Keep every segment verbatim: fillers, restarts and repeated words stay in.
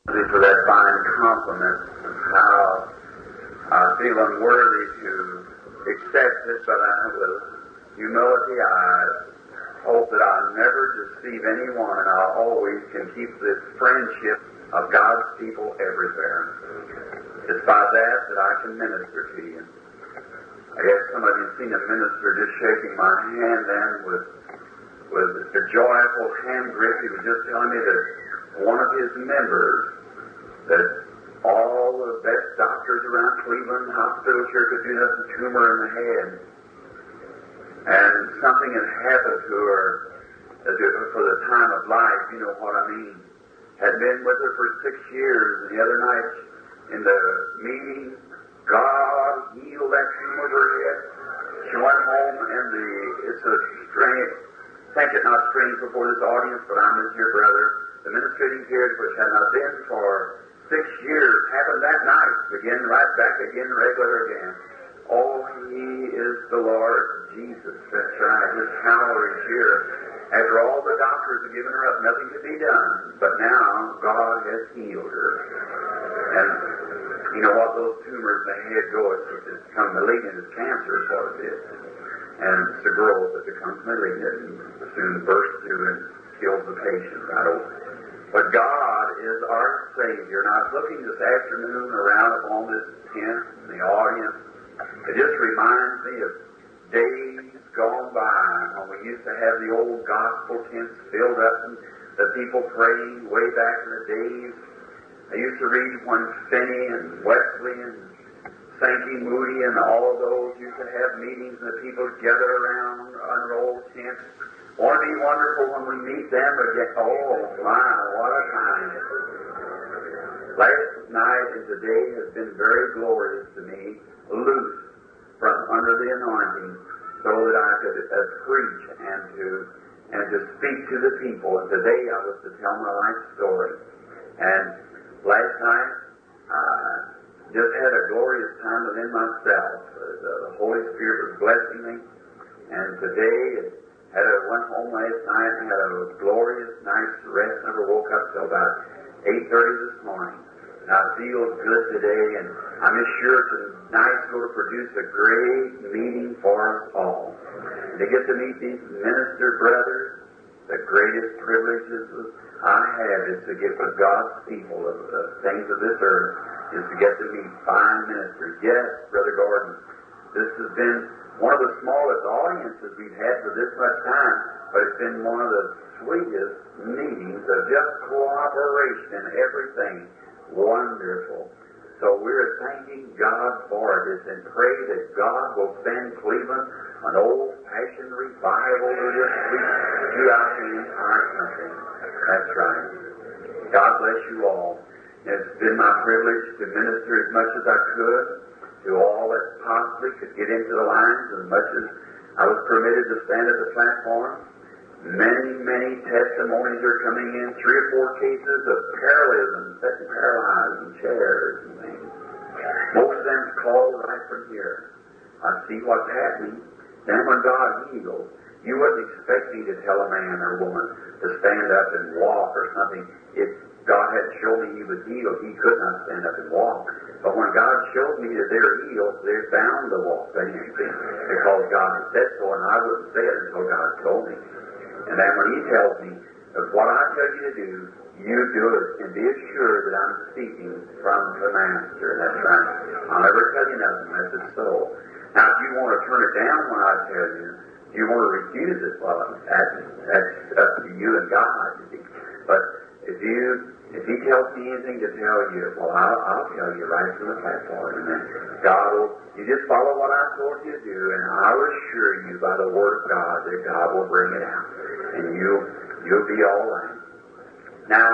For that fine compliment of how I feel unworthy to accept it, but I have with humility I hope that I never deceive anyone, and I always can keep this friendship of God's people everywhere. It's by that that I can minister to you. I guess some of you have seen a minister just shaking my hand then with, with a joyful hand grip. He was just telling me that one of his members, that all the best doctors around Cleveland Hospital here could do nothing, tumor in the head. And something had happened to her for the time of life, you know what I mean. Had been with her for six years, and the other night in the meeting, God healed that tumor of her head. She went home, and the it's a strange, think it not strange before this audience, but I'm his dear brother. The ministrating period, which had not been for six years, happened that night, begin right back again, regular again. Oh, He is the Lord Jesus. That's right. His power is here. After all the doctors have given her up, nothing could be done. But now, God has healed her. And you know what? Those tumors in the head go, it's, it's become malignant. It's cancer is what it is. And it's a growth that becomes malignant and soon bursts through and kills the patient right over. But God is our Savior. And I was looking this afternoon around upon this tent and the audience. It just reminds me of days gone by when we used to have the old gospel tents filled up and the people praying way back in the days. I used to read when Finney and Wesley and Sankey Moody and all of those used to have meetings and the people gather around on an old tent. Won't it be wonderful when we meet them again? Oh, my, what a time. Last night and today has been very glorious to me, loose from under the anointing, so that I could uh, preach and to and to speak to the people. And today I was to tell my life story. And last night I just had a glorious time within myself. Uh, the Holy Spirit was blessing me. And today had a, went home last night and had a glorious night's rest. Never woke up till about eight thirty this morning. And I feel good today, and I'm sure tonight's going to produce a great meeting for us all. And to get to meet these minister brothers, the greatest privileges I have is to get with God's people, of the things of this earth, is to get to meet fine ministers. Yes, Brother Gordon, this has been one of the smallest audiences we've had for this much time, but it's been one of the sweetest meetings of just cooperation and everything. Wonderful. So we're thanking God for this and pray that God will send Cleveland an old-fashioned revival to just sweep throughout the entire country. That's right. God bless you all. It's been my privilege to minister as much as I could to all that possibly could get into the lines, as much as I was permitted to stand at the platform. Many, many testimonies are coming in. Three or four cases of parallelism, sitting paralyzed in chairs and things. Most of them called right from here. I see what's happening. Then when God heals, you wouldn't expect me to tell a man or woman to stand up and walk or something. If God had shown me he was healed, he could not stand up and walk. But when God showed me that they're healed, they're bound to walk. They because God had said so, and I wouldn't say it until God told me. And then when he tells me that what I tell you to do, you do it, and be assured that I'm speaking from the Master. That's right. I'll never tell you nothing unless it's so. Now, if you want to turn it down when I tell you, if you want to refuse it, well, that's, that's up to you and God, you see. But if you, if he tells me anything to tell you, well, I'll, I'll tell you right from the platform, and then God will, you just follow what I told you to do, and I'll assure you by the Word of God that God will bring it out, and you'll, you'll be all right. Now,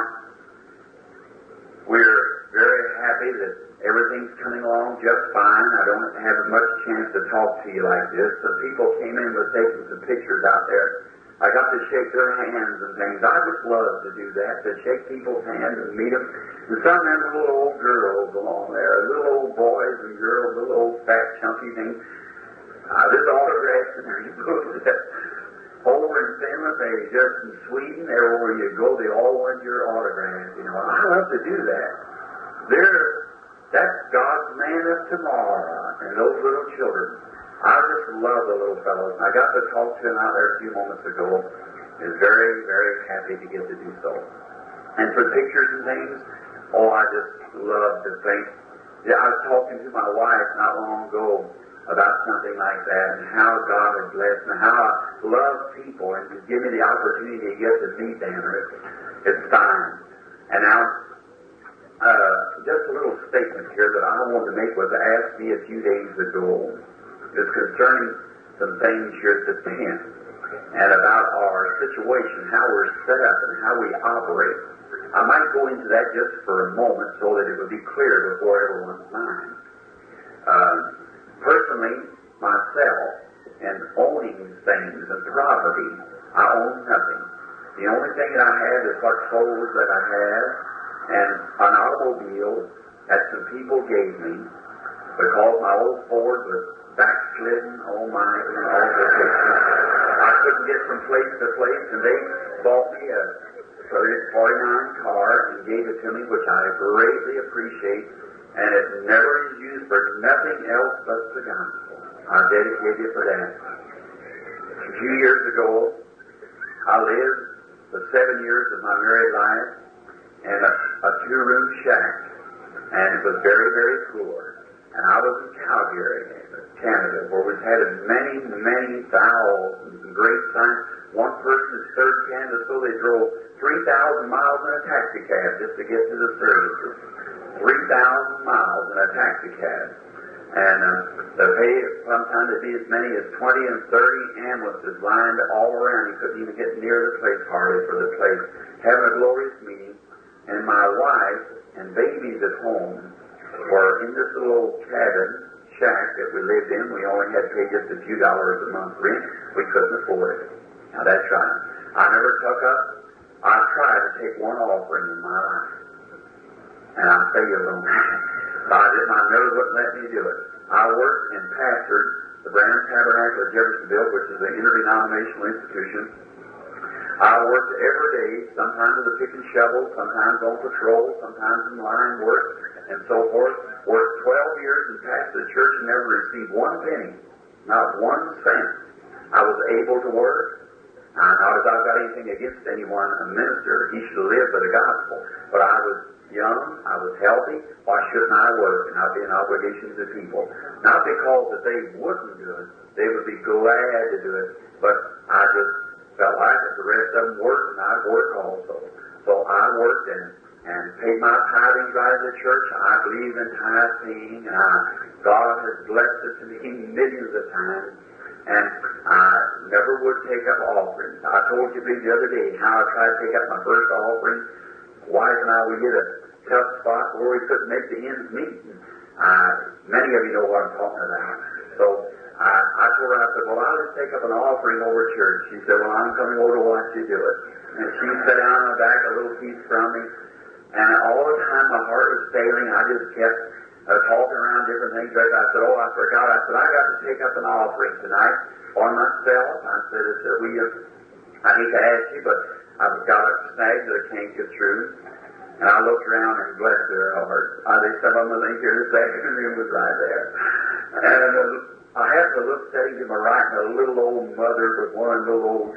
we're very happy that everything's coming along just fine. I don't have much chance to talk to you like this. Some people came in with taking some pictures out there. I got to shake their hands and things. I would love to do that, to shake people's hands and meet them. And some of them little old girls along there, little old boys and girls, little old fat chunky things. Uh, this autograph and everything. over in Finland, they just in Sweden, everywhere you go, they all want your autograph. You know, I love to do that. They're, that's God's man of tomorrow, and those little children. I just love the little fellows. I got to talk to him out there a few moments ago. Is very, very happy to get to do so. And for pictures and things, oh, I just love to think. Yeah, I was talking to my wife not long ago about something like that, and how God has blessed me, how I love people, and to give me the opportunity to get to meet them. It's, it's fine. And now, uh, just a little statement here that I wanted to make was asked me a few days ago. It's concerning some things here at the tent, and about our situation, how we're set up, and how we operate. I might go into that just for a moment so that it would be clear before everyone's mind. Uh, Personally, myself, and owning things and property, I own nothing. The only thing that I have is what clothes that I have, and an automobile that some people gave me, because my old Ford was backslidden, oh my, in all the places. I couldn't get from place to place, and they bought me a forty-nine car and gave it to me, which I greatly appreciate. And it never is used for nothing else but the gospel. I dedicate it for that. A few years ago, I lived the seven years of my married life in a, a two-room shack, and it was very, very poor. And I was in Calgary, Canada, where we've had many, many thousands and great signs. One person is third Canada, so they drove three thousand miles in a taxi cab just to get to the services. three thousand miles in a taxi cab. And uh, the pay, sometimes it'd be as many as twenty and thirty ambulances lined all around. You couldn't even get near the place hardly for the place. Having a glorious meeting. And my wife and babies at home were in this little cabin, shack that we lived in. We only had to pay just a few dollars a month rent. We couldn't afford it. Now that's right. I never took up, I tried to take one offering in my life. And I failed on that. God did not never wouldn't let me do it. I worked and pastored the Branham Tabernacle of Jeffersonville, which is an interdenominational institution. I worked every day, sometimes with a pick and shovel, sometimes on patrol, sometimes in line work, and so forth. Worked twelve years and pastored the church and never received one penny, not one cent. I was able to work. Uh, not as I've got anything against anyone, a minister, he should live for the gospel. But I was young, I was healthy, why shouldn't I work and not be an obligation to people? Not because that they wouldn't do it, they would be glad to do it, but I just felt like it. The rest of them worked and I'd work also. So I worked and, and paid my tithing right to the church. I believe in tithing, and I, God has blessed it to me millions of times. And I never would take up offerings. I told you the other day how I tried to take up my first offering. Wife and I, we hit a tough spot where we couldn't make the ends meet. Uh, many of you know what I'm talking about. So I, I told her, I said, well, I'll just take up an offering over at church. She said, well, I'm coming over to watch you do it. And she sat down on the back a little piece from me. And all the time my heart was failing. I just kept Uh, talking around different things. I said, oh, I forgot. I said, I got to take up an offering tonight on myself. I said, I said, we, uh, I hate to ask you, but I've got a snag that I can't get through. And I looked around and blessed their heart. I think some of them think here this afternoon was right there. And uh, I happened to look steady to my right, and a little old mother with one little old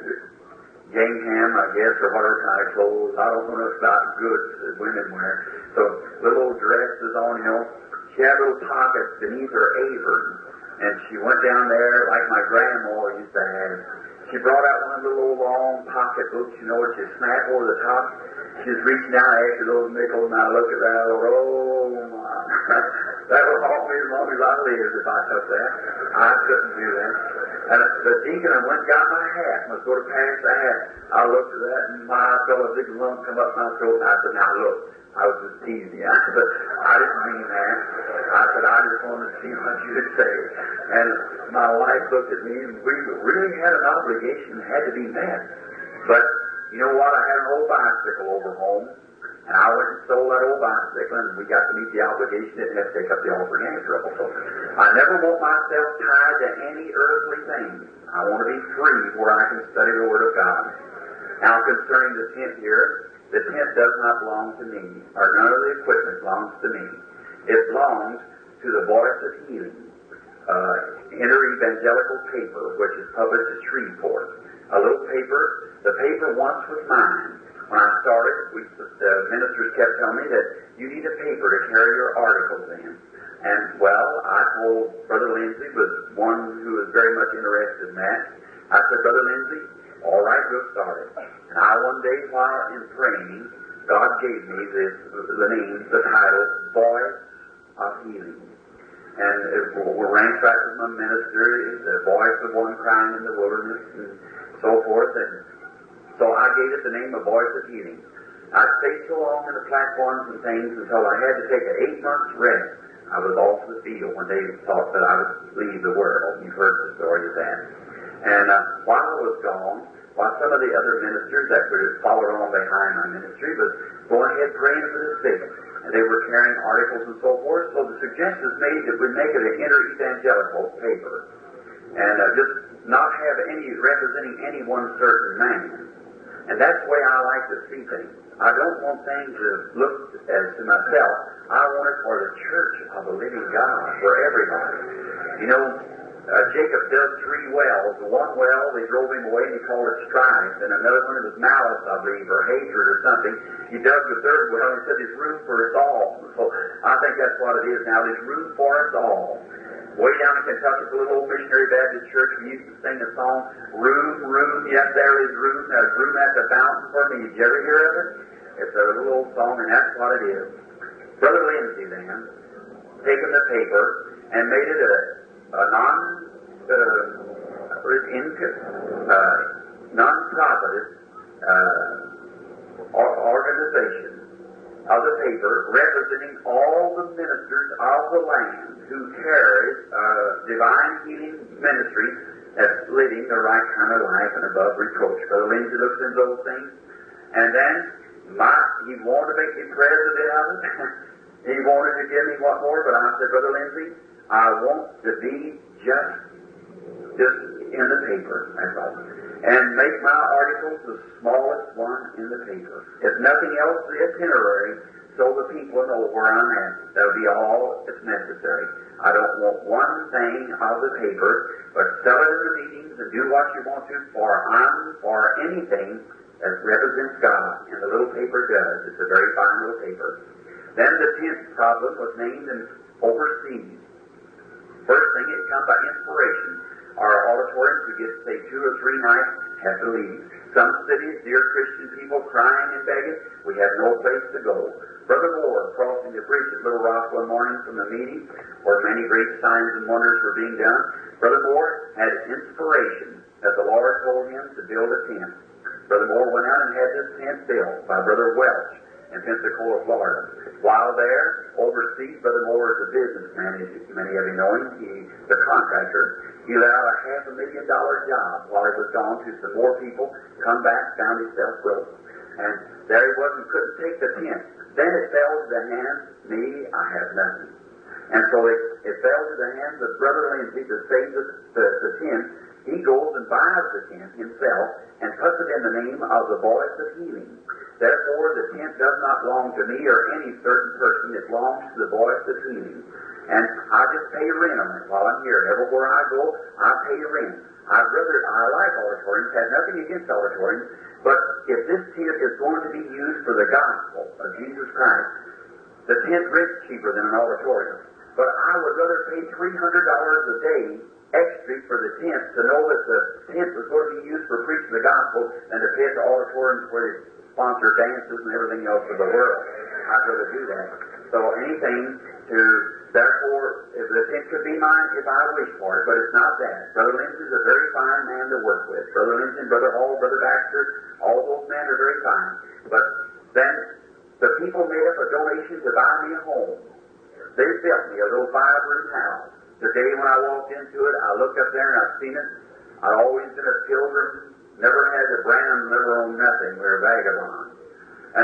gingham, I guess, or whatever kind of clothes. I don't know if it's about goods that women wear. So little old dresses on, you know. She had little pockets beneath her apron, and she went down there like my grandma used to have. She brought out one of the little long pocketbooks, you know, where she snap over the top. She was reaching out after those nickels, and I looked at that, and I thought, oh, my. That would haunt me as long as I lived if I took that. I couldn't do that. And the deacon went and got my hat and was going to pass the hat. I looked at that, and my fellow big lump come up my throat, and I said, now look. I was just teasing you. I said, I didn't mean that. I said, I just wanted to see what you would say. And my wife looked at me, and we really had an obligation that had to be met. But you know what? I had an old bicycle over home, And I went and sold that old bicycle, and we got to meet the obligation that had to take up the offering after all. So I never want myself tied to any earthly thing. I want to be free where I can study the Word of God. Now, concerning the tent here, the tent does not belong to me, or none of the equipment belongs to me. It belongs to the Voice of Healing, uh, inter-evangelical paper, which is published at Shreveport. A little paper. The paper once was mine. When I started, we, the ministers kept telling me that you need a paper to carry your articles in. And, well, I told Brother Lindsay, was one who was very much interested in that. I said, Brother Lindsay, all right, we'll start it. And I, one day, while in training, God gave me this, the name, the title, Voice of Healing. And it, we're ranked back with my minister, the voice of one crying in the wilderness, and so forth. And so I gave it the name of Voice of Healing. I stayed so long in the platforms and things until I had to take an eight months rest. I was off the field when they thought that I would leave the world. You've heard the story of that. And uh, while I was gone, while some of the other ministers that would follow on behind my ministry was going ahead praying for the sick, and they were carrying articles and so forth, so the suggestion was made that we make it an inter-evangelical paper, and uh, just not have any representing any one certain man. And that's the way I like to see things. I don't want things to look as to myself. I want it for the church of the living God, for everybody. You know, Uh, Jacob dug three wells. One well, they drove him away and he called it strife. And another one, it was malice, I believe, or hatred or something. He dug the third well and said, there's room for us all. So I think that's what it is now. There's room for us all. Way down in Kentucky, the little old missionary Baptist church, we used to sing a song, Room, Room, yes, there is room. There's room at the fountain for me. Did you ever hear of it? It's a little old song, and that's what it is. Brother Lindsay, then, taken the paper and made it a a non uh, uh, non-profit uh, organization of the paper representing all the ministers of the land who carry uh, divine healing ministry that's living the right kind of life and above reproach. Brother Lindsay looks into those things, and then my, he wanted to make me president of it. He wanted to give me what more, but I said, Brother Lindsay, I want to be just, just in the paper, that's all. And make my articles the smallest one in the paper. If nothing else, the itinerary, so the people know where I'm at. That'll be all that's necessary. I don't want one thing of the paper, but sell it in the meetings and do what you want to for I'm for anything that represents God. And the little paper does. It's a very fine little paper. Then the tenth problem was named and overseas. First thing, it comes by inspiration. Our auditoriums, we get, say, two or three nights, have to leave. Some cities, dear Christian people crying and begging, we have no place to go. Brother Moore, crossing the bridge at Little Rock one morning from the meeting, where many great signs and wonders were being done, Brother Moore had inspiration that the Lord told him to build a tent. Brother Moore went out and had this tent built by Brother Welch in Pensacola, Florida. While there, overseas, Brother Moore is a businessman, as many of you know him. He, the contractor, he let out a half a million dollar job while he was gone to some more people, come back, found himself broke. And there he was and couldn't take the tent. Then it fell to the hands, me, I have nothing. And so it, it fell to the hands of Brother Lindsay to save the, the, the tent. He goes and buys the tent himself and puts it in the name of the Voice of Healing. Therefore, the tent does not belong to me or any certain person. It belongs to the Voice of Healing. And I just pay rent on it while I'm here. Everywhere I go, I pay rent. I'd rather, I like auditoriums, have nothing against auditoriums, but if this tent is going to be used for the gospel of Jesus Christ, the tent rent's cheaper than an auditorium. But I would rather pay three hundred dollars a day extra for the tent to know that the tent was going to be used for preaching the gospel than to pay at the auditoriums where they sponsor dances and everything else of the world. I'd rather do that. So anything to, therefore, if the tent could be mine if I wish for it, but it's not that. Brother Lindsay's a very fine man to work with. Brother Lindsay, Brother Hall, Brother Baxter, all those men are very fine. But then the people made up a donation to buy me a home. They built me a little five-room house. The day when I walked into it, I looked up there and I've seen it. I'd always been a pilgrim, never had a brand, never owned nothing. We were vagabonds. And I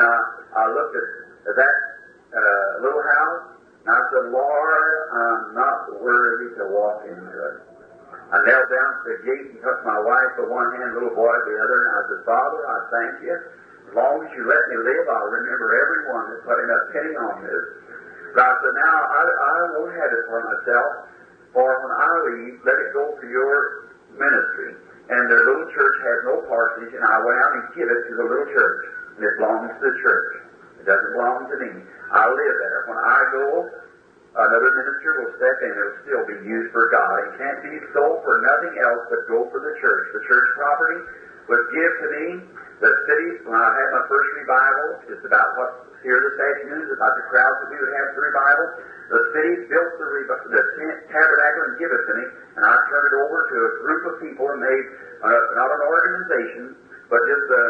I looked at that uh, little house, and I said, Lord, I'm not worthy to walk into it. I knelt down to the gate and took my wife by one hand, little boy by the other, and I said, Father, I thank you. As long as you let me live, I'll remember everyone that's putting a penny on this. But I said, now, I, I won't have it for myself, for when I leave, let it go to your ministry. And their little church has no parsonage, and I went out and give it to the little church. And it belongs to the church. It doesn't belong to me. I live there. When I go, another minister will step in. It will still be used for God. It can't be sold for nothing else but go for the church. The church property was given to me. The city, when I had my first revival, just about what's here this afternoon, about the crowds that we would have at the revival, the city built the, rev- the tent, tabernacle and gave it to me, and I turned it over to a group of people and made, uh, not an organization, but just a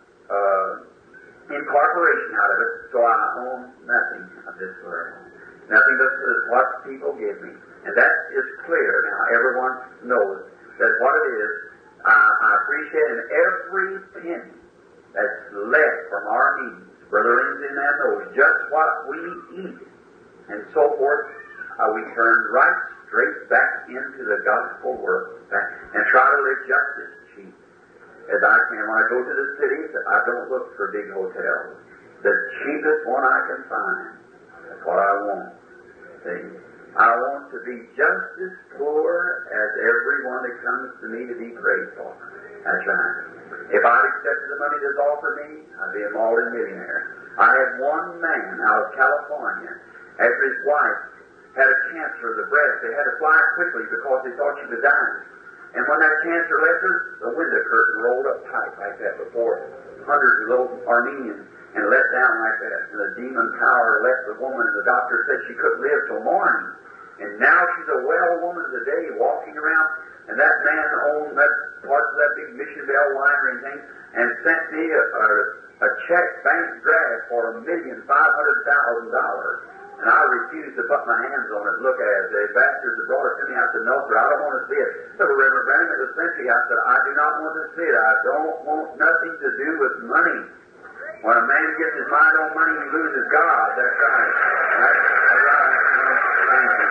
uh, incorporation out of it, so I own nothing of this world. Nothing but what people give me. And that is clear now. Everyone knows that what it is. I, I appreciate in every penny that's left from our meetings. Brother Lindsay and that knows just what we eat and so forth. Uh, we turn right straight back into the gospel work and try to live just as cheap as I can. When I go to the cities, I don't look for big hotels. The cheapest one I can find. That's what I want. See? I want to be just as poor as everyone that comes to me to be prayed for. That's right. If I'd accepted the money that's offered me, I'd be a multi-millionaire. I had one man out of California, after his wife had a cancer of the breast, they had to fly quickly because they thought she was dying. And when that cancer left her, the window curtain rolled up tight like that before hundreds of those Armenians and let down like that. And the demon power left the woman, and the doctor said she couldn't live till morning. And now she's a well woman today, walking around, and that man owned that parts of that big Mission Bell winery and things, and sent me a, a, a check bank draft for a million five hundred thousand dollars. And I refused to put my hands on it and look at it. The bastards that brought it to me, I said, no, sir, I don't want to see it. So Reverend Branham, it was sent to you. I said, I do not want to see it. I don't want nothing to do with money. When a man gets his mind on money, he loses God. That's right. That's, that's right. Thank you.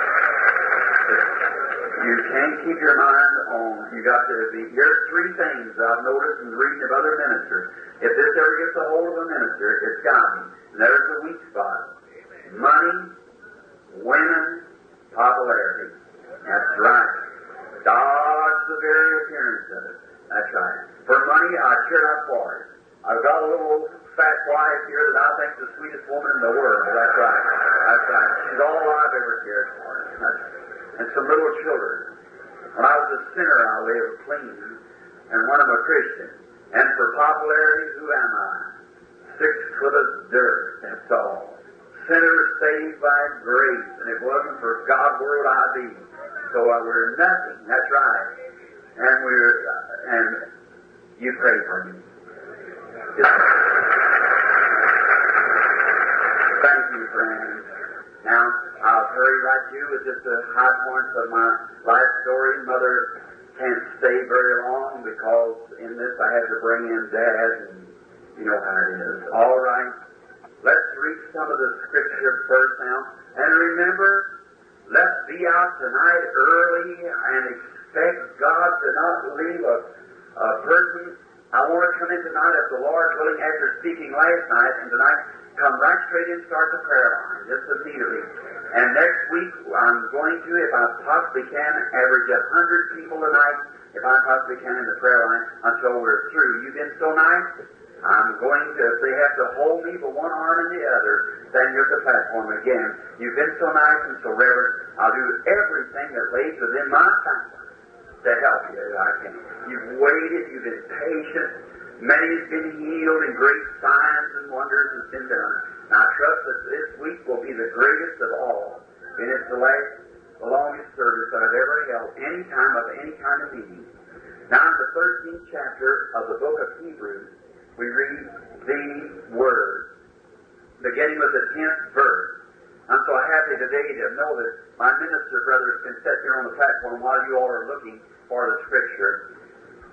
You can't keep your mind on, you got to be, here's three things I've noticed in reading of other ministers. If this ever gets a hold of a minister, it's got me. And there's the weak spot. Money, women, popularity. That's right. Dodge the very appearance of it. That's right. For money, I care not for it. I've got a little fat wife here that I think's the sweetest woman in the world. That's right. That's right. She's all I've ever cared for. That's, and some little children. When I was a sinner, I lived clean. And when I'm a Christian. And for popularity, who am I? Six foot of dirt. That's all. Sinners saved by grace. And if it wasn't for God, where would I be? So uh, we're nothing. That's right. And we're, uh, and you pray for me. Thank you, friends. Now, I'll hurry right through with just the high points of my life story. Mother can't stay very long because in this I had to bring in Dad, and you know how it is. All right. Let's read some of the scripture first now. And remember, let's be out tonight early and expect God to not leave a, a person. I want to come in tonight, if the Lord's willing, after speaking last night, and tonight come right straight in and start the prayer line, just immediately. And next week, I'm going to, if I possibly can, average a hundred people tonight, if I possibly can, in the prayer line, until we're through. You've been so nice. I'm going to, if they have to hold me with one arm and the other, then you're at the platform again. You've been so nice and so reverent. I'll do everything that lays within my power to help you if I can. You've waited, you've been patient. Many's been healed, and great signs and wonders has been done. And I trust that this week will be the greatest of all. And it's the last, the longest service that I've ever held, any time of any kind of meeting. Now in the thirteenth chapter of the book of Hebrews, we read these words, beginning with the tenth verse. I'm so happy today to know that my minister brothers can sit here on the platform while you all are looking for the scripture.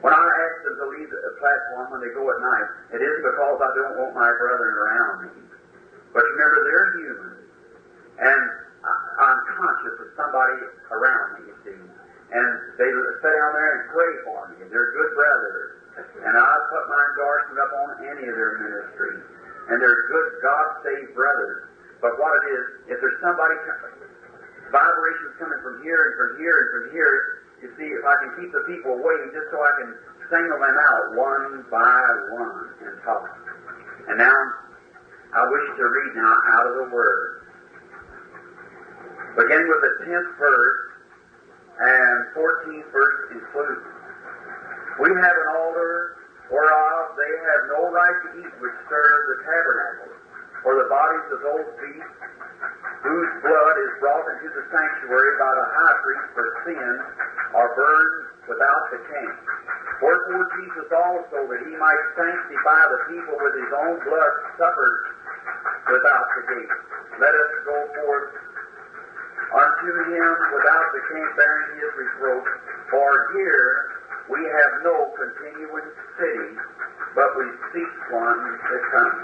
When I ask them to leave the platform when they go at night, it isn't because I don't want my brethren around me. But remember, they're human. And I, I'm conscious of somebody around me, you see. And they sit down there and pray for me. They're good brothers. And I put my endorsement up on any of their ministry. And they're good, God-saved brothers. But what it is, if there's somebody, vibrations coming from here and from here and from here, you see, if I can keep the people away just so I can single them out one by one and talk. And now, I wish to read now out of the Word. Beginning with the tenth verse and fourteenth verse included. We have an altar whereof they have no right to eat which serve the tabernacle, for the bodies of those beasts whose blood is brought into the sanctuary by the high priest for sin are burned without the camp. Wherefore Jesus also, that he might sanctify the people with his own blood, suffered without the gate. Let us go forth unto him without the camp, bearing his reproach. For here we have no continuing city, but we seek one to come.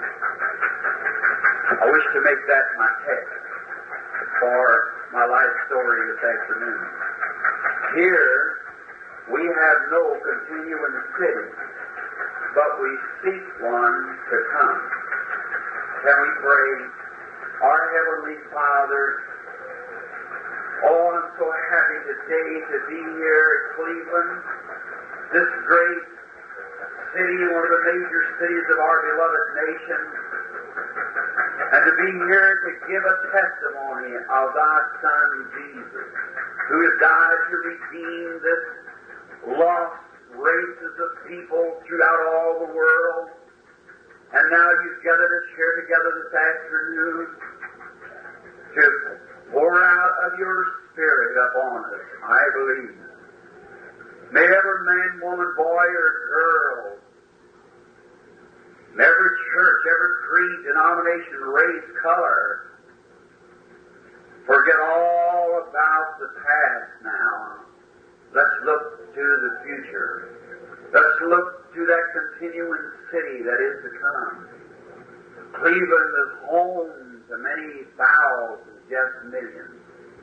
I wish to make that my text for my life story this afternoon. Here we have no continuing city, but we seek one to come. Can we pray? Our Heavenly Father, oh, I'm so happy today to be here at Cleveland, this great city, one of the major cities of our beloved nation, and to be here to give a testimony of thy Son Jesus, who has died to redeem this lost races of people throughout all the world. And now you've gathered us here together this afternoon to pour out of your Spirit upon us, I believe. May every man, woman, boy, or girl, every church, every creed, denomination, race, color, forget all about the past now. Let's look to the future. Let's look to that continuing city that is to come. Cleveland is home to many thousands, yes, millions.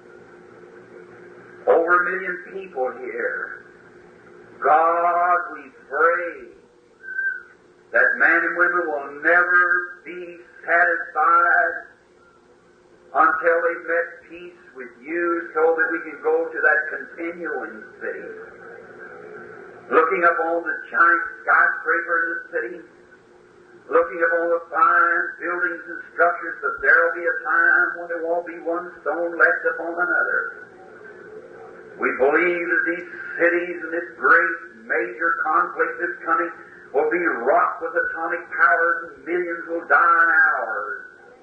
Over a million people here. God, we pray that men and women will never be satisfied until they met peace with you, so that we can go to that continuing city. Looking upon the giant skyscraper in the city, looking upon the fine buildings and structures, but there will be a time when there won't be one stone left upon another. We believe that these cities and this great major conflict that's coming will be rocked with atomic powers, and millions will die in hours,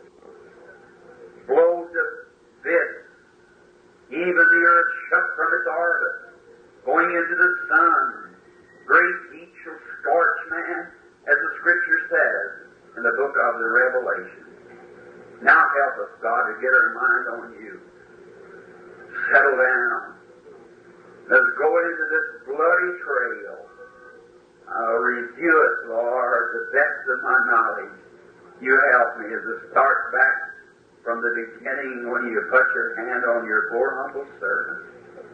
blown to bits, even the earth shut from its orbit, going into the sun. Great heat shall scorch man, as the Scripture says in the book of the Revelation. Now help us, God, to get our mind on you. Settle down. Let's go into this bloody trail. I'll review it, Lord, the best of my knowledge. You help me as I start back from the beginning when you put your hand on your poor humble servant.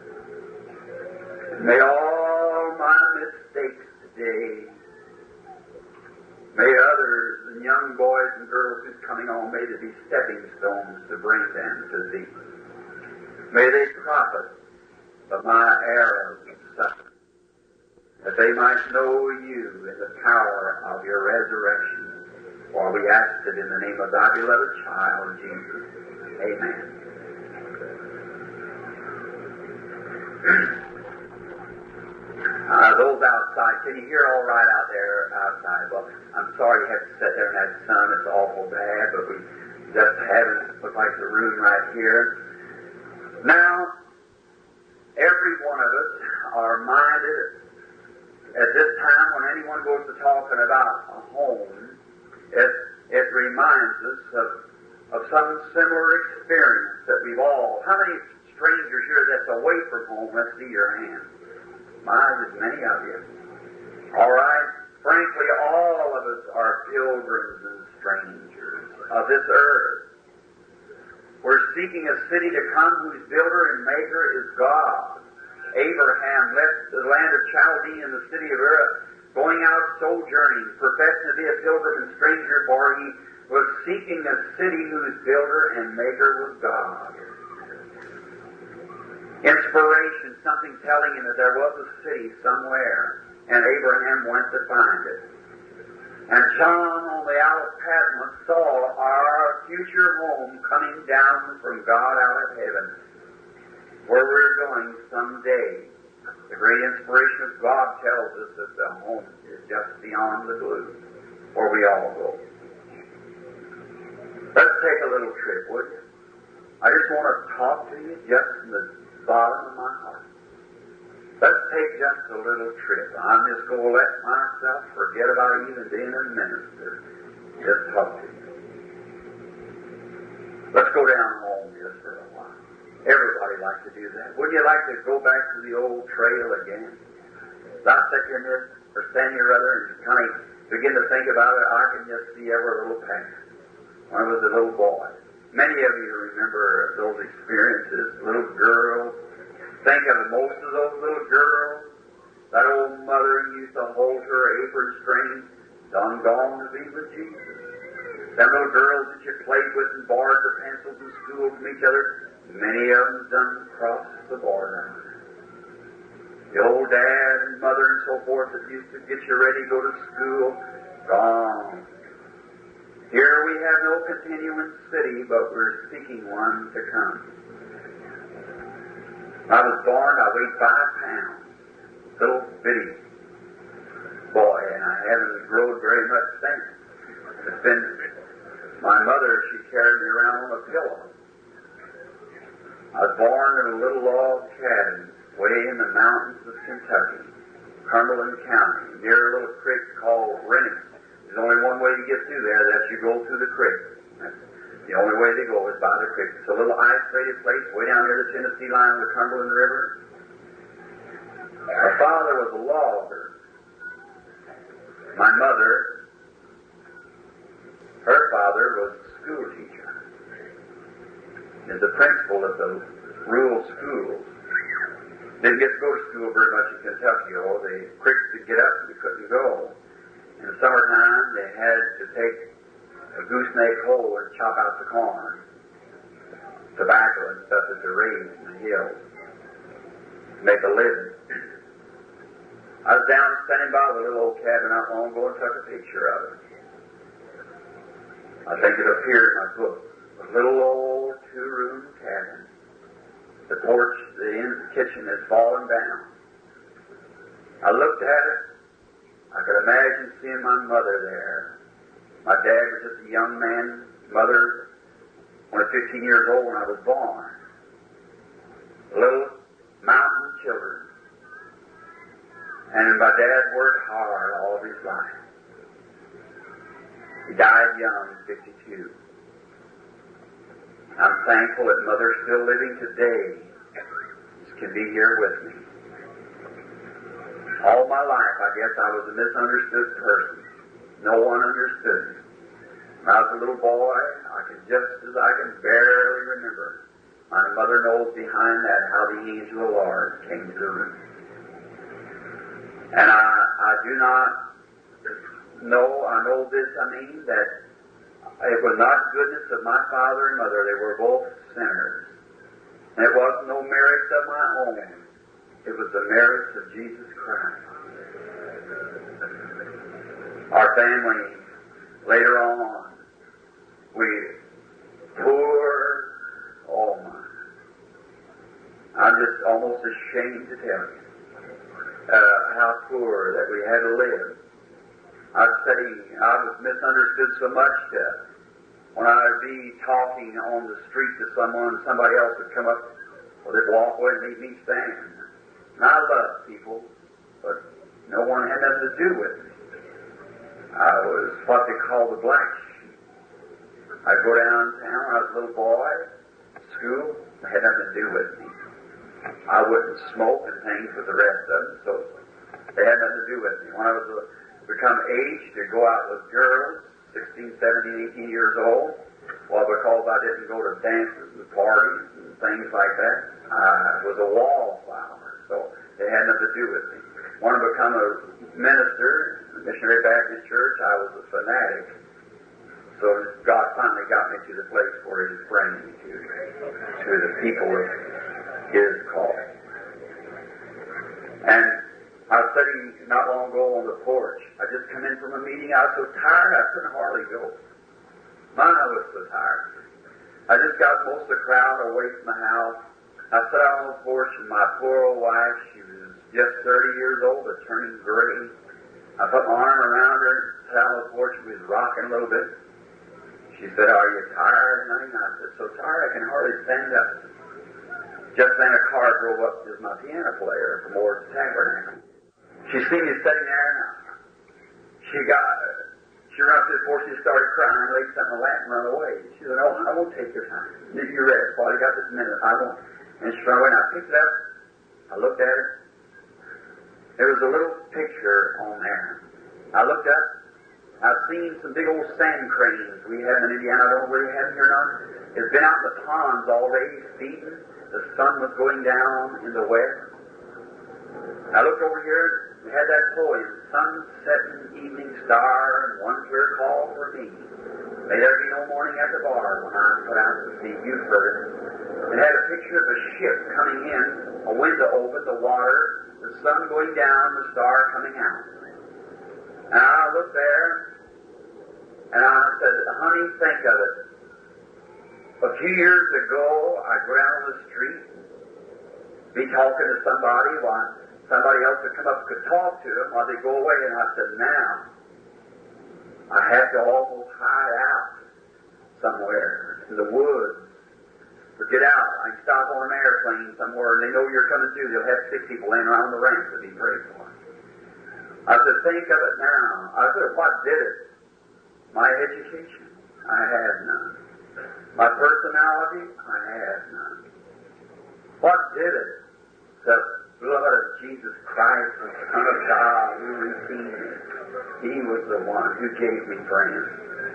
May all my mistakes today, may others and young boys and girls who's coming on, may they be stepping stones to bring them to thee. May they profit of my arrows of suffering, that they might know you in the power of your resurrection. For we ask it in the name of thy beloved child, Jesus. Amen. Uh, those outside, can you hear all right out there outside? Well, I'm sorry you have to sit there in that sun. It's awful bad, but we just haven't looked like the room right here. Now, every one of us are minded at this time when anyone goes to talking about a home, it, it reminds us of, of some similar experience that we've all. How many strangers here that's away from home? Let's see your hand. My, there's many of you. All right? Frankly, all of us are pilgrims and strangers of this earth. We're seeking a city to come whose builder and maker is God. Abraham left the land of Chaldee and the city of Ur, going out sojourning, professing to be a pilgrim and stranger, for he was seeking a city whose builder and maker was God. Inspiration, something telling him that there was a city somewhere, and Abraham went to find it. And John on the Isle of Patmos saw our future home coming down from God out of heaven, where we're going someday. The great inspiration of God tells us that the home is just beyond the blue, where we all go. Let's take a little trip, would you? I just want to talk to you just from the bottom of my heart. Let's take just a little trip. I'm just going to let myself forget about even being a minister. Just talk to you. Let's go down home just for a while. Everybody likes to do that. Wouldn't you like to go back to the old trail again? Stop sitting there or standing or other and kind of begin to think about it. I can just see every little path. When I was a little boy. Many of you remember those experiences. Little girls. Think of most of those little girls. That old mother used to hold her apron strings, done gone to be with Jesus. Them little girls that you played with and borrowed the pencils in school from each other, many of them done crossed the border. The old dad and mother and so forth that used to get you ready to go to school, gone. Here we have no continuing city, but we're seeking one to come. I was born, I weighed five pounds, little bitty boy, and I haven't grown very much since. It's been, my mother, she carried me around on a pillow. I was born in a little log cabin way in the mountains of Kentucky, Cumberland County, near a little creek called Rennie. There's only one way to get through there, that's you go through the creek. That's the only way to go is by the creek. It's a little isolated place way down near the Tennessee line of the Cumberland River. My father was a logger. My mother, her father was a school teacher. Is the principal of the rural schools. Didn't get to go to school very much in Kentucky, or the creeks to get up and you couldn't go. In the summertime, they had to take a gooseneck hoe and chop out the corn, tobacco and stuff that they raised in the hills, make a living. I was down standing by the little old cabin not long ago and took a picture of it. I think it appeared in my book. A little old two-room cabin. The porch, the end of the kitchen has fallen down. I looked at it. I could imagine seeing my mother there. My dad was just a young man, mother only fifteen years old when I was born. Little mountain children. And my dad worked hard all of his life. He died young, fifty-two. I'm thankful that Mother's still living today. She can be here with me. All my life, I guess I was a misunderstood person. No one understood me. When I was a little boy, I could just as I can barely remember. My mother knows behind that how the angel of the Lord came to the room. And I, I do not know, I know this, I mean, that it was not goodness of my father and mother. They were both sinners. And it wasn't no merits of my own. It was the merits of Jesus Christ. Our family, later on, we poor, oh my. I'm just almost ashamed to tell you uh, how poor that we had to live. I'd say I was misunderstood so much that when I'd be talking on the street to someone, somebody else would come up, or they'd walk away and leave me stand. And I love people, but no one had nothing to do with me. I was what they call the black sheep. I'd go downtown, I was a little boy, school, they had nothing to do with me. I wouldn't smoke and things with the rest of them, so They had nothing to do with me. When I was uh, become aged to go out with girls, sixteen, seventeen, eighteen years old, well, because I didn't go to dances and parties and things like that, I was a wallflower. So they had nothing to do with me. When I become a minister, a missionary Baptist church, I was a fanatic. So God finally got me to the place where He was bringing me to, to the people of His call. And I was sitting not long ago on the porch. I just come in from a meeting. I was so tired I couldn't hardly go. My, I was so tired. I just got most of the crowd away from the house. I sat out on the porch, and my poor old wife, she was just thirty years old, but turning gray. I put my arm around her, sat on the porch, and we was rocking a little bit. She said, "Are you tired, honey?" And I said, "So tired I can hardly stand up." Just then a car drove up to my piano player from Ward's Tabernacle. She seen me sitting there, and she got, she ran up to the porch, she started crying, laid something on the lap and run away. She said, "Oh, I won't take your time. You rest. While you got this minute, I won't." And she ran away, and I picked it up. I looked at it. There was a little picture on there. I looked up. I've seen some big old sand cranes we have in Indiana. I don't know where you have them here or not. It's been out in the ponds all day feeding. The sun was going down in the west. I looked over here. We had that poem, "Sunset and evening star, and one clear call for me. May there be no morning at the bar when I put out to sea." You've heard it. It had a picture of a ship coming in, a window open, the water, the sun going down, the star coming out. And I looked there, and I said, "Honey, think of it. A few years ago, I'd go down on the street, be talking to somebody while somebody else would come up and could talk to them while they go away." And I said, "Now, I have to almost hide out somewhere in the woods or get out. I can stop on an airplane somewhere, and they know you're coming through. They'll have sick people laying around the ramp to be prayed for." I said, "Think of it now." I said, "What did it? My education? I had none. My personality? I had none. What did it? The blood of Jesus Christ, the Son of God, who redeemed me. He was the one who gave me friends."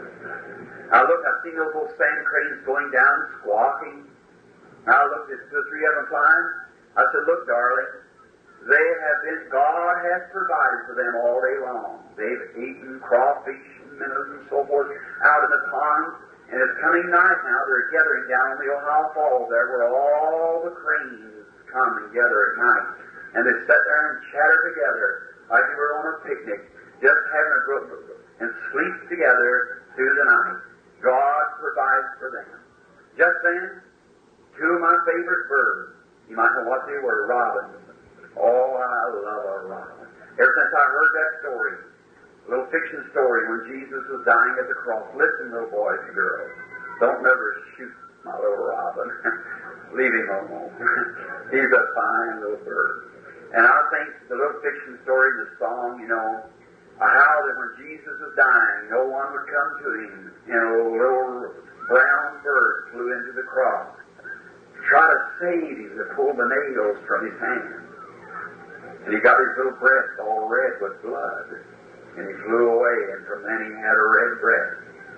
I looked, I seen those little sand cranes going down, squawking. I looked at two or three of them flying. I said, "Look, darling, they have been, God has provided for them all day long. They've eaten crawfish and minnows and so forth out in the ponds. And it's coming night now, they're gathering down on the Ohio Falls there where all the cranes come and gather at night. And they sit there and chatter together like they were on a picnic, just having a group and sleep together through the night. God provides for them." Just then, two of my favorite birds, you might know what they were, robins. Oh, I love a robin. Ever since I heard that story, a little fiction story when Jesus was dying at the cross. Listen, little boys and girls, don't never shoot my little robin. Leave him alone. He's a fine little bird. And I think the little fiction story, the song, you know, how that when Jesus was dying, no one would come to him. You know, a little brown bird flew into the cross to try to save him, to pull the nails from his hands. And he got his little breast all red with blood. And he flew away, and from then he had a red breast.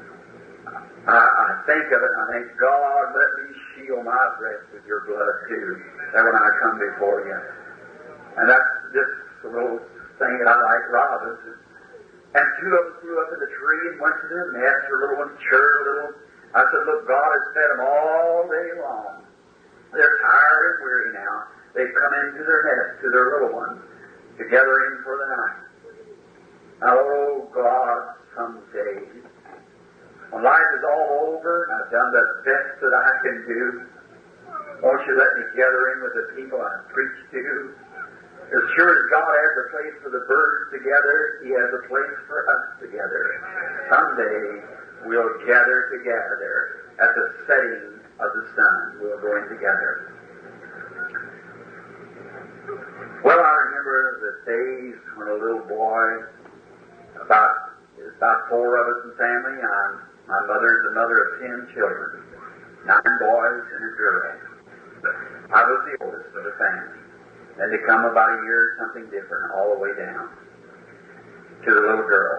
I, I think of it, and I think, God, let me shield my breast with your blood, too, that when I come before you. And that's just a little thing that I like, robins. And two of them flew up in the tree and went to their nest, their little ones chirred a little. I said, look, God has fed them all day long. They're tired and weary now. They've come into their nest, to their little ones, to gather in for the night. Now, oh, God, someday, when life is all over and I've done the best that I can do, won't you let me gather in with the people I preach to? As sure as God has a place for the birds together, He has a place for us together. Someday, we'll gather together at the setting of the sun. We'll go in together. Well, I remember the days when a little boy, about, about four of us in the family, I'm, my mother's the mother of ten children, nine boys and a girl. I was the oldest of the family. Then to come about a year, something different, all the way down to the little girl.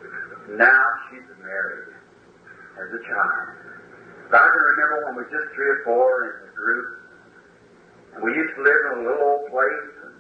Now she's married as a child. But I can remember when we were just three or four in the group, and we used to live in a little old place, and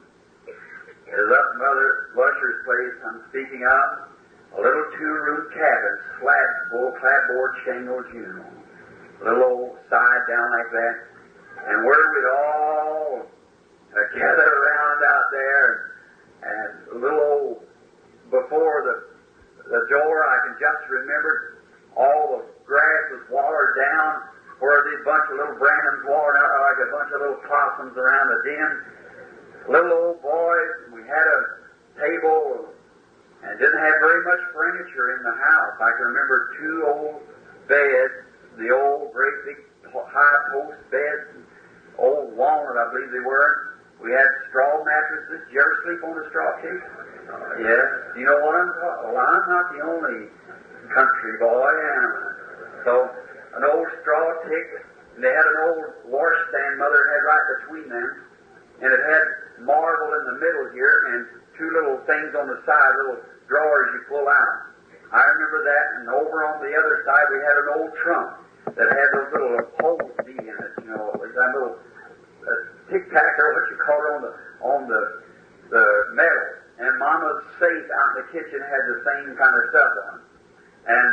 it was up Mother Lusher's place I'm speaking of, a little two-room cabin, slab, full clapboard shingles, you know, a little old side down like that, and where we'd all uh, gather around out there, and a little old, before the the door, I can just remember all the grass was watered down, where these bunch of little brandoms watered out like a bunch of little possums around the den. Little old boys, we had a table and didn't have very much furniture in the house. I can remember two old beds, the old great big high post beds, old walnut I believe they were. We had straw mattresses. Did you ever sleep on a straw case? Yes. Do you know what I'm talking about? Well, I'm not the only country boy, am I? So, an old straw tick, and they had an old washstand Mother had right between them, and it had marble in the middle here, and two little things on the side, little drawers you pull out. I remember that, and over on the other side we had an old trunk that had those little holes beat in it, you know, it was that little uh, tic-tac, or what you call it, on the, on the, the metal. And Mama's safe out in the kitchen had the same kind of stuff on it. And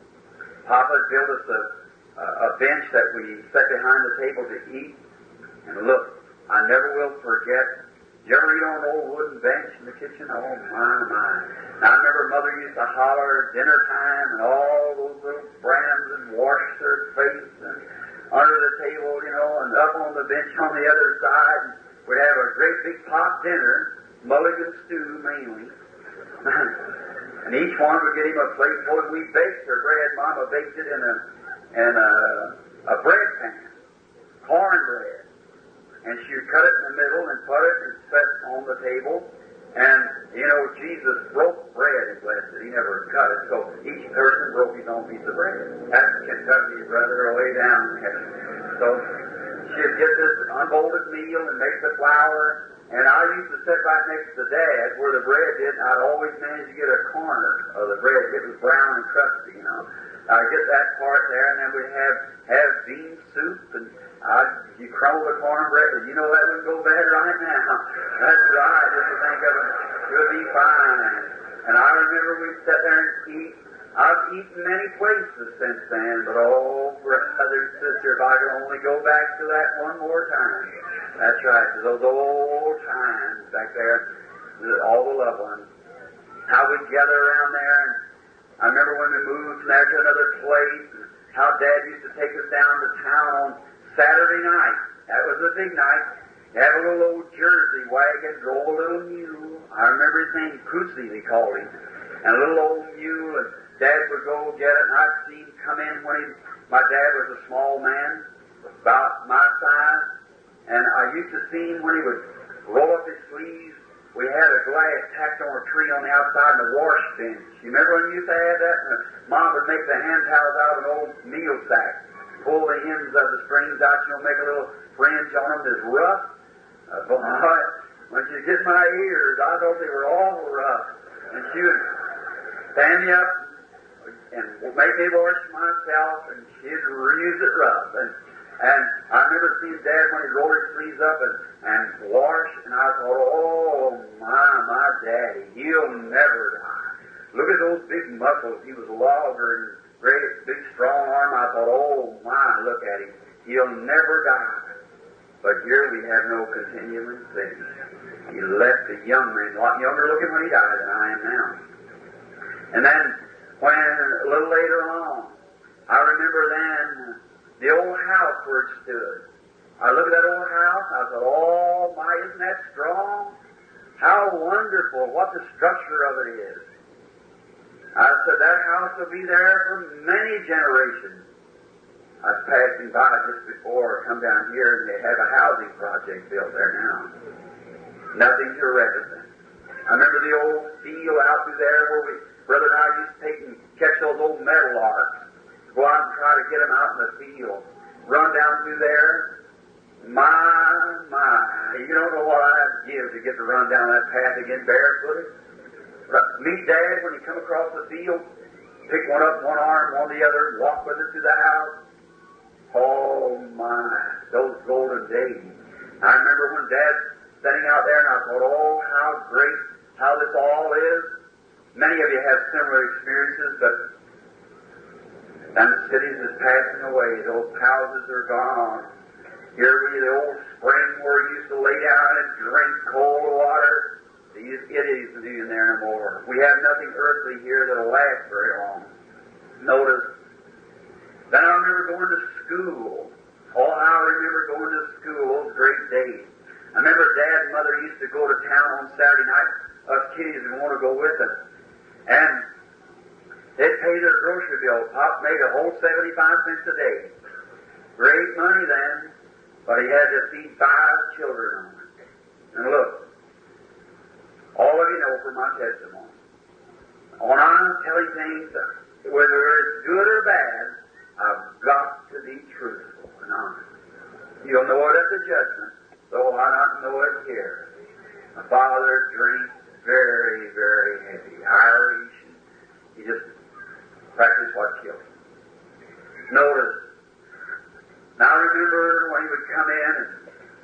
Papa built us a, a, a bench that we sat behind the table to eat. And look, I never will forget. Did you ever eat on an old wooden bench in the kitchen? Oh, my, my. Now, I remember Mother used to holler dinner time and all those little brands and wash their face and under the table, you know, and up on the bench on the other side. And we'd have a great big pot dinner, mulligan stew mainly. And each one would get him a plate full, and we baked their bread. Mama baked it in a in a, a bread pan, cornbread. And she would cut it in the middle and put it and set on the table. And, you know, Jesus broke bread and blessed it. He never cut it. So each person broke his own piece of bread. That's Kentucky, brother, way down there. So she'd get this unbolted meal and make the flour. And I used to sit right next to Dad where the bread did, and I'd always manage to get a corner of the bread. It was brown and crusty, you know. I'd get that part there, and then we'd have, have bean soup, and I'd, you crumble the cornbread, and you know that wouldn't go bad right now. That's right, just to think of it, it would be fine. And I remember we'd sit there and eat. I've eaten many places since then, but oh, brother and sister, if I could only go back to that one more time. That's right, to those old times back there, all the loved ones. How we'd gather around there, and I remember when we moved from there to another place, and how Dad used to take us down to town on Saturday night. That was a big night. He had a little old Jersey wagon, drove a little mule. I remember his name, Pussy, they called him. And a little old mule, and Dad would go get it, and I'd see him come in when he, my dad was a small man, about my size, and I used to see him when he would roll up his sleeves. We had a glass tacked on a tree on the outside in the wash bench. You remember when you used to have that? And Mom would make the hand towels out of an old meal sack, pull the ends of the strings out, you know, make a little fringe on them that's rough. Uh, boy, when she get my ears, I thought they were awful rough. And she would stand me up and make me wash myself, and she'd use it rough. And, and I remember seeing Dad when he rolled his sleeves up and, and wash, and I thought, oh, my, my daddy, he'll never die. Look at those big muscles. He was longer and great, big, strong arm. I thought, oh, my, look at him. He'll never die. But here we have no continuing thing. He left a young man, a lot younger looking when he died than I am now. And then, when a little later on, I remember then the old house where it stood. I looked at that old house, I thought, oh my, isn't that strong? How wonderful, what the structure of it is. I said, that house will be there for many generations. I was passing by just before, come down here, and they have a housing project built there now. Nothing to represent. I remember the old field out through there where we, Brother and I used to take and catch those old metal larks, go out and try to get them out in the field, run down through there, My, my, you don't know what I have to give to get to run down that path again barefooted. Meet Dad when he come across the field, pick one up one arm, one the other, and walk with us to the house. Oh my, those golden days. I remember when Dad standing out there and I thought, oh, how great, how this all is. Many of you have similar experiences, but and the cities is passing away. Those houses are gone. Here we the old spring where we used to lay down and drink cold water. It isn't even there no more. We have nothing earthly here that'll last very long. Notice. Then I remember going to school. Oh, how I remember going to school those great days. I remember Dad and Mother used to go to town on Saturday night. Us kiddies would want to go with them. And they'd pay their grocery bill. Pop made a whole seventy-five cents a day. Great money then, but he had to feed five children on it. And look, all of you know from my testimony, when I'm telling things, whether it's good or bad, I've got to be truthful and honest. You'll know it at the judgment, though I not know it here. My father drank very, very heavy, Irish, and he just practiced what killed him. Notice, now remember when he would come in and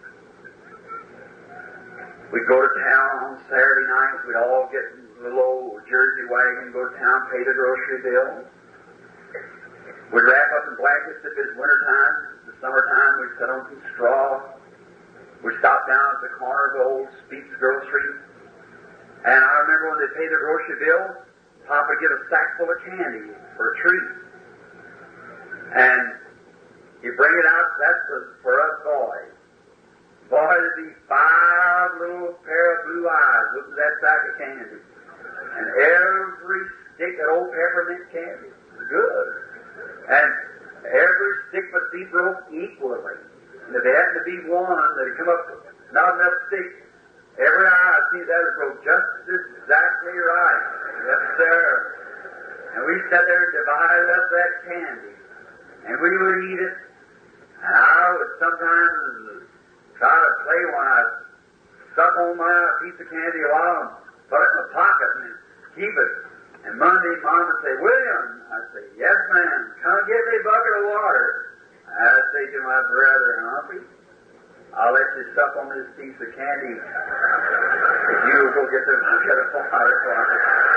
we'd go to town on Saturday nights, we'd all get in a little old Jersey wagon, go to town, pay the grocery bill. We'd wrap up in blankets if it's wintertime. The summertime, we'd sit on some straw. We'd stop down at the corner of the old Speaks Grocery. And I remember when they paid the grocery bill, Pop would get a sack full of candy for a treat. And you bring it out, that's for, for us boys. Boy, there'd be five little pair of blue eyes looking at that sack of candy. And every stick of old peppermint candy was good. And every stick must be broke equally. And if there happened to be one that'd come up with not enough sticks, every eye I see that is broke just exactly right. Yes, sir. And we sat there and divided up that candy. And we would eat it. And I would sometimes try to play when I suck on my piece of candy a while and put it in my pocket and keep it. And Monday, Mom would say, William, I'd say, yes, ma'am, come get me a bucket of water. I'd say to my brother, Humphrey, I'll let you suck on this piece of candy if you go get the bucket of water for me.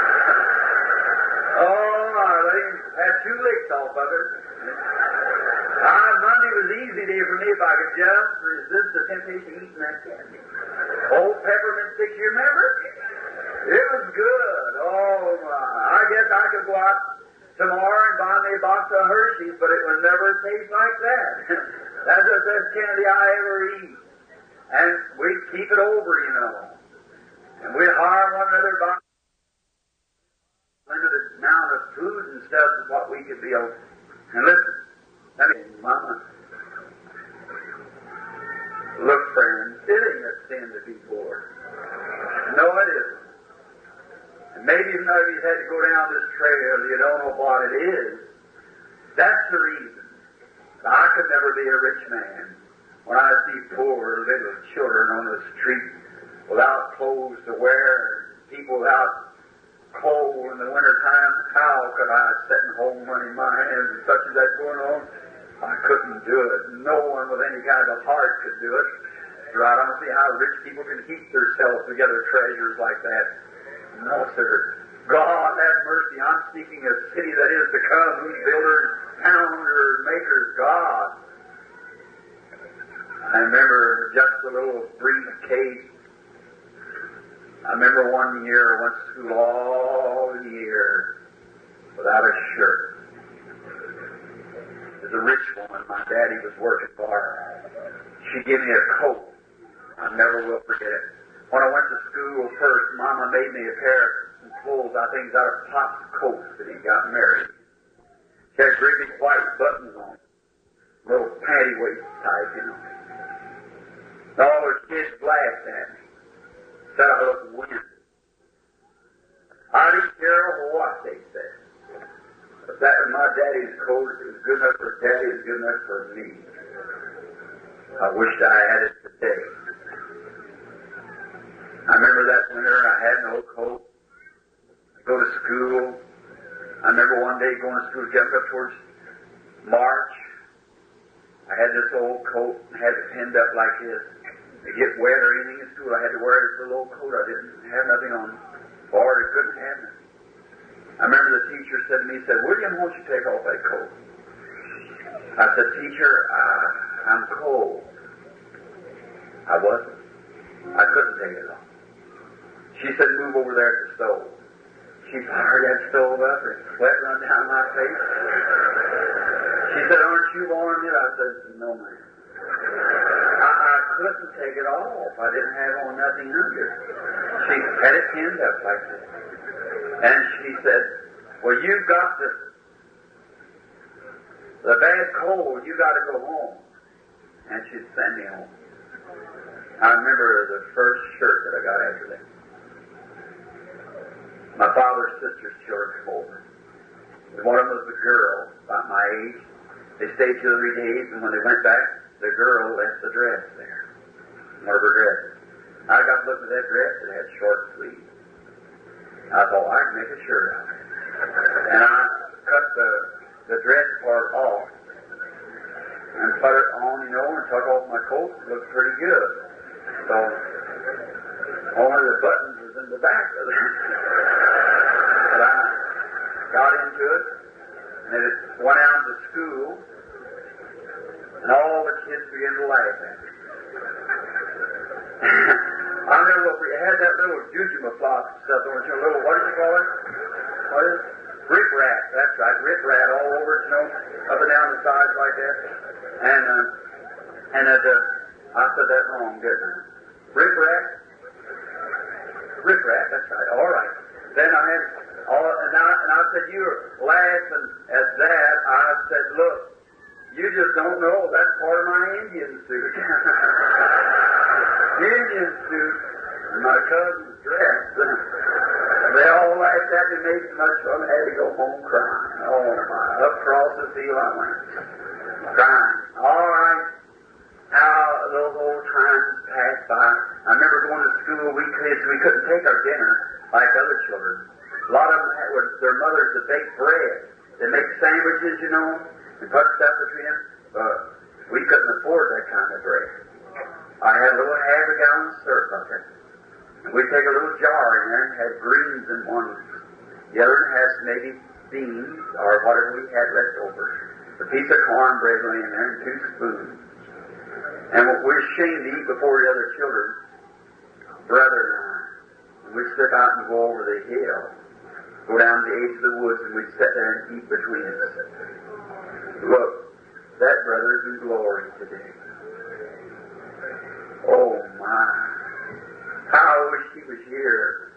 Oh, I let him have two licks off of it. Ah, Monday was an easy day for me if I could just resist the temptation of eating that candy. Old peppermint sticks, you remember? It was good. Oh, my. I guess I could go out tomorrow and buy me a box of Hershey's, but it would never taste like that. That's the best candy I ever eat. And we'd keep it over, you know. And we'd hire one another by limited amount of food and stuff is what we could be able. And listen, I mean, Mama, look, friends, it ain't a sin to be poor. No, it isn't. And maybe if none of you had to go down this trail, you don't know what it is. That's the reason. I could never be a rich man. When I see poor little children on the street without clothes to wear, people without coal in the wintertime, how could I sit at home running my hands and such as that going on? I couldn't do it. No one with any kind of a heart could do it. So I don't see how rich people can keep themselves together treasures like that. No, sir. God have mercy. I'm seeking a city that is to come, whose builders, founders, makers, God. I remember just a little brief case. I remember one year I went to school all year without a shirt. There's a rich woman my daddy was working for. She gave me a coat. I never will forget it. When I went to school first, Mama made me a pair of clothes, I think, out of Pop's coat that he got married. She had great big white buttons on it. Little panty waist type, you know. And all the kids laughed at me. Said I looked weird. I didn't care what they said. But that was my daddy's coat. It was good enough for Daddy. It was good enough for me. I wished I had it today. I remember that winter I had no coat. I'd go to school. I remember one day going to school, getting up towards March. I had this old coat and had it pinned up like this. To get wet or anything in school, I had to wear this little old coat. I didn't have nothing on for it. I couldn't have it. I remember the teacher said to me, he said, William, won't you take off that coat? I said, teacher, uh, I'm cold. I wasn't. I couldn't take it off. She said, move over there to the stove. She fired that stove up and sweat run down my face. She said, aren't you warm yet? I said, no, ma'am. I, I couldn't take it off. I didn't have on nothing under. She had it pinned up like this. And she said, well, you've got the, the bad cold. You got to go home. And she'd send me home. I remember the first shirt that I got after that. My father's sister's children come over. One of them was a girl, about my age. They stayed two or three days, and when they went back, the girl left the dress there. One of her dresses. I got to look at that dress. It had short sleeves. I thought, I can make a shirt out of it. And I cut the, the dress part off and put it on, you know, and took off my coat. It looked pretty good. So, only the buttons was in the back of it. But I got into it, and it went out to school, and all the kids began to laugh at me. I remember we had that little jujuma flock stuff, don't you? Little, what did you call it? What is it? Rip rat, that's right, rip rat all over, you know, up and down the sides like that. And, uh, and uh, I said that wrong, didn't I? Rip rat? Rip rat, that's right, all right. Then I had, all, and, I, and I said, you're laughing at that. I said, look, you just don't know, that's part of my Indian suit. Indian suit, and my cousin's dress. They all laughed at me, made so much fun, I had to go home crying. Oh my, up across the field I went, crying. All right, how those old times passed by. I remember going to school, we kids, we couldn't take our dinner like other children. A lot of them had, were, their mothers would bake bread. They make sandwiches, you know, and put stuff between them. But we couldn't afford that kind of bread. I had a little half a gallon syrup bucket. And we'd take a little jar in there and had greens in one. The other one has maybe beans or whatever we had left over. A piece of cornbread lay in there and two spoons. And what we're ashamed to eat before the other children, brother and I, and we'd slip out and go over the hill, go down to the edge of the woods, and we'd sit there and eat between us. Look, that brother is in glory today. Oh my, how I wish he was here.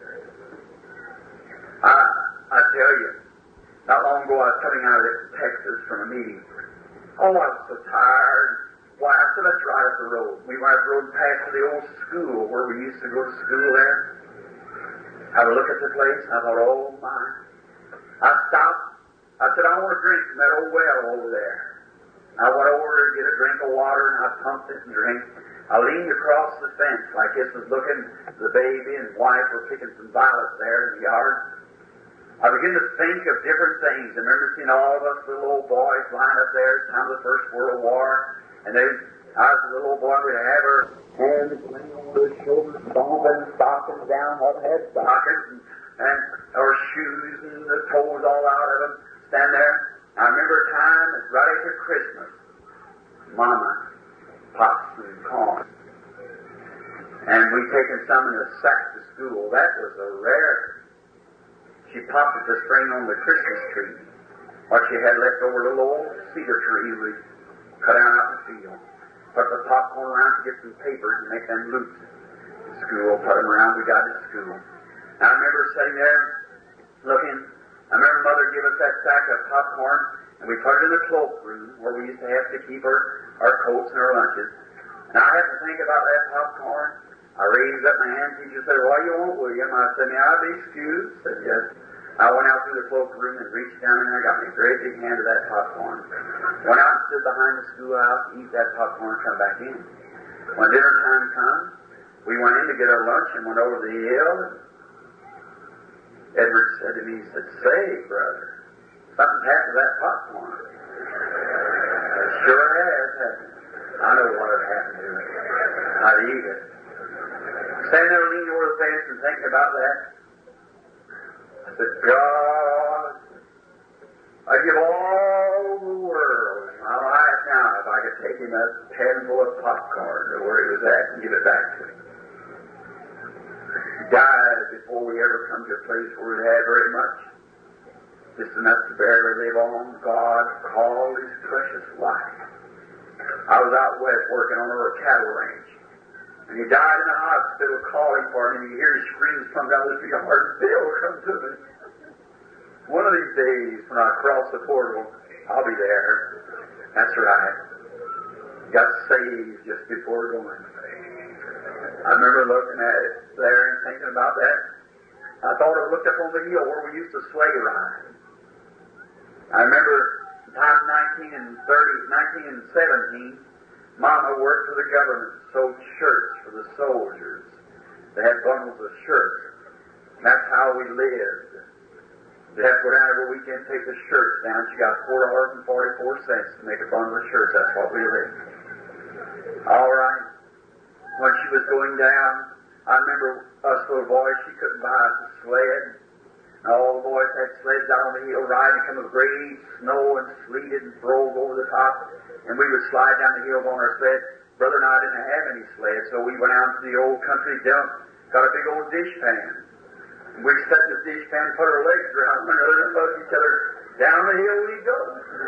I, I tell you, not long ago I was coming out of Texas from a meeting. Oh, I was so tired. Why, I said, let's ride up the road. We went up the road and passed to the old school where we used to go to school there. I would look at the place, and I thought, oh my. I stopped. I said, I want a drink from that old well over there. I went over to get a drink of water, and I pumped it and drank. I leaned across the fence like this was looking. The baby and wife were picking some violets there in the yard. I began to think of different things. I remember seeing all of us little old boys lying up there at the time of the First World War. And they, I was a little old boy, we'd have her hands laying over his shoulders, stomping stockings down, what had stockings, and, and our shoes and the toes all out of them, stand there. I remember a time, it's right after Christmas, Mama pops and corn. And we taken some in a sack to school. That was a rarity. She popped at the string on the Christmas tree. What she had left over, a little old cedar tree we cut out in the field. Put the popcorn around to get some paper and make them loose. In school, put them around, we got to school. Now, I remember sitting there looking. I remember Mother gave us that sack of popcorn, and we put it in the cloakroom where we used to have to keep our, our coats and our lunches. And I had to think about that popcorn. I raised up my hand. Teacher said, what do you want, William? I said, may I be excused? I said, yes. I went out through the cloakroom and reached down in there and got me a great big hand of that popcorn. Went out and stood behind the schoolhouse, eat that popcorn, and come back in. When dinner time come, we went in to get our lunch and went over the hill. Edward said to me, he said, "Say, brother, something's happened to that popcorn." It sure has happened. I know what had happened to it. I'd eat it. Standing there leaning over the fence and thinking about that, I said, "God, I give all the world in my life now if I could take him a handful of popcorn to where he was at and give it back to him." He died before we ever come to a place where we had very much. Just enough to barely live on. God called his precious life. I was out west working on a cattle ranch. And he died in the hospital calling for him, and you hear his screams come down the street, "Hard Bill, come to me." One of these days, when I cross the portal, I'll be there. That's right. Got saved just before going. I remember looking at it there and thinking about that. I thought I looked up on the hill where we used to sleigh ride. I remember time nineteen thirty, nineteen seventeen, Mama worked for the government, sold shirts for the soldiers. They had bundles of shirts. That's how we lived. You'd have to go down every weekend, take the shirts down. She got four dollars and forty-four cents to make a bundle of shirts. That's what we lived. All right. When she was going down, I remember us little boys, she couldn't buy us a sled. And all the boys had sleds down the hill riding, come with great snow and sleet and drove over the top. And we would slide down the hill on our sled. Brother and I didn't have any sleds, so we went out to the old country dump, got a big old dishpan. And we sat in the dishpan, put our legs around one another and loved each other. Down the hill we go.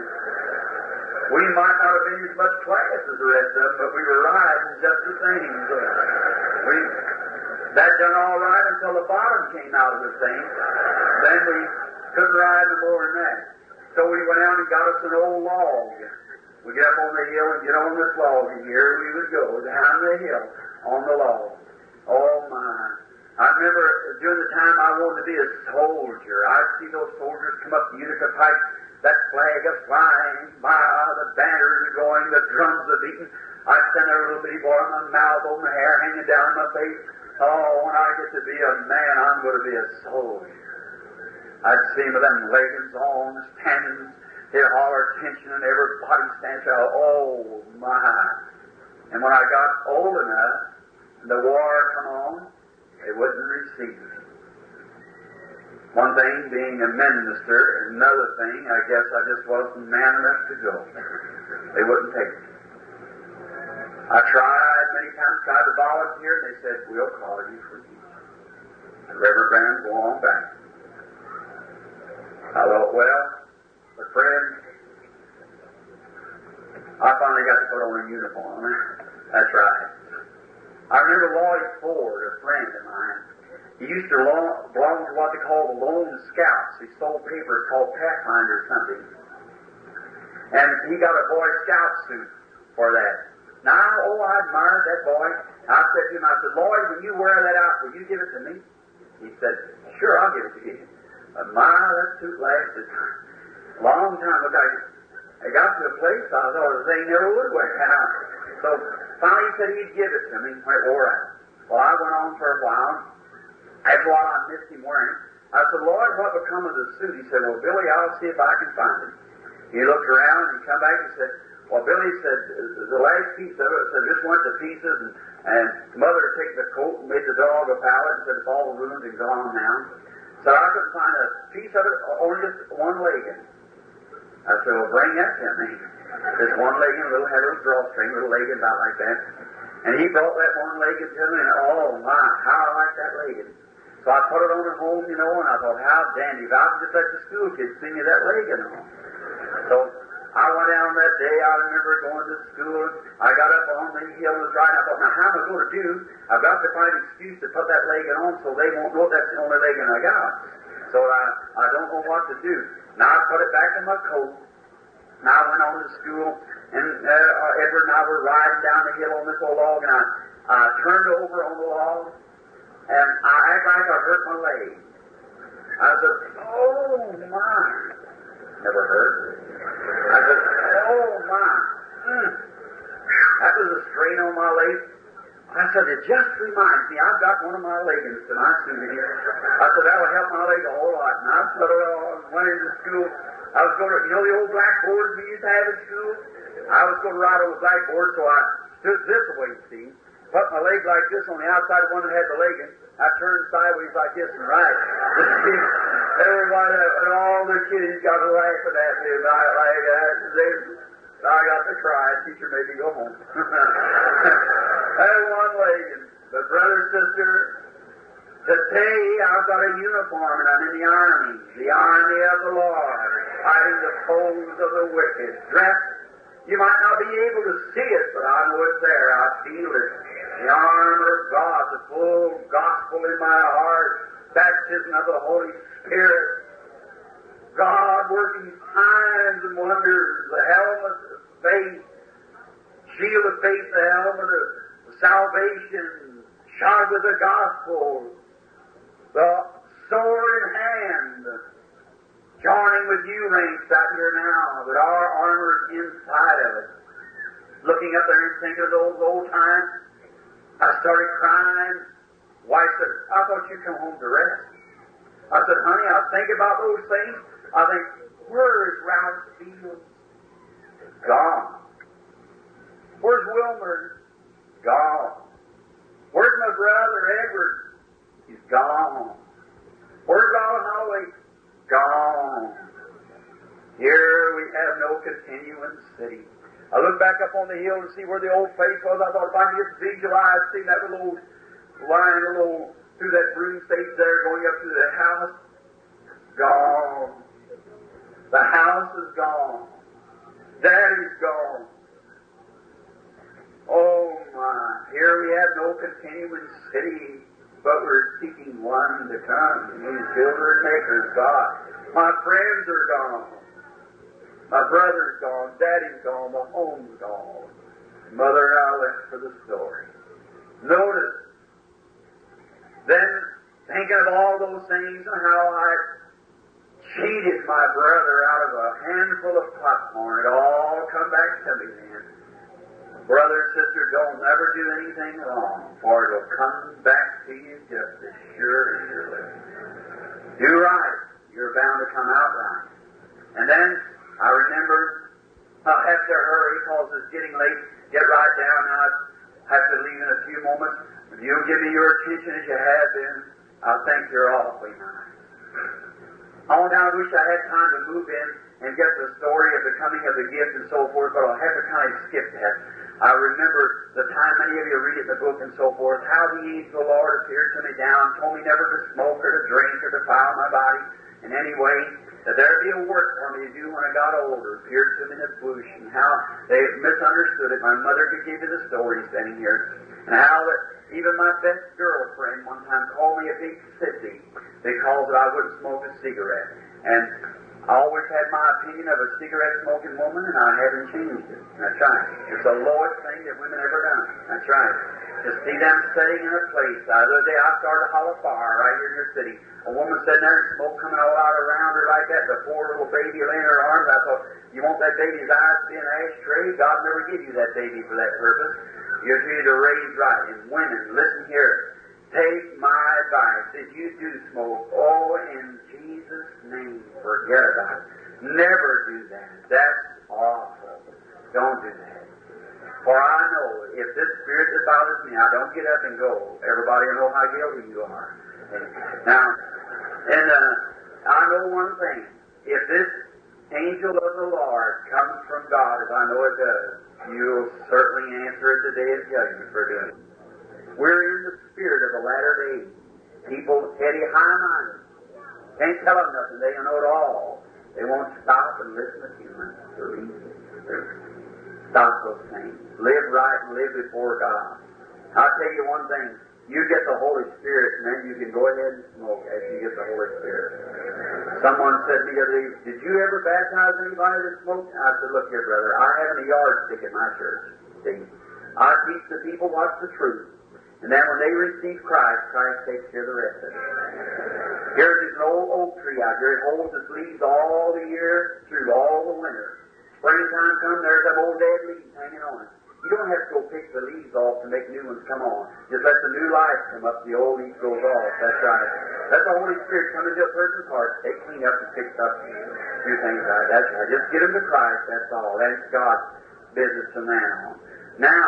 We might not have been as much class as the rest of them, but we were riding just the same. So we, that done all right until the bottom came out of the thing. Then we couldn't ride no more than that. So we went out and got us an old log. We get up on the hill and get on this log, and here we would go down the hill on the log. Oh my. I remember during the time I wanted to be a soldier, I'd see those soldiers come up the Utica Pike, that flag is flying by, the banners are going, the drums are beating. I'd stand there a little bitty boy with my mouth open, my hair hanging down my face. Oh, when I get to be a man, I'm going to be a soldier. I'd see him with them leggings on, standing, he'd holler attention, and everybody stands out. Oh, my. And when I got old enough, and the war come on, they wouldn't receive me. One thing being a minister, another thing, I guess I just wasn't man enough to go. They wouldn't take me. I tried many times, tried to volunteer, and they said, "We'll call you for you." The Reverend Graham, go on back. I thought, well, but friend, I finally got to put on a uniform. That's right. I remember Lloyd Ford, a friend of mine. He used to belong to what they call the Lone Scouts. He sold papers called Pathfinder or something. And he got a Boy Scout suit for that. Now, oh, I admired that boy. I said to him, I said, "Lloyd, when you wear that out, will you give it to me?" He said, "Sure, I'll give it to you." But my, that suit lasted a long time. Look, I, I got to a place I thought the thing never would wear out. So finally he said he'd give it to me when it wore out. Well, I went on for a while. After a while I missed him wearing it. I said, "Lord, what become of the suit?" He said, "Well, Billy, I'll see if I can find it." He looked around and he come back and said, "Well, Billy said, the last piece of it said this went to pieces, and, and Mother took the coat and made the dog a pallet and said it's all ruined and gone now. So I couldn't find a piece of it, only just one leg in it." I said, "Well, bring that to me." This one leg in a little, had a little drawstring, little leg in about like that. And he brought that one leg to me, and oh my, how I like that leg in. So I put it on at home, you know, and I thought, how dandy. If I could just let the school kids see me that leg in on. So I went down that day, I remember going to school, I got up on the hill and was riding, I thought, now how am I going to do? I've got to find an excuse to put that leg on so they won't know that's the only leg I got. So I, I don't know what to do. Now I put it back in my coat. Now I went on to school, and uh, Edward and I were riding down the hill on this old log, and I, I turned over on the log, and I act like I hurt my leg. I said, oh my. Never heard. I said, oh my. Mm. That was a strain on my leg. I said, it just reminds me, I've got one of my leggings to my souvenir. I said, that would help my leg a whole lot. And I put it on, went into school. I was going to, you know the old blackboard we used to have at school? I was going to write on the blackboard, so I stood this way, see, put my leg like this on the outside of one that had the legging. I turned sideways like this and right. Everybody, and all the kids got to laughing at me about like that. They, I got to cry. Teacher made me go home. I had one legging. But brother, sister, today I've got a uniform and I'm in the army, the army of the Lord, fighting the foes of the wicked. Dressed, you might not be able to see it, but I know it's there. I feel it. The armor of God, the full gospel in my heart, baptism of the Holy Spirit, God working signs and wonders, the helmet of faith, shield of faith, the helmet of salvation, shod with the gospel, the sword in hand, joining with you ranks out here now, that our armor's inside of it. Looking up there and thinking of those old times, I started crying. Wife said, I thought you'd come home to rest. I said, honey, I think about those things. I think, where is Ralph Fields? Gone. Where's Wilmer? Gone. Where's my brother Edward? He's gone. Where's Robin Holloway? Gone. Here we have no continuing city. I looked back up on the hill to see where the old place was. I thought if I could just visualize seeing that little old line, a little through that broom stage there, going up to the house. Gone. The house is gone. Daddy's gone. Oh my! Here we have no continuing city, but we're seeking one to come. He's builder and maker's God. My friends are gone. My brother's gone, Daddy's gone, the home's gone. Mother and I left for the story. Notice, then thinking of all those things and how I cheated my brother out of a handful of popcorn, it all come back to me then. Brother, sister, don't never do anything wrong, for it'll come back to you just as sure as you're living. Do right, you're bound to come out right. And then I remember I'll have to hurry because it's getting late. Get right down. I have to leave in a few moments. If you'll give me your attention as you have been, I'll think you're awfully nice. Oh, now I wish I had time to move in and get the story of the coming of the gift and so forth, but I'll have to kind of skip that. I remember the time many of you read it in the book and so forth, how the angel of the Lord appeared to me down, told me never to smoke or to drink or defile my body in any way, that there'd be a work for me to do when I got older. Appeared to me in a bush, and how they misunderstood it. My mother could give you the story standing here, and how that even my best girlfriend one time called me a big sissy because that I wouldn't smoke a cigarette. And I always had my opinion of a cigarette-smoking woman, and I haven't changed it. That's right. It's the lowest thing that women ever done. That's right. To see them sitting in a place. The other day I started a hollow fire right here in your city. A woman sitting there and smoke coming all out around her like that, the poor little baby laying in her arms. I thought, you want that baby's eyes to be an ashtray? God never gave you that baby for that purpose. You're to to raise right. And women, listen here. Take my advice. If you do smoke, oh, in Jesus' name, forget about it. Never do that. That's awful. Don't do that. For I know, if this spirit that bothers me, I don't get up and go. Everybody will know how guilty you are. Now, and uh, I know one thing. If this angel of the Lord comes from God, as I know it does, you'll certainly answer it the day of judgment for doing it. We're in the spirit of the latter days. People heady, high-minded. Can't tell them nothing. They don't know it all. They won't stop and listen to humans. Stop those things. Live right and live before God. I'll tell you one thing. You get the Holy Spirit, and then you can go ahead and smoke as you get the Holy Spirit. Someone said to me the other day, did you ever baptize anybody that smoked? I said, look here, brother, I haven't a yardstick in my church. See, I teach the people what's the truth. And then when they receive Christ, Christ takes care of the rest of it. Here's an old oak tree out here. It holds its leaves all the year through, all the winter. Springtime comes, there's them old dead leaves hanging on it. You don't have to go pick the leaves off to make new ones come on. Just let the new life come up, the old leaf goes off. That's right. Let the Holy Spirit come into a person's heart. They clean up and fix up and do things right. That's right. Just get them to Christ, that's all. That's God's business from then on. Now,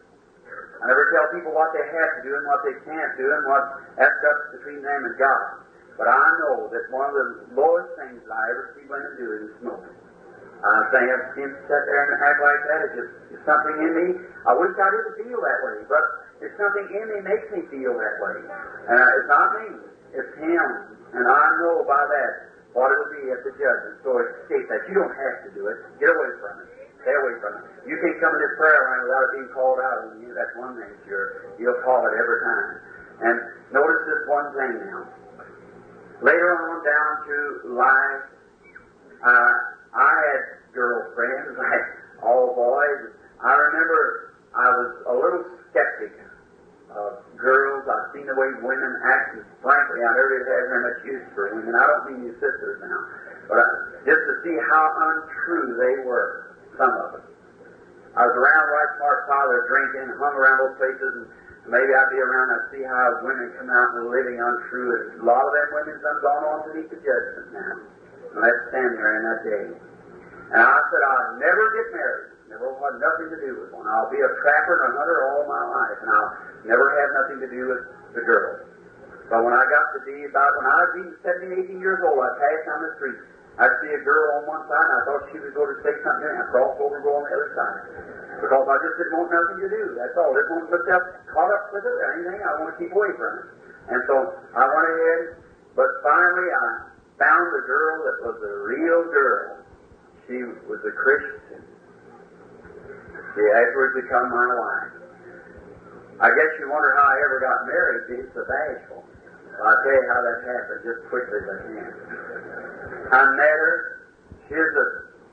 I never tell people what they have to do and what they can't do and what that's up between them and God. But I know that one of the lowest things that I ever see women do is smoking. I'm saying I've seen them sit there and act like that. It's just it's something in me. I wish I didn't feel that way, but it's something in me makes me feel that way. And uh, it's not me. It's Him. And I know by that what it will be at the judgment. So it states that you don't have to do it. Get away from it. Stay away from it. You can't come in this prayer line without it being called out on you. That's one thing, sure. You'll call it every time. And notice this one thing now. Later on down through life, uh, I had girlfriends, like all boys. I remember I was a little skeptic of girls. I've seen the way women act, and frankly, I never had very much use for women. I don't mean you sisters now, but I, just to see how untrue they were, some of them. I was around White Smart Father drinking, hung around those places, and maybe I'd be around and I'd see how women come out and living untrue. And a lot of them women's done gone on to meet the judgment now. And let's stand there in that day. And I said, I'll never get married. Never had nothing to do with one. I'll be a trapper and a hunter all my life, and I'll never have nothing to do with the girls. But when I got to be about, when I was even seventeen, eighteen years old, I passed down the street. I'd see a girl on one side, and I thought she would go to say something, and I crossed over and go on the other side. Because I just didn't want nothing to do. That's all. I didn't want to look up, caught up with her or anything. I want to keep away from it. And so I went ahead, but finally I found a girl that was a real girl. She was a Christian. She afterwards became my wife. I guess you wonder how I ever got married. Being so bashful. I'll tell you how that happened just quickly as I can. I met her. She's a,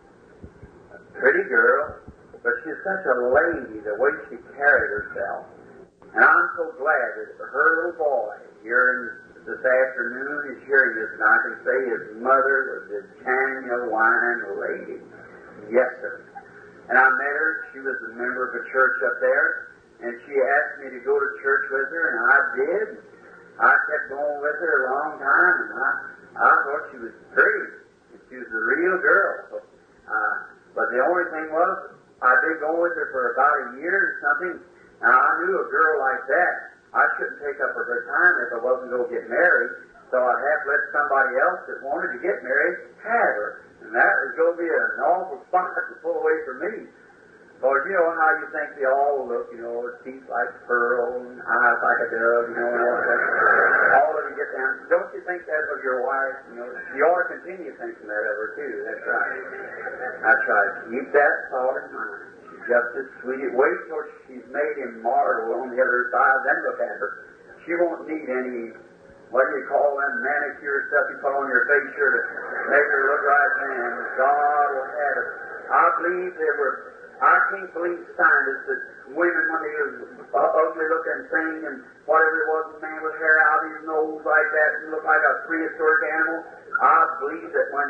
a pretty girl, but she's such a lady, the way she carried herself. And I'm so glad that her little boy here this afternoon is hearing this, and I can say his mother was a genuine lady. Yes, sir. And I met her. She was a member of a church up there, and she asked me to go to church with her, and I did. I kept going with her a long time, and I, I thought she was pretty. And she was a real girl. So, uh, but the only thing was, I'd been going with her for about a year or something. Now, I knew a girl like that, I shouldn't take up her time if I wasn't going to get married. So I'd have to let somebody else that wanted to get married have her. And that was going to be an awful spot to pull away from me. Because you know how you think they all look, you know, teeth like pearl and eyes like a dove, you know, and all that. All of you get down. Don't you think that of your wife? You know, you ought to continue thinking that of her, too. That's right. That's right. Keep that thought in mind. She's just as sweet. Wait till she's made him martyr on the other side, then look at her. She won't need any, what do you call them, manicure stuff you put on your face here to make her look right then. God will have her. I believe there were I can't believe scientists that women, when they was uh, ugly looking thing and whatever it was, a man with hair out of his nose like that and looked like a prehistoric animal. I believe that when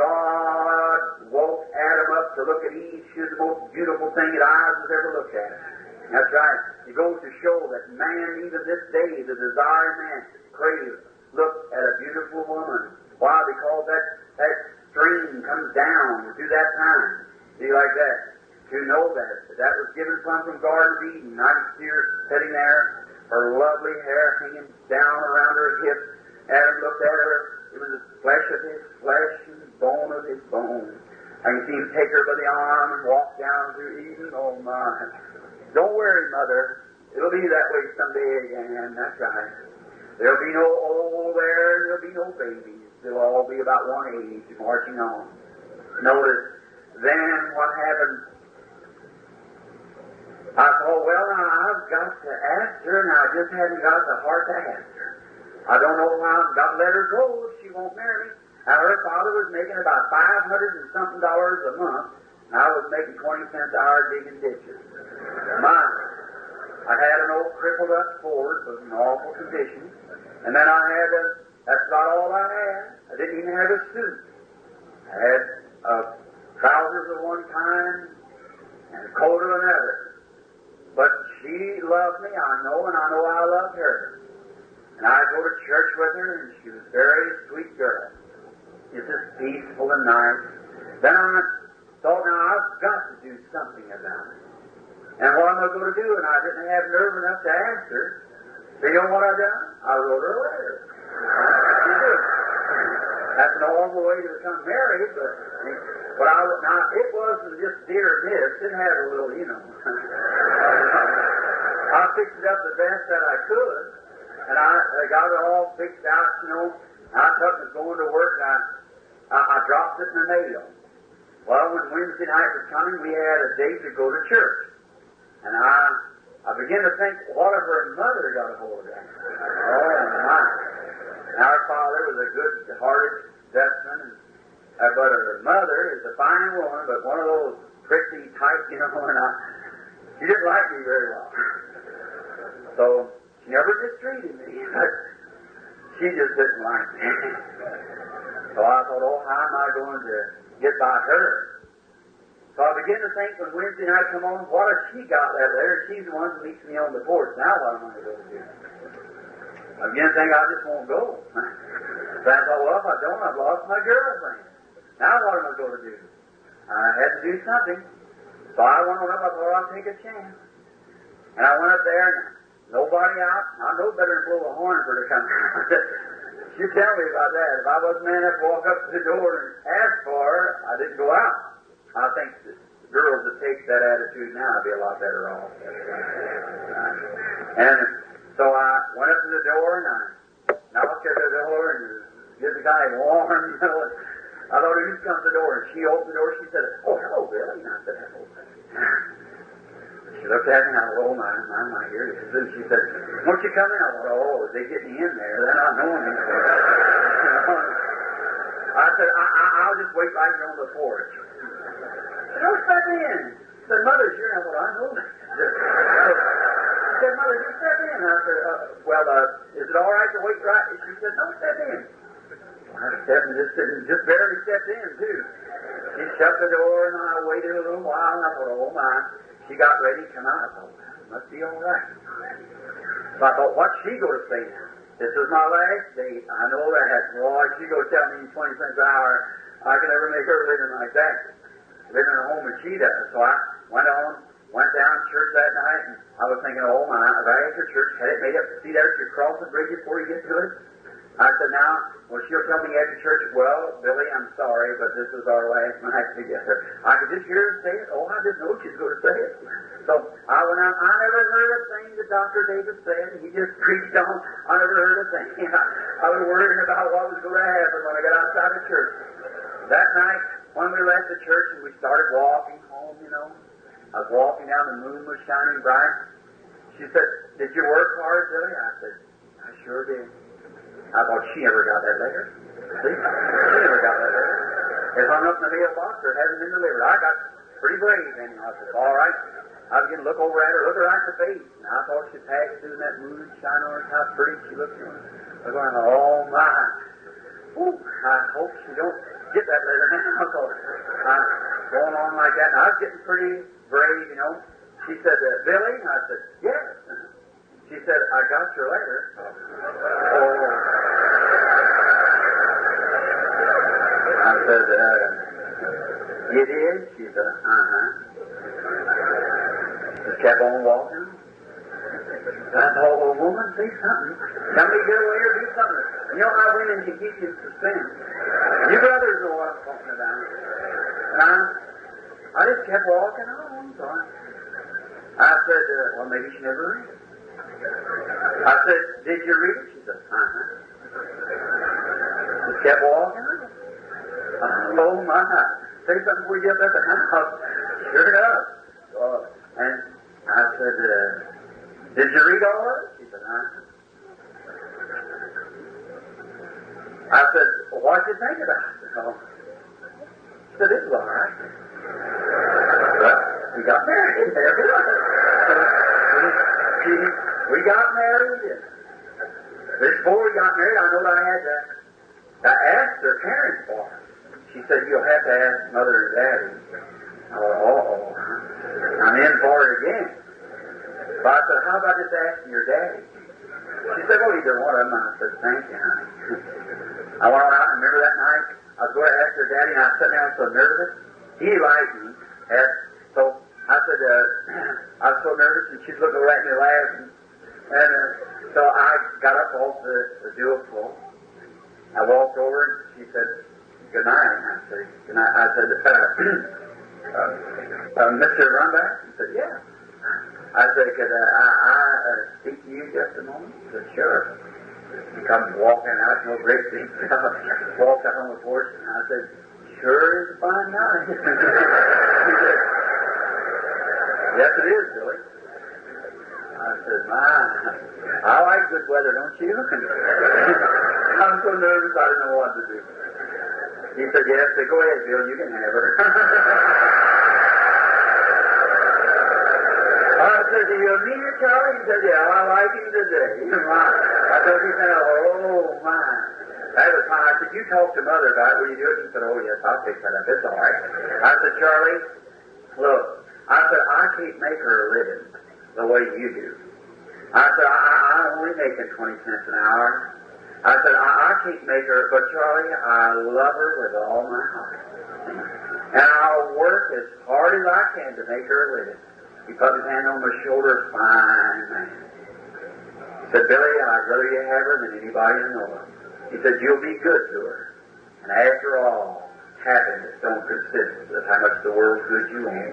God woke Adam up to look at Eve, she was the most beautiful thing that eyes has ever looked at. That's right. It goes to show that man, even this day, the desiring man, craves, look at a beautiful woman. Why? Because that, that stream comes down to that time. See, like that. To know that. That was given from from Garden of Eden. I could see her sitting there, her lovely hair hanging down around her hips. Adam looked at her. It was the flesh of his flesh and bone of his bone. I can see him take her by the arm and walk down to Eden. Oh, my. Don't worry, Mother. It'll be that way someday again. That's right. There'll be no old there, and there'll be no babies. They'll all be about one age, marching on. Notice, then what happened? I thought, well, I've got to ask her, and I just haven't got the heart to ask her. I don't know how I've got to let her go if she won't marry me. Now, her father was making about five hundred and something dollars a month, and I was making twenty cents an hour digging ditches. My, I had an old crippled up Ford, was in awful condition, and then I had a, That's about all I had. I didn't even have a suit. I had uh, trousers of one kind and a coat of another. But she loved me, I know, and I know I loved her. And I'd go to church with her, and she was a very sweet girl. Just as peaceful and nice. Then I thought, now I've got to do something about it. And what am I going to do? And I didn't have nerve enough to ask her. So you know what I done? I wrote her a letter. She did. That's an normal way to become married, but but I now it wasn't just dear miss. It had a little, you know. I fixed it up the best that I could, and I, I got it all fixed out. You know, I thought it was going to work. And I, I I dropped it in the mail. Well, when Wednesday night was coming, we had a date to go to church, and I I began to think, what if her mother got a hold of that? Oh my! Our father was a good-hearted Dutchman, and, uh, but her mother is a fine woman, but one of those prissy type, you know, and I, she didn't like me very well. So she never mistreated me, but she just didn't like me. So I thought, oh, how am I going to get by her? So I began to think when Wednesday night come on, what if she got that letter? She's the one who meets me on the porch. Now what am I going to do? I began to think I just won't go. So I thought, well, if I don't, I've lost my girlfriend. Now what am I going to do? I had to do something. So I went on up. I thought I'd take a chance. And I went up there, and nobody out. I know better than blow a horn for her to come out. You tell me about that. If I wasn't man enough to walk up to the door and ask for her, I didn't go out. I think the girls that take that attitude now would be a lot better off. And so I went up to the door, and I knocked at the door, and give the guy warm, you know. I thought, who's come to the door? And she opened the door. She said, oh, hello, Billy. And I said, hello. She looked at me, and I thought, oh, my, my, my, here it is. And she said, won't you come in? I thought, oh, if they get me in there, then I know me. I said, I, I, I'll just wait right here on the porch. She said, don't step in. She said, Mother's here. I thought, I know that. She said, Mother, just step in. I said, uh, well, uh, is it all right to wait right? She said, no, step in. I stepped and just, just barely stepped in, too. She shut the door, and I waited a little while, and I thought, oh, my. She got ready to come out. I thought, well, it must be all right. So I thought, what's she going to say now? This is my last date. I know that. Boy, she going to tell me twenty cents an hour. I can never make her living like that. Living in a home as she does. So I went on, went down to church that night, and I was thinking, oh, my, right after church, had it made up. See there, you cross the bridge before you get to it? I said, now, well, she'll tell me after church, well, Billy, I'm sorry, but this is our last night together. I could just hear her say it. Oh, I didn't know she was going to say it. So I went out. I never heard a thing that Doctor Davis said. He just preached on. I never heard a thing. I was worrying about what was going to happen when I got outside of church. That night, when we left the church and we started walking home, you know, I was walking down, the moon was shining bright. She said, did you work hard, Billy? I said, I sure did. I thought, she never got that letter. See? She never got that letter. It hung up in the mailbox, or it hasn't been delivered. I got pretty brave, and I said, all right. I began to look over at her, look her right in the face. And I thought she'd pass through that moon and shine on her, how pretty she looked. I was going, oh, my. Ooh, I hope she don't get that letter now, because I'm going on like that. And I was getting pretty brave, you know. She said, uh, Billy? I said, yes. She said, I got your letter. Oh. I said, uh, you did? She said, uh-huh. Just kept on walking. I thought, well, woman, say something. Somebody get away or do something. You know how women can keep you in suspense. You brothers know what I'm talking about. And I, I just kept walking on. So I, I said, uh, well, maybe she never read it. I said, did you read it? She said, uh-huh. Just kept walking on. Oh, my. Say something before you get up at the house. Sure enough. Uh, and I said, uh, did you read all of it? She said, uh-huh. I said, well, what did you think about it? Oh. She said, it was all right. Well, we got married. There we was. So, we got married. And before we got married, I know that I had to, I asked their parents for her. She said, you'll have to ask Mother and Daddy. Oh, uh-oh. I'm in for it again. But I said, how about just asking your daddy? She said, well, either one of them. I said, thank you, honey. I went on out and remember that night, I was going to ask her daddy, and I sat down so nervous. He liked me. And so I said, uh, I was so nervous, and she's looking at me laughing. And uh, so I got up off the, the dual floor. I walked over, and she said, good night. I said, good night. I said, uh, uh, uh, Mister Runback? He said, yeah. I said, could uh, I, I uh, speak to you just a moment? He said, sure. He comes walking out, no great big stuff, walked out on the porch, and I said, sure is a fine night. He said, yes, it is, Billy. I said, my, I like good weather, don't you? I'm so nervous, I didn't know what to do. He said, yes, said, go ahead, Bill, you can have her. I said, do you mean it, Charlie? He said, yeah, I like him today. I told him, oh, my. That was fine. I said, you talk to Mother about it. Will you do it? He said, oh, yes, I'll fix that up. It's all right. I said, Charlie, look, I said, I can't make her a living the way you do. I said, I, I, I'm only making twenty cents an hour. I said, I, I can't make her, but Charlie, I love her with all my heart. And I'll work as hard as I can to make her a living. He put his hand on my shoulder, fine man. He said, Billy, I'd rather you have her than anybody I know of. He said, you'll be good to her. And after all, happiness don't consist of how much the world's good you own.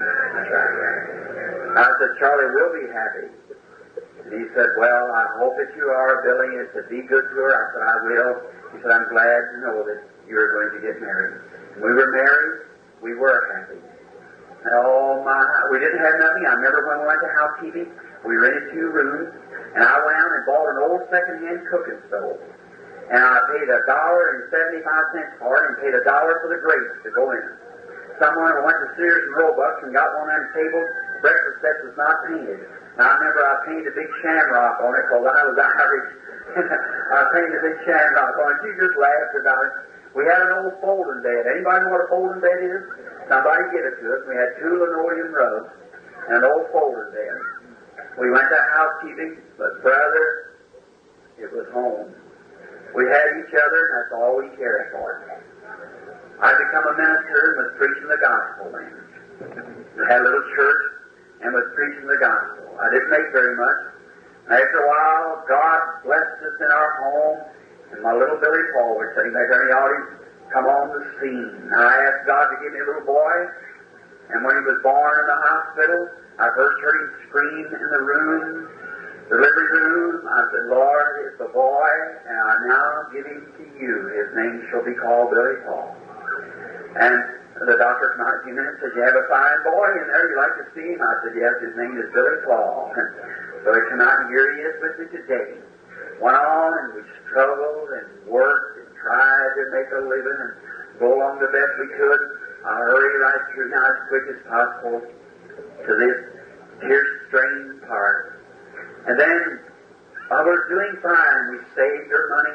I said, Charlie, we'll be happy. And he said, well, I hope that you are, Billy. And said, be good to her. I said, I will. He said, I'm glad to know that you're going to get married. When we were married, we were happy. Oh, my, we didn't have nothing. I remember when we went to housekeeping, we rented two rooms, and I went out and bought an old second-hand cooking stove. And I paid a dollar and seventy-five cents for it, and paid a dollar for the grates to go in. Someone went to Sears and Roebuck and got one of them tables, breakfast sets was not painted. Now, I remember I painted a big shamrock on it because I was Irish. I painted a big shamrock on it. She just laughed about it. We had an old folding bed. Anybody know what a folding bed is? Somebody give it to us. We had two linoleum rugs and an old folding bed. We went to housekeeping, but brother, it was home. We had each other, and that's all we cared for. I become a minister and was preaching the gospel then. We had a little church and was preaching the gospel. I didn't make very much. After a while, God blessed us in our home, and my little Billy Paul was sitting back there in the audience, come on the scene. And I asked God to give me a little boy, and when he was born in the hospital, I first heard him scream in the room, delivery room. I said, Lord, it's a boy, and I now give him to you. His name shall be called Billy Paul. And the doctor came out in a few minutes and said, you have a fine boy in there, you like to see him? I said, yes, his name is Billy Paul. So he came out, and here he is with me today. Went on, and we struggled and worked and tried to make a living and go along the best we could. I hurried right through now as quick as possible to this tear-strained part. And then I was doing fine. We saved our money.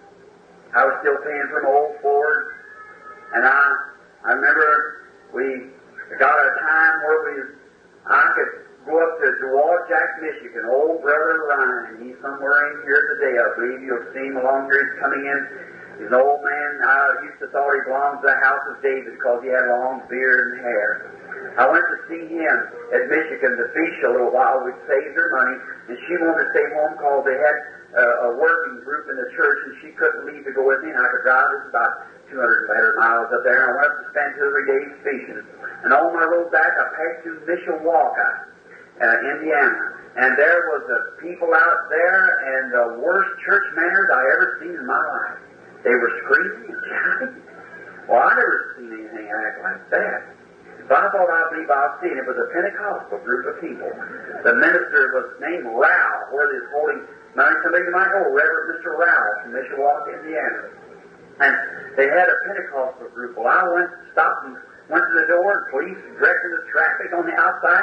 I was still paying from old Ford. And I I remember we got a time where we I could go up to Dewaljack, Michigan. Old Brother Ryan, he's somewhere in here today. I believe you'll see him along here. He's coming in. He's an old man. I used to thought he belonged to the house of David because he had long beard and hair. I went to see him at Michigan to fish a little while. We saved her money, and she wanted to stay home because they had uh, a working group in the church, and she couldn't leave to go with me, and I could drive us about two hundred better miles up there. And I went up to spend two or three days fishing. And on my road back, I passed through Mishawaka, uh, Indiana. And there was the people out there, and the worst church manners I ever seen in my life. They were screaming and shouting. Well, I never seen anything act like that. So I thought, I believe I've seen it. It was a Pentecostal group of people. The minister was named Rao, where they was holding, now somebody you might know, Reverend Mister Rao from Mishawaka, Indiana. And they had a Pentecostal group. Well, I went, stopped and went to the door, and police directed the traffic on the outside.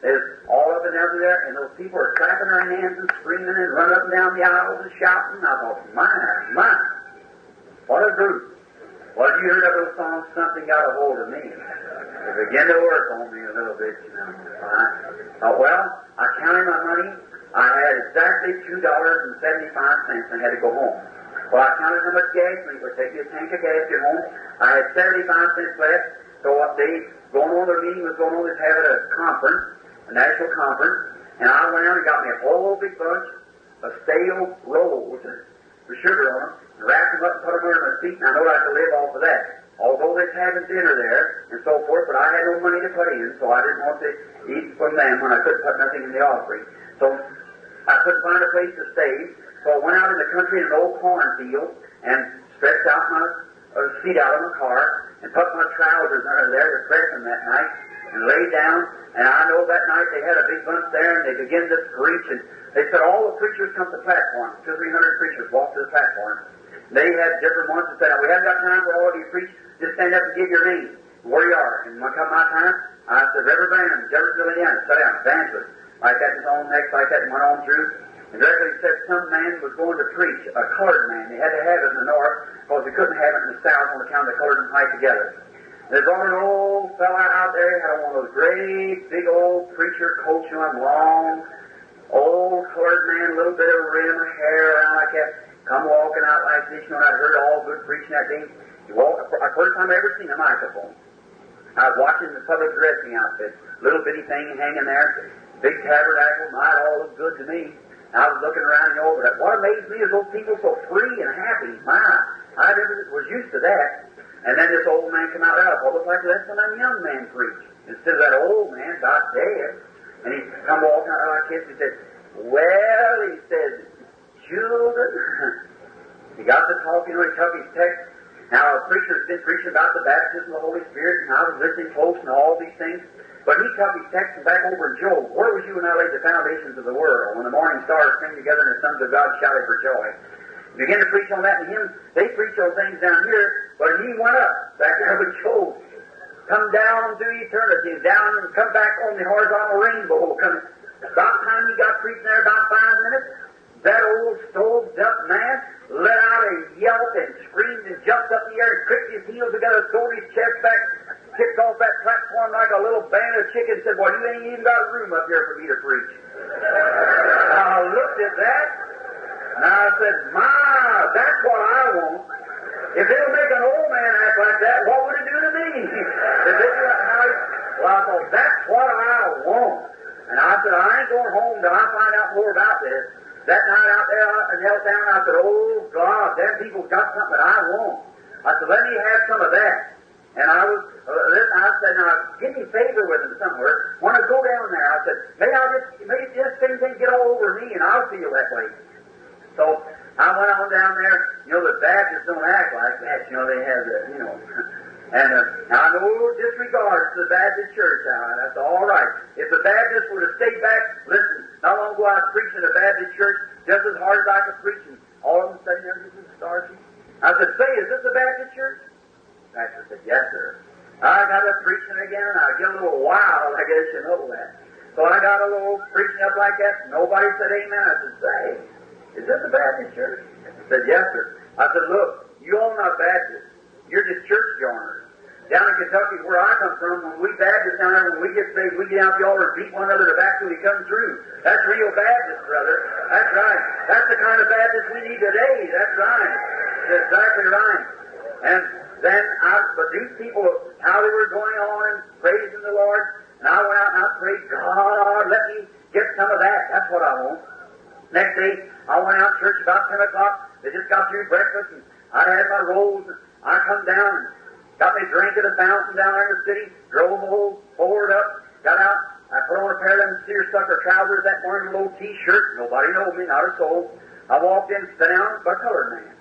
There's all up and down there, and those people are clapping their hands and screaming and running up and down the aisles and shouting. I thought, my, my, what a group. Well, you heard of those songs, Something Got a Hold of Me. It began to work on me a little bit, you know. I thought, well, I counted my money. I had exactly two dollars and seventy-five cents and had to go home. Well, I counted how much gas it would take me a tank of gas to get home. I had seventy-five cents left. So what they, going on, their meeting was going on, was having a conference, a national conference, and I went out and got me a whole big bunch of stale rolls with sugar on them, and wrapped them up and put them under my feet, and I know I could live off of that. Although they're having dinner there and so forth, but I had no money to put in, so I didn't want to eat from them when I couldn't put nothing in the offering. So I couldn't find a place to stay, so I went out in the country in an old cornfield and stretched out my uh, seat out of my car and put my trousers under there to press them that night and lay down. And I know that night they had a big bunch there and they began to preach, and they said all the preachers come to the platform. Two or three hundred preachers walked to the platform. They had different ones that said, we haven't got time for all of you to preach, just stand up and give your name, where you are. And when it come my time, I said, Reverend Branham, Jeffersonville, Indiana, sit down, evangelist. Like that was on next, like that, and went on through. And directly he said some man was going to preach, a colored man. They had to have it in the north because they couldn't have it in the south on account of the colored and white together. They brought an old fella out there, he had one of those great, big old preacher coats, you know, long, old colored man, a little bit of rim of hair around like that, come walking out like this, you know, and I'd heard all good preaching that day. He walked, the first time I ever seen a microphone. I was watching the public dressing outfit, little bitty thing hanging there, big tabernacle, might all look good to me. And I was looking around and over that. What amazed me is those people so free and happy. My, I never was used to that. And then this old man came out. I thought, it looked like that's when that young man preached. Instead of that old man got dead. And he come walking out like this. He said, well, he said, children. He got to talking, you know, he took his text. Now, a preacher's been preaching about the baptism of the Holy Spirit, and I was listening close and all these things. But he took his text back over in Job. Where was you when I laid the foundations of the world? When the morning stars came together and the sons of God shouted for joy. He began to preach on that, and him, they preach those things down here, but he went up back there with Job. Come down through eternity, down and come back on the horizontal rainbow. Come, about time he got preaching there, about five minutes, that old stoved-up man let out a yelp and screamed and jumped up in the air and clicked his heels together, throwed his chest back, kicked off that platform like a little band of chickens, and said, well, you ain't even got a room up here for me to preach. I looked at that, and I said, my, that's what I want. If it'll make an old man act like that, what would it do to me? If they do that, well, I thought, that's what I want. And I said, I ain't going home till I find out more about this. That night out there, I knelt down and I said, oh, God, them people got something that I want. I said, let me have some of that. And I was, uh, I said, now, give me favor with them somewhere. When I go down there, I said, maybe I'll just, maybe this thing can get all over me and I'll feel that way. So I went on down there. You know, the Baptists don't act like that. You know, they have the, you know. And uh, now, no disregard to the Baptist church. Now, that's all right. If the Baptists would have stayed back, listen, not long ago I was preaching at a Baptist church just as hard as I could preach, and all of them sitting there just as starchy. I said, say, is this a Baptist church? Pastor said, yes, sir. I got up preaching again, and I get a little wild, I guess you know that. So I got a little preaching up like that. Nobody said amen. I said, say, is this a Baptist church? He said, yes, sir. I said, look, you all not Baptists. You're just church joiners. Down in Kentucky, where I come from, when we Baptists down there, when we get saved, we get out the altar and beat one another to back till we come through. That's real Baptist, brother. That's right. That's the kind of Baptist we need today. That's right. That's exactly right. And then, I, but these people, how they were going on and praising the Lord, and I went out and I prayed, God, let me get some of that. That's what I want. Next day, I went out to church about ten o'clock. They just got through breakfast, and I had my rolls, and I come down and got me a drink at a fountain down there in the city, drove the whole forward up, got out. I put on a pair of them seersucker trousers that morning, a little T-shirt. Nobody knowed me, not a soul. I walked in, sat down by a colored man.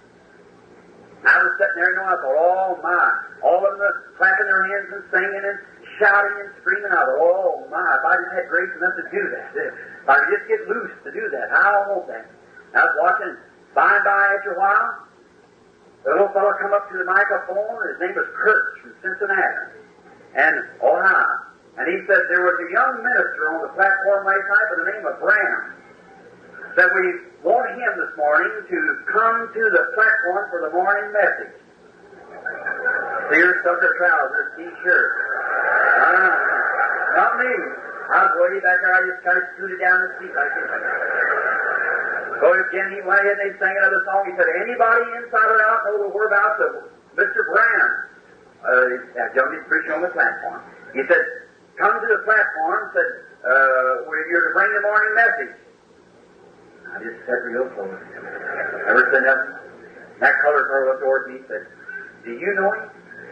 I was sitting there, you know, I thought, oh my. All of them were clapping their hands and singing and shouting and screaming. I thought, oh my, if I just had grace enough to do that. If I could just get loose to do that, how I want that. I was watching, by and by, after a while, the little fellow come up to the microphone, and his name was Kurt from Cincinnati, and Ohio. And he said there was a young minister on the platform last night by the name of Branham. Said we want him this morning to come to the platform for the morning message. Here's sucker trousers, t-shirt. Ah, not me. I was way back there. I just kind of scooted down the seat like this. So again, he went ahead and they sang another song. He said, anybody inside or out know the whereabouts of Mister Branham? Uh, that youngest preacher on the platform. He said, come to the platform, said, uh, we're here to bring the morning message. I just sat real close. Never said nothing. That colored girl looked towards me and said, do you know him?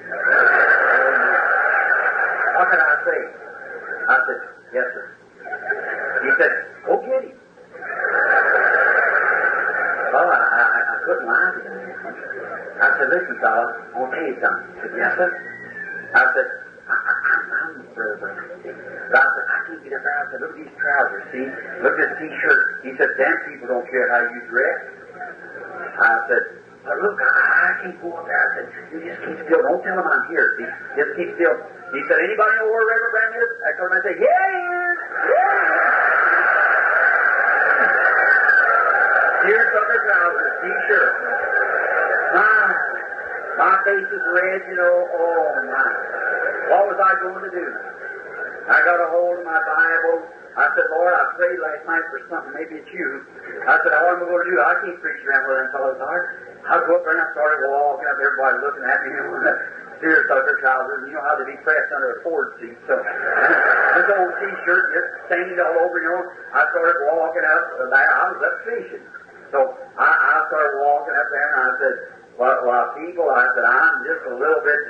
What can I say? I said, yes, sir. He said, go get him. Well, I, I, I couldn't lie to him. I said, listen, fella, I want to tell you something. He said, yes, sir. I said, I, I, I'm the Brother Branham. But I said, I can't get up there. I said, look at these trousers, see? Look at this t-shirt. He said, damn people don't care how you dress. I said, but look, I, I can't go up there. I said, you just keep still. Don't tell them I'm here, see? Just keep still. He said, anybody know where Reverend Branham is? I told him, I said, yeah, he is. Yeah. Here's sucker trousers, t-shirt. My, my face is red, you know. Oh, my. What was I going to do? I got a hold of my Bible. I said, Lord, I prayed last night for something. Maybe it's you. I said, what am I going to do? I can't preach around where them fellows are. I go up there and I started walking up, everybody looking at me, you know, serious sucker trousers. You know how to be pressed under a Ford seat. So, this old t-shirt just stained all over, you know. I started walking up there. I was up fishing. So, I, I started walking up there and I said, well, well people, I said, I'm just a little bit,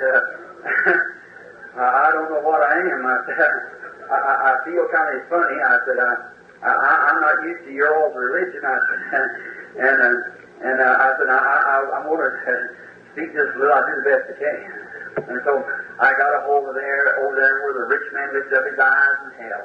uh, I don't know what I am. I said, I, I feel kind of funny. I said, I, I, I'm not used to your old religion. I said, and uh, and uh, I said, I, I, I'm going to speak just a little. I'll do the best I can. And so I got a hold of there, over there where the rich man lifted up his eyes and hell.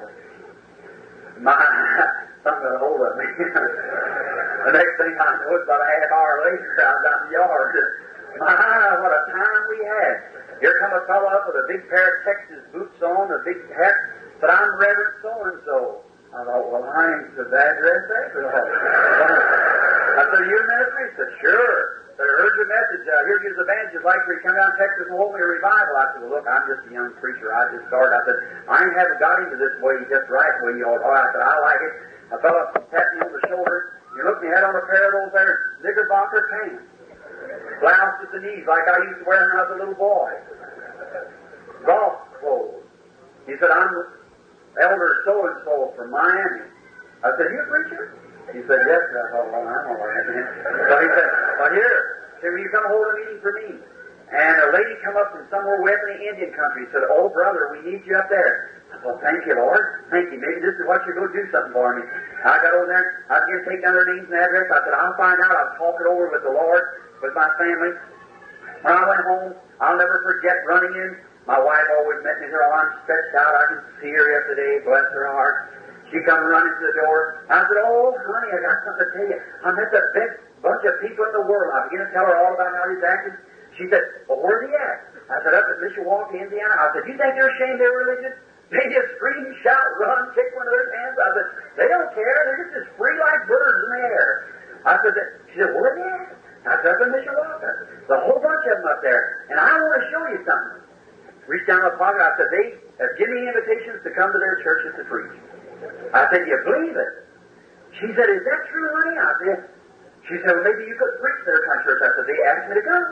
My, something got a hold of me. The next thing I know, it's about a half hour later, I was out in the yard. My, what a time we had. Here come a fellow up with a big pair of Texas boots on, a big hat. But I'm Reverend so-and-so. I thought, well, I ain't so bad dressed after all. I said, are you a minister? He said, sure. I said, I heard your message. Uh, here gives evangelist like for you come down to Texas and hold me a revival. I said, well, look, I'm just a young preacher. I just started. I said, I ain't haven't got into this way just right the way you ought to. I said, I like it. A fellow tapped me on the shoulder. He looked me, had on a pair of those there knickerbocker pants. Blouse at the knees like I used to wear when I was a little boy. Golf clothes. He said, I'm Elder so-and-so from Miami. I said, you a preacher? He said, yes. I thought, well, I'm all right. So he said, well, here, say, will you come hold a meeting for me? And a lady come up from somewhere way up in the Indian country. Said, oh, brother, we need you up there. I thought, thank you, Lord. Thank you. Maybe this is what you're going to do something for me. I got over there. I began to take down their names and address. I said, I'll find out. I'll talk it over with the Lord, with my family. When I went home, I'll never forget running in. My wife always met me, her arms stretched out. I can see her yesterday, bless her heart. She come running to the door. I said, oh, honey, I got something to tell you. I met the best bunch of people in the world. I began to tell her all about how he's acting. She said, well, where's he at? I said, up at Mishawaka, Indiana. I said, you think they're ashamed of their religion? They just scream, shout, run, kick one of their hands. I said, they don't care. They're just as free like birds in the air. I said, she said, where's he at? I said, up in Mishawaka. There's a whole bunch of them up there. And I want to show you something. Reached down my pocket. I said, they have given me invitations to come to their churches to preach. I said, you believe it? She said, is that true, honey? I said, she said, well, maybe you could preach their kind of church. I said, they asked me to come.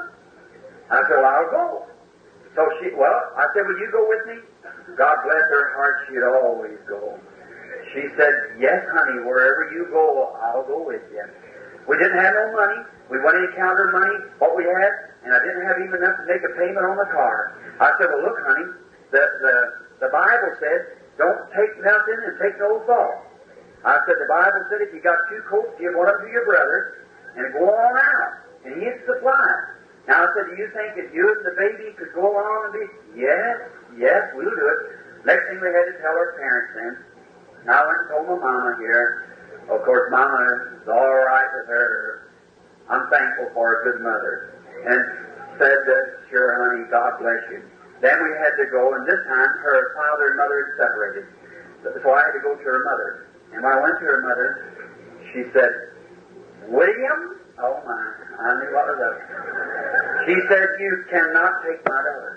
I said, well, I'll go. So she, well, I said, will you go with me? God bless her heart, she'd always go. She said, yes, honey, wherever you go, I'll go with you. We didn't have no money. We went in and counted money, what we had, and I didn't have even enough to make a payment on the car. I said, well, look, honey, the, the, the Bible said, don't take nothing and take no thought. I said, the Bible said, if you got two coats, give one up to your brother, and go on out, and he'd supply. Now, I said, do you think that you and the baby could go along and be, yes, yes, we'll do it. Next thing we had to tell our parents then. Now, I went and told my mama here. Of course, mama is all right with her. I'm thankful for a good mother. And said, uh, sure, honey, God bless you. Then we had to go, and this time her father and mother had separated. So I had to go to her mother. And when I went to her mother, she said, William? Oh my, I knew what was up. She said, you cannot take my daughter.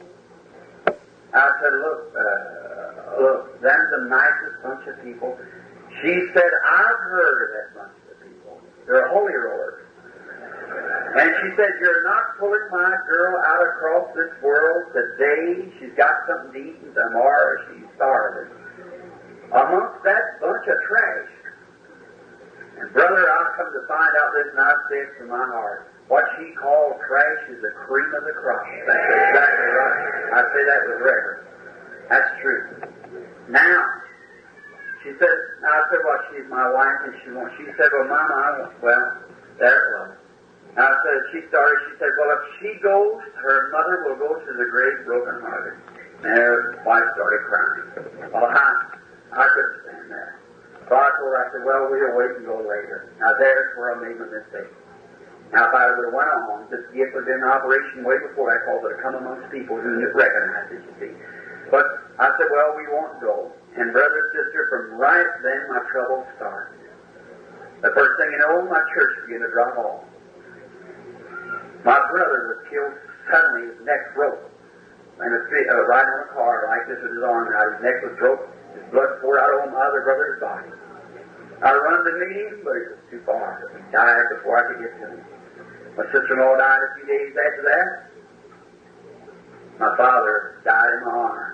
I said, look, uh, look, them's the nicest bunch of people. She said, I've heard of that bunch of people. They're holy rollers. And she said, you're not pulling my girl out across this world today. She's got something to eat, and tomorrow she's starving. Amongst that bunch of trash. And brother, I've come to find out this, and I say it from my heart. What she called trash is the cream of the crop. That's exactly right. I say that with reverence. That's true. Now, she said, I said, well, she's my wife, and she won't. She said, well, Mama, I won't. Well, there it was. Now, I said, she started, she said, well, if she goes, her mother will go to the grave broken-hearted. And her wife started crying. Well, I, I couldn't stand that. So I told her, I said, well, we'll wait and go later. Now, there's where I made my mistake. Now, if I would have went on, this gift was in operation way before I called it to come amongst people who recognized it, you see. But I said, well, we won't go. And brother and sister, from right then, my trouble started. The first thing you know, my church began to drop off. My brother was killed suddenly, his neck broke. And a street, uh, riding on a car like this with his arm out, his neck was broke, his blood poured out on my other brother's body. I run to meet him, but it was too far. He died before I could get to him. My sister-in-law died a few days after that. My father died in my honor.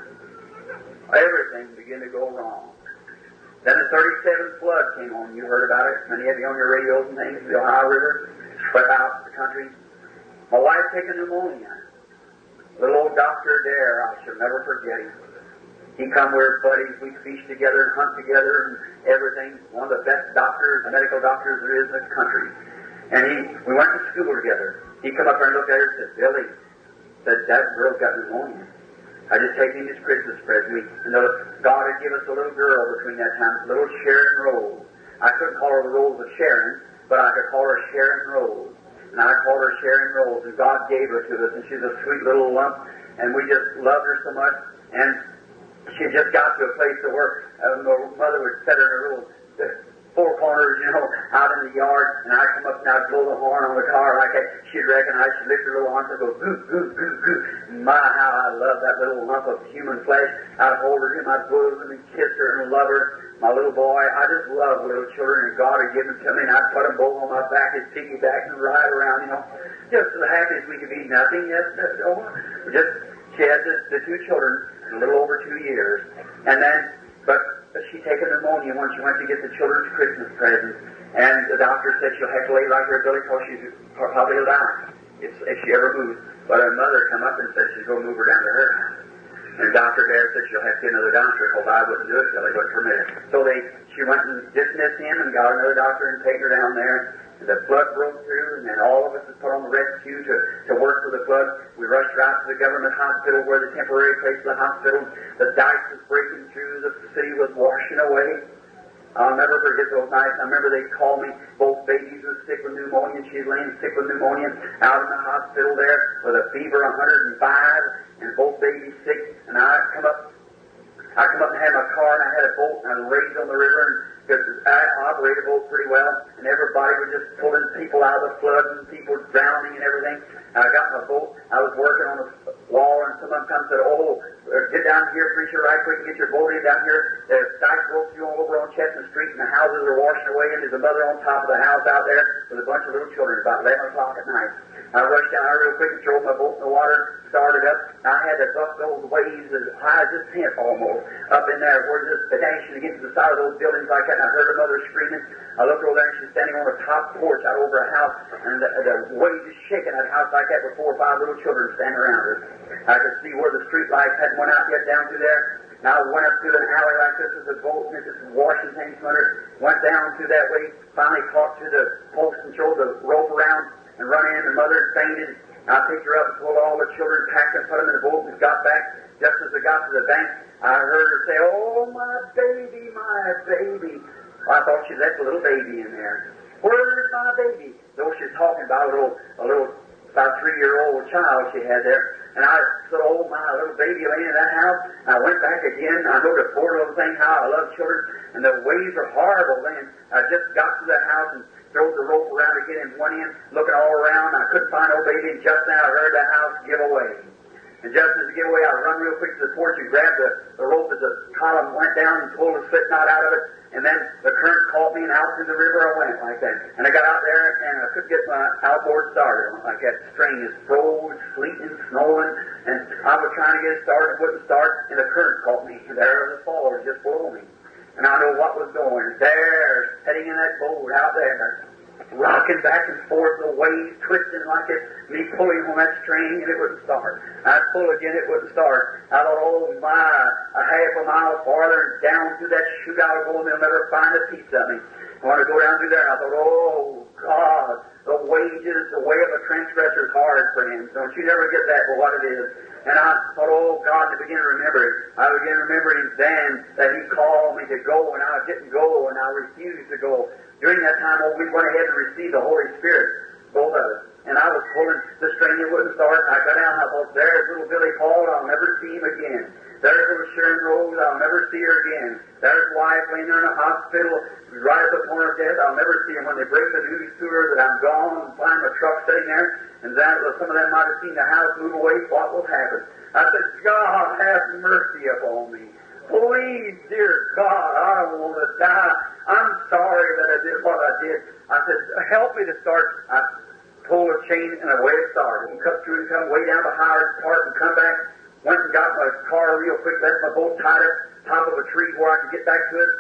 Everything began to go wrong. Then the thirty-seven flood came on. You heard about it. Many of you on your radios and things. The Ohio River swept out the country. My wife taken pneumonia. Little old Doctor Adair, I shall never forget him. He come with buddies. We fish together and hunt together and everything. One of the best doctors, medical doctors there is in the country. And he, we went to school together. He come up there and looked at her and said, Billy, said, that girl's got pneumonia. I just taken his Christmas present. And the, God had given us a little girl between that time, little Sharon Rose. I couldn't call her the Rose of Sharon, but I could call her Sharon Rose. And I called her Sharon Rose, and God gave her to us, and she's a sweet little lump, and we just loved her so much. And she just got to a place to where uh, my mother would set her in her little uh, four corners, you know, out in the yard, and I'd come up and I'd blow the horn on the car like that. She'd recognize, she'd lift her little arms and go, goo, goo, goo, goo. My, how I love that little lump of human flesh. I'd hold her in my bosom and kiss her and love her. My little boy, I just love little children, and God had given them to me, and I'd put them both on my back and piggyback and ride around, you know, just as happy as we could be. Nothing yet, no, just, she had the, the two children in a little over two years, and then, but she taken pneumonia when she went to get the children's Christmas present, and the doctor said she'll have to lay like her Billy because she's probably will die if, if she ever moves. But her mother come up and said she's going to move her down to her house. And Doctor Dare said she'll have to get another doctor because I wouldn't do it till they wouldn't permit it. So they, she went and dismissed him and got another doctor and taken her down there. And the flood broke through, and then all of us was put on the rescue to, to work for the flood. We rushed right to the government hospital where the temporary place of the hospital. The dike was breaking through. The city was washing away. I'll never forget those nights. I remember they called me. Both babies were sick with pneumonia. She was laying sick with pneumonia out in the hospital there with a fever one hundred five, and both babies sick. And I come up, I come up and had my car, and I had a boat, and I raised on the river, and because I operated the boat pretty well, and everybody was just pulling people out of the flood, and people drowning and everything. And I got my boat. I was working on a wall, and someone come and said, "Oh, get down here, preacher, right quick, and get your boat in down here. The dike broke through all over on Chestnut Street, and the houses are washing away, and there's a mother on top of the house out there with a bunch of little children. About eleven o'clock at night." I rushed down there real quick and threw my boat in the water, started up. I had to buck those waves as high as this tent almost, up in there where just dashing against the side of those buildings like that, and I heard a mother screaming. I looked over there, and she's standing on the top porch out over a house, and the, the waves is shaking that house like that with four or five little children standing around her. I could see where the street lights hadn't went out yet down through there. Now I went up through an alley like this with a boat, and it just washing things under. Went down through that way, finally caught to the post and threw the rope around and run in. The mother fainted. I picked her up and pulled all the children, packed and put them in the boat, and got back. Just as I got to the bank, I heard her say, "Oh, my baby, my baby." Well, I thought she left a little baby in there. "Where's my baby?" Though she's talking about a little, a little, about three-year-old child she had there. And I said, oh, my little baby laying in that house. And I went back again. I know the poor little thing, how I love children. And the waves are horrible then. I just got to the house and threw the rope around again and went in, looking all around. I couldn't find no baby. And just now I heard the house give away. And just as it gave away, I run real quick to the porch and grabbed the, the rope as the column went down and pulled the slip knot out of it. And then the current caught me, and out through the river I went like that. And I got out there, and I couldn't get my outboard started like that. String is froze, sleeting, snowing, and I was trying to get it started, wouldn't start, and the current caught me. And there the fall was just below me. And I know what was going. There, heading in that boat out there, rocking back and forth, the waves twisting like it, me pulling on that string, and it wouldn't start. I'd pull again, it wouldn't start. I thought, oh my, a half a mile farther and down through that chute I'll go, and they'll never find a piece of me. I want to go down through there, and I thought, oh God, the wages, the way of a transgressor is hard, friends. Don't you never get that for what it is. And I thought, oh God, to begin to remember it. I began remembering then that He called me to go, and I didn't go, and I refused to go. During that time, oh, we went ahead and received the Holy Spirit, both of us. And I was pulling the string, it wouldn't start. I got down, and I thought, there's little Billy Paul, I'll never see him again. There's little Sharon Rose, I'll never see her again. There's wife laying there in a hospital, right at the point of death, I'll never see him. When they break the news to her that I'm gone and find my truck sitting there, and that, well, some of them might have seen the house move away, what will happen? I said, God, have mercy upon me. Please, dear God, I don't want to die. I'm sorry that I did what I did. I said, help me to start. I pulled a chain and away it started. And cut through and come way down the Howard Park and come back. Went and got my car real quick, left my boat tied up top of a tree where I could get back to it.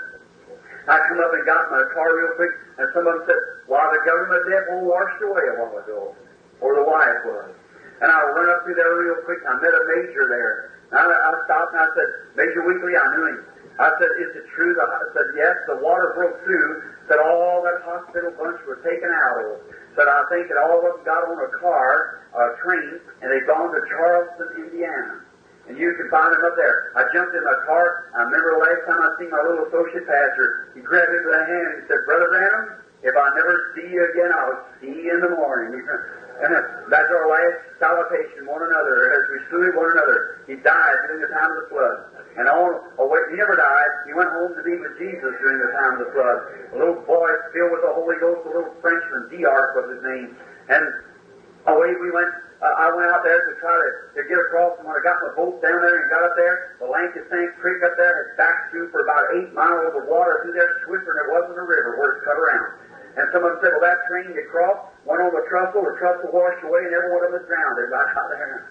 I come up and got my car real quick, and some of them said, why, the government debt won't washed away a while ago, or the wife was. And I run up through there real quick, and I met a major there. And I, I stopped and I said, Major Weekly, I knew him. I said, is it true? That I said, yes, the water broke through. Said all that hospital bunch were taken out of. Said, I think that all of them got on a car, a train, and they've gone to Charleston, Indiana. And you can find them up there. I jumped in my car. I remember the last time I seen my little associate pastor. He grabbed me by the hand and he said, Brother Branham, if I never see you again, I'll see you in the morning. And that's our last salutation, one another, as we saluted one another. He died during the time of the flood. And all, oh wait, he never died. He went home to be with Jesus during the time of the flood. A little boy filled with the Holy Ghost, a little Frenchman, D'Arc was his name. And away we went. Uh, I went out there to try to, to get across, and when I got my boat down there and got up there, the Lancaster Creek up there had backed through for about eight miles of water through there, swifter than it wasn't a river where it's cut around. And some of them said, well, that train that crossed went on the trestle, the trestle washed away, and every one of them was drowned. They're right out there.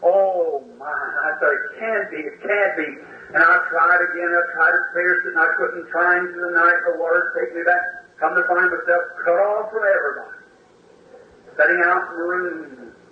Oh, my. I said, it can't be, it can't be. And I tried again, I tried to pierce it, and I couldn't, trying through the night, the water take me back. Come to find myself cut off from everybody. Setting out in the room,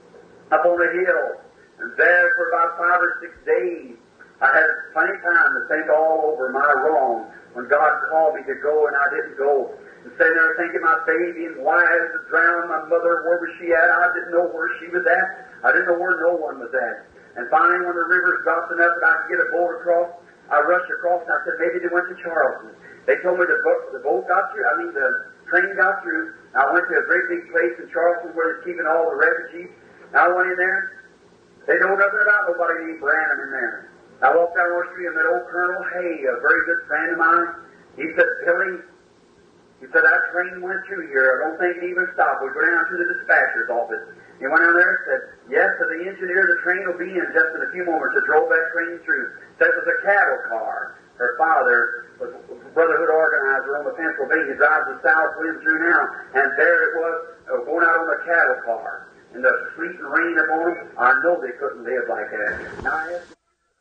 up on the hill, and there for about five or six days, I had plenty of time to think all over my wrong when God called me to go and I didn't go. And sitting there thinking my baby and wife had drowned, my mother, where was she at? I didn't know where she was at. I didn't know where no one was at. And finally, when the river's dropped enough that I could get a boat across, I rushed across and I said, maybe they went to Charleston. They told me the boat, the boat got through, I mean the train got through. I went to a great big place in Charleston where they're keeping all the refugees. I went in there. They know nothing about nobody named Branham in there. I walked down North Street and met old Colonel Hay, a very good friend of mine. He said, Billy, he said, that train went through here. I don't think it even stopped. We went down to the dispatcher's office. He went down there and said, yes, to the engineer, the train will be in just in a few moments. It drove that train through. Said it was a cattle car. Her father was a Brotherhood organizer on the Pennsylvania, drives the South Wind through now. And there it was, uh, going out on the cattle car. And the sleet and rain upon them, I know they couldn't live like that. Now I have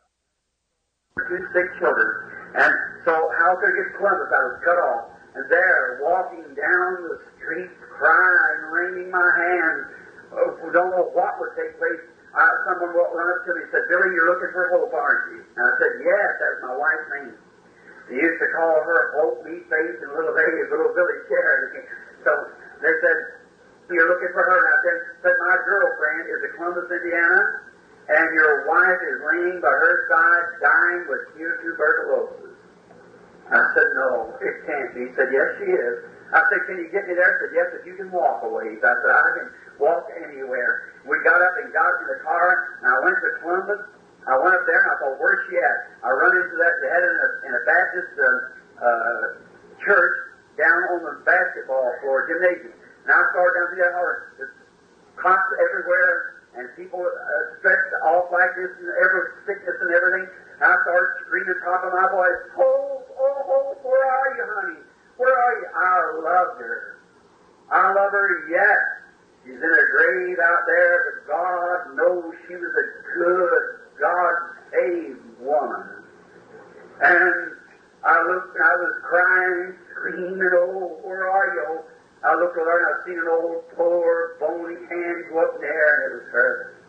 two sick children. And so how could I get to Columbus? I was cut off. And there, walking down the street, crying, wringing my hands, oh, don't know what would take place. Uh, someone will run up to me and said, Billy, you're looking for hope, aren't you? And I said, yes, that's my wife's name. They used to call her Hope, Meat Face, and Little Baby, Little Billy Charity. So they said, you're looking for her. And I said, said, my girlfriend is in Columbus, Indiana, and your wife is laying by her side, dying with pure tuberculosis. I said, no, it can't be. He said, yes, she is. I said, can you get me there? He said, yes, if you can walk a ways. I said, I can walk anywhere. We got up and got in the car, and I went to Columbus. I went up there, and I thought, where's she at? I run into that, they had it in a, in a Baptist uh, uh, church down on the basketball floor, gymnasium. And I started down through that hour. There's cops everywhere, and people uh, stretched off like this, and every sickness and everything. And I started screaming top of my voice, Hope, oh, Hope, where are you, honey? Where are you? I loved her. I love her yet. She's in a grave out there, but God knows she was a good, God-saved woman. And I looked and I was crying, screaming, oh, where are you? I looked over and I seen an old, poor, bony hand go up there, and it was her.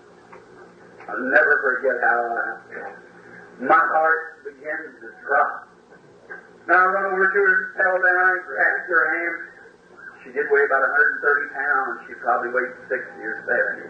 I'll never forget how I, my heart began to drop. Now I run over to her, fell down, and grabbed her hand. She did weigh about one hundred thirty pounds. She probably weighed sixty or seventy.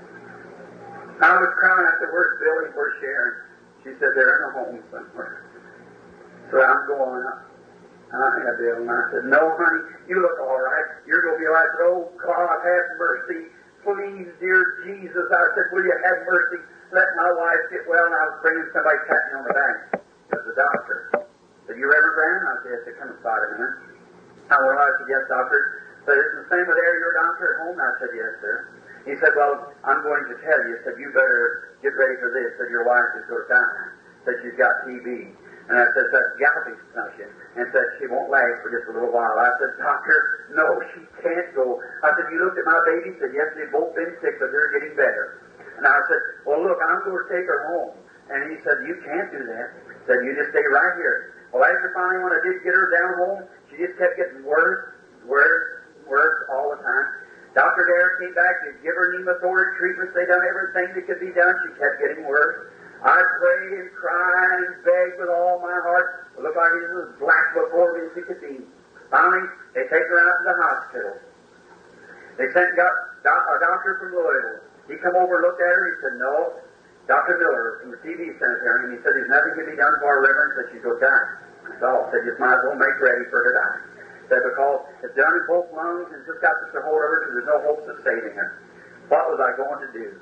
I was crying. I said, where's Billy? Where's Sharon? She said, they're in a home somewhere. So I'm going up. I had Bill, and I said, no, honey, you look all right. You're going to be like, oh, God, have mercy. Please, dear Jesus. I said, will you have mercy? Let my wife get well. And I was bringing somebody tapping me on the back. It was the doctor. Said, you Reverend Brown? I said, yes, sir. Come aside a minute. I went, I said, yes, doctor. Said, is it the same with your doctor at home? I said, yes, sir. He said, well, I'm going to tell you. He said, you better get ready for this. Said, your wife is going to die. Said, she's got T B. And I said, that's galloping consumption. And said, she won't last for just a little while. I said, doctor, no, she can't go. I said, you looked at my baby? He said, yes, they've both been sick, but they're getting better. And I said, well, look, I'm going to take her home. And he said, you can't do that. He said, you just stay right here. Well, after finally, when I did get her down home, she just kept getting worse, worse, worse all the time. Doctor Derrick came back to give her pneumothorax treatments. They done everything that could be done. She kept getting worse. I prayed and cried and begged with all my heart. It looked like it was black before me as it could be. Finally, they take her out to the hospital. They sent and got a doctor from Louisville. He come over and looked at her. He said, no, Doctor Miller from the T V Sanitarium. He said, there's nothing can be done for our reverend. Said she's going to die. That's all. Said, just might as well make ready for her to die. Said, because it's done in both lungs and just got such a hold of her because there's no hopes of saving her. What was I going to do?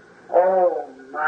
Oh, my.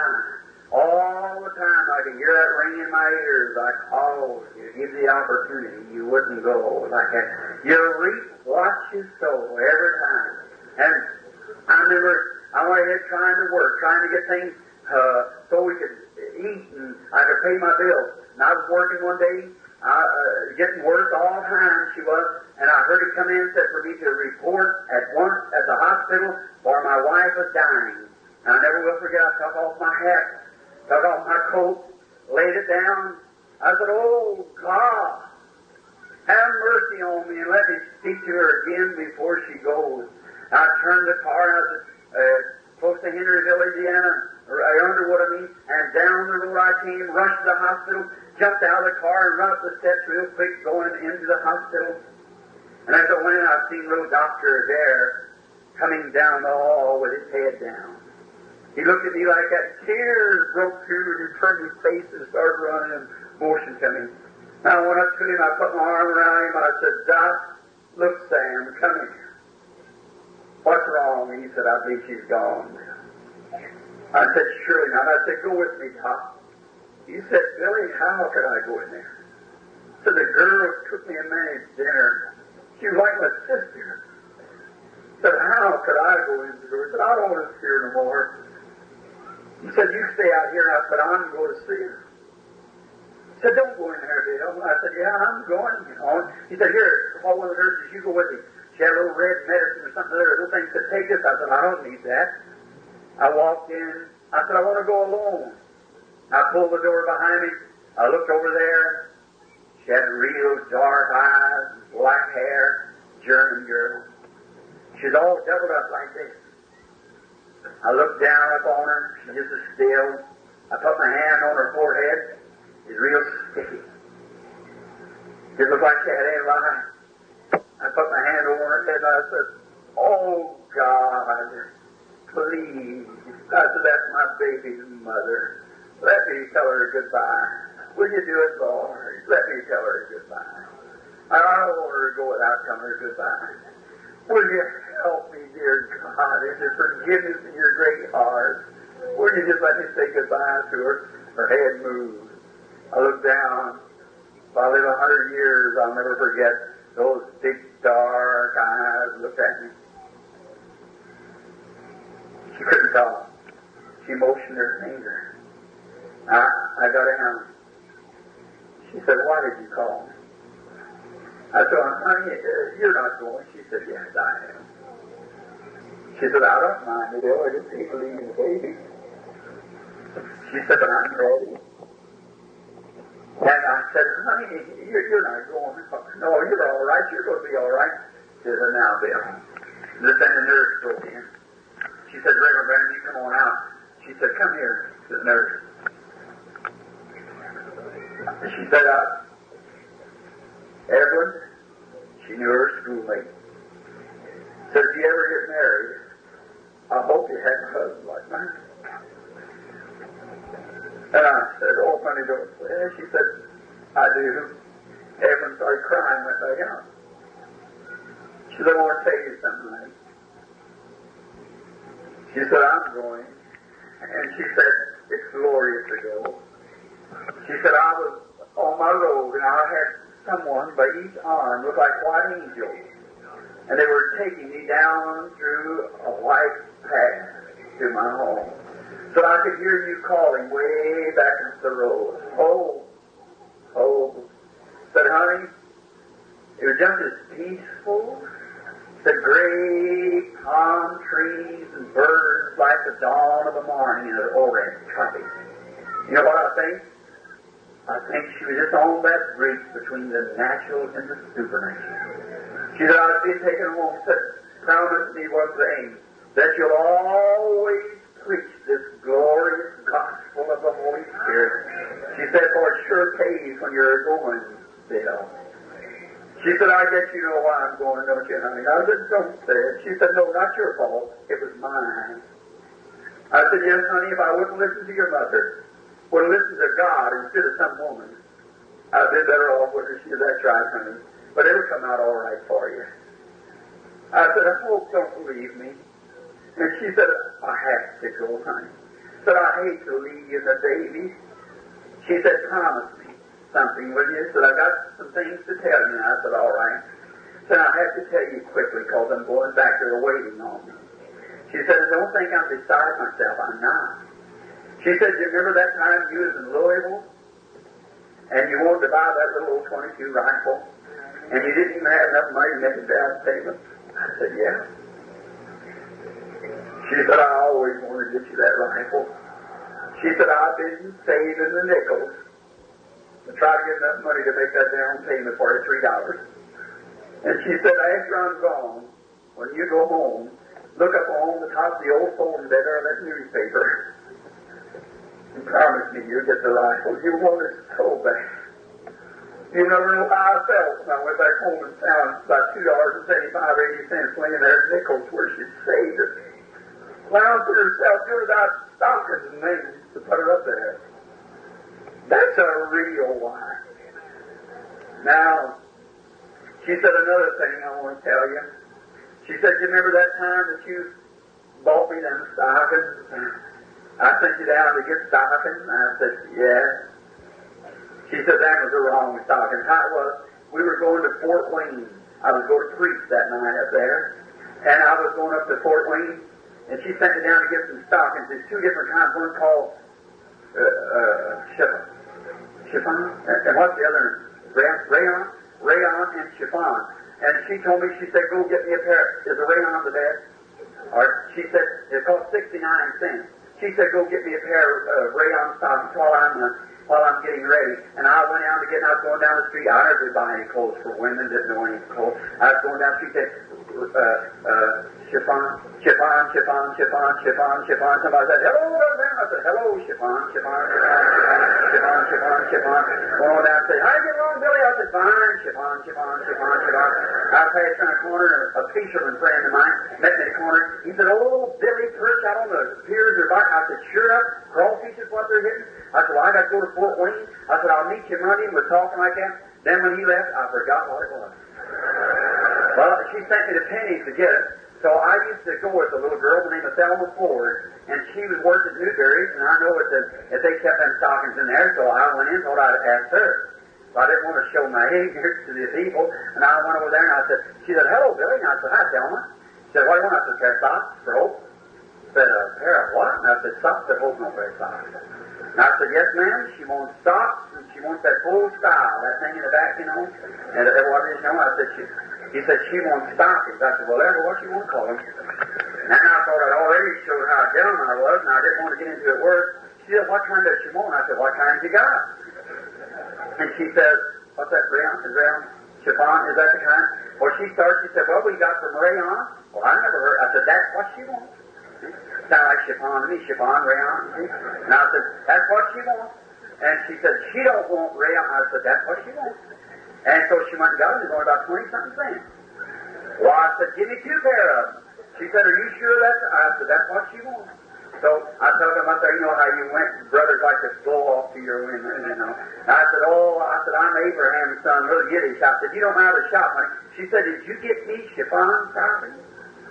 All the time I could hear that ring in my ears. I called you, give the opportunity. You wouldn't go like that. You reap what you sow every time. And I remember I went ahead trying to work, trying to get things uh, so we could eat and I could pay my bills. And I was working one day, uh, uh, getting worse all the time she was, and I heard it come in and said for me to report at once at the hospital or my wife was dying. And I never will forget, I took off my hat. Took off my coat, laid it down. I said, oh, God, have mercy on me and let me speak to her again before she goes. I turned the car, and I was uh, close to Henryville, Indiana, or uh, Underwood, I mean, and down the road I came, rushed to the hospital, jumped out of the car and run up the steps real quick, going into the hospital. And as I went, I seen little doctor there coming down the hall with his head down. He looked at me like that. Tears broke through, and he turned his face and started running, and motion coming. And I went up to him, I put my arm around him, and I said, Doc, look, Sam, come here. What's wrong? And he said, I believe she's gone. I said, surely not. I said, go with me, Doc. He said, Billy, how could I go in there? So the girl took me and managed dinner. She was like my sister. I said, how could I go into the door? He said, I don't want to see her no more. He said, you stay out here. And I said, I'm going to see her. He said, don't go in there, Bill. I said, yeah, I'm going. You know. He said, here, call one of the nurses. You go with me. She had a little red medicine or something there. Little thing said, take this. I said, I don't need that. I walked in. I said, I want to go alone. I pulled the door behind me. I looked over there. She had real dark eyes, black hair, German girl. She's all doubled up like this. I looked down upon her. She just was still. I put my hand on her forehead. It's real sticky. It looked like she had any life. I put my hand over her head and I said, oh, God, please. I said, that's my baby's mother. Let me tell her goodbye. Will you do it, Lord? Let me tell her goodbye. I don't want her to go without telling her goodbye. Will you help me, dear God, in your forgiveness and your great heart? Will you just let me say goodbye to her? Her head moved. I looked down. If I live a hundred years, I'll never forget those big, dark eyes looked at me. She couldn't talk. She motioned her finger. I, I got out. She said, why did you call me? I said, honey, you're not going. She said, yes, I am. She said, I don't mind it. Oh, I just hate leaving the baby. She said, but I'm ready. And I said, honey, you're, you're not going. No, you're all right. You're going to be all right. She said, now, Bill. This then the nurse broke in. She said, Reverend Branham, you come on out. She said, come here, to the nurse. She said, uh, Evelyn, she knew her schoolmate, said, if you ever get married, I hope you have a husband like mine. And I said, oh, honey, don't say that. She said, I do. Evelyn started crying, went back out. She said, I want to tell you something, honey. She said, I'm going. And she said, it's glorious to go. She said, I was on my road, and I had someone by each arm looked like white angels. And they were taking me down through a white path to my home. So I could hear you calling way back into the road. Oh, oh. Said, honey, it was just as peaceful. The great palm trees and birds like the dawn of the morning in an orange tropic. You know what I think? I think she was just on that bridge between the natural and the supernatural. She said, I was being taken home. She said, promise me one thing, that you'll always preach this glorious gospel of the Holy Spirit. She said, for it sure pays when you're going, Bill. She said, I guess you know why I'm going, don't you, honey? I said, don't say it. She said, no, not your fault. It was mine. I said, yes, honey, if I wouldn't listen to your mother, would listen to God instead of some woman, I'd be better off with her. She said, that's right, honey. But it'll come out all right for you. I said, I hope don't believe me. And she said, I have to go, honey. Said, I hate to leave you and the baby. She said, promise me something, will you? Said, I got some things to tell you. And I said, all right. Said, I have to tell you quickly because I'm going back there waiting on me. She said, don't think I'm beside myself. I'm not. She said, you remember that time you was in Louisville and you wanted to buy that little old twenty-two rifle and you didn't even have enough money to make a down payment? I said, yeah. She said, I always wanted to get you that rifle. She said, I've been saving the nickels to try to get enough money to make that down payment for you, three dollars. And she said, after I'm gone, when you go home, look up on the top of the old folding bed of that newspaper. And promise me you'll get the rifle. You want it so bad. You never know how I felt when I went back home and found about two dollars and seventy-five, eighty cents laying there in nickels where she'd saved it. Found for herself, she was out stockings and things to put her up there. That's a real wife. Now, she said another thing I want to tell you. She said, you remember that time that you bought me them stockings? I sent you down to get stockings. I said, yeah. She said, that was the wrong stockings. How it was, we were going to Fort Wayne. I was going to preach that night up there. And I was going up to Fort Wayne, and she sent me down to get some stockings. There's two different kinds. One called uh, uh, chiffon. Chiffon? And what's the other? Rayon? Rayon and chiffon. And she told me, she said, go get me a pair. Is a rayon the best? Or she said, it cost sixty-nine cents. She said, go get me a pair of uh, rayon stockings while I'm, uh, while I'm getting ready. And I went out to get, I was going down the street. I never buy any clothes for women, didn't know any clothes. I was going down the street, said, uh, uh, chiffon, chiffon, chiffon, chiffon, chiffon, chiffon. Somebody said, hello, there. I said, hello, chiffon, chiffon, chiffon, chiffon, chiffon. Going on down and said, how you getting along, Billy? I said, fine, chiffon, chiffon, chiffon, chiffon. I passed around a corner, and a fisherman friend of mine met me in the corner. He said, oh, Billy, perch out on the piers or back. I said, sure enough, crawfish is what they're hitting. I said, well, I got to go to Fort Wayne. I said, I'll meet you Monday, and we're talking like that. Then when he left, I forgot what it was. Well, she sent me to Penny's to get it. So I used to go with a little girl named Thelma Ford, and she was working at Newberry's, and I know that the, if they kept them stockings in there, so I went in and thought I'd ask her. So I didn't want to show my ignorance to the people, and I went over there and I said, she said, hello, Billy, and I said, hi, Thelma. She said, what do you want? I said, a pair of socks for Hope. I said, a pair of what? And I said, socks for Hope, no pair of socks. And I said, yes, ma'am, she wants socks, and she wants that full style, that thing in the back, you know, and uh, what is, you know, I said, she, he said, she wants stockings. I said, well, ever what you want to call them. And then I thought I'd already showed how down I was, and I didn't want to get into it worse. She said, what kind does she want? I said, what kind you got? And she says, what's that, rayon? Is rayon? Chiffon? Is that the kind? Well, she starts, she said, well, we got some rayon. Well, I never heard. I said, that's what she wants. Sound like chiffon to me, chiffon, rayon. See? And I said, that's what she wants. And she said, she don't want rayon. I said, that's what she wants. And so she went and got it. It was only about twenty-something cents. Well, I said, give me two pair of them. She said, are you sure that's... I said, that's what she wants. So I told them up there, you know how you went, brothers like to blow off to your women, you know. And I said, oh, I said, I'm Abraham's son, little Yiddish. I said, you don't know how to shop, honey. She said, did you get me chiffon stockings?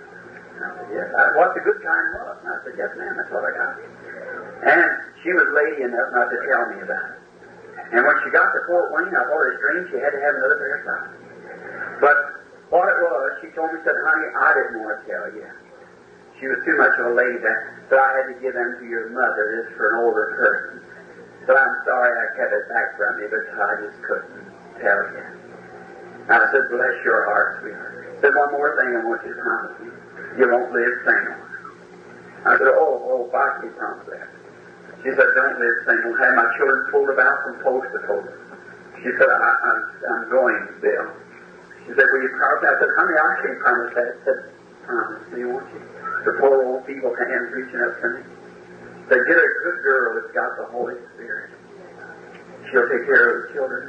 I said, yes. I, what the good kind was? And I said, yes, ma'am, that's what I got. And she was lady enough not to tell me about it. And when she got to Fort Wayne, I thought it was strange she had to have another pair of socks. But what it was, she told me, said, honey, I didn't want to tell you. She was too much of a lady that, so I had to give them to your mother just for an older person. So I'm sorry I kept it back from you, but I just couldn't tell you. And I said, bless your heart, sweetheart. I said, one more thing I want you to promise me. You won't live single. I said, oh, oh, why can you promise that? She said, don't live single. Have my children pulled about from post to post. She said, I, I'm, I'm going, Bill. She said, will you promise that? I said, honey, I can't promise that. I said, promise me, won't you? The poor old feeble hands reaching up to me. They get a good girl that's got the Holy Spirit. She'll take care of the children.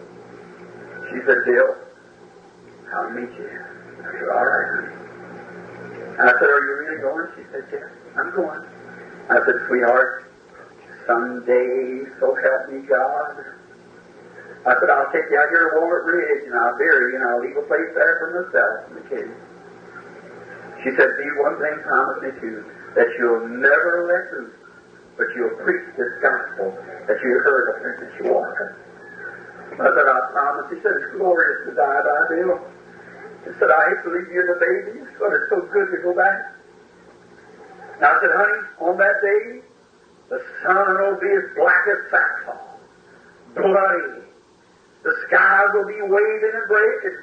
She said, Bill, I'll meet you. I said, all right, honey. And I said, are you really going? She said, yes, I'm going. I said, sweetheart, someday, so help me God. I said, I'll take you out here to Walnut Ridge, and I'll bury you, and I'll leave a place there for myself and the kids. She said, see, one thing, promise me too, that you'll never let loose, but you'll preach this gospel that you heard of her since you walked. I said, I promise. He said, it's glorious to die by, Bill. He said, I hate to leave you and the baby, but it's so good to go back. And I said, honey, on that day, the sun will be as black as sackcloth, bloody. The skies will be waving and breaking.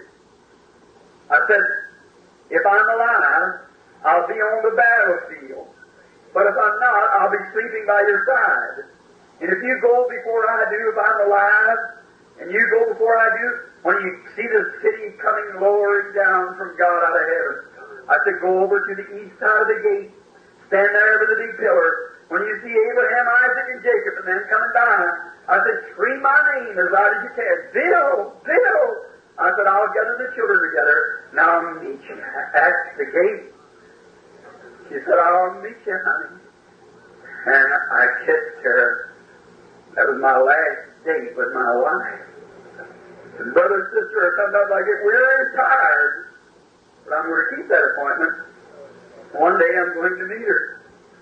I said, if I'm alive, I'll be on the battlefield. But if I'm not, I'll be sleeping by your side. And if you go before I do, if I'm alive, and you go before I do, when you see the city coming lowering down from God out of heaven, I said, go over to the east side of the gate, stand there over the big pillar. When you see Abraham, Isaac, and Jacob, and then coming by, I said, scream my name as loud as you can. Bill! Bill! I said, I'll gather the children together, and I'll meet you at the gate. She said, I'll meet you, honey. And I kissed her. That was my last date with my wife. And brother and sister are coming up like it. We're tired. But I'm going to keep that appointment. One day I'm going to meet her.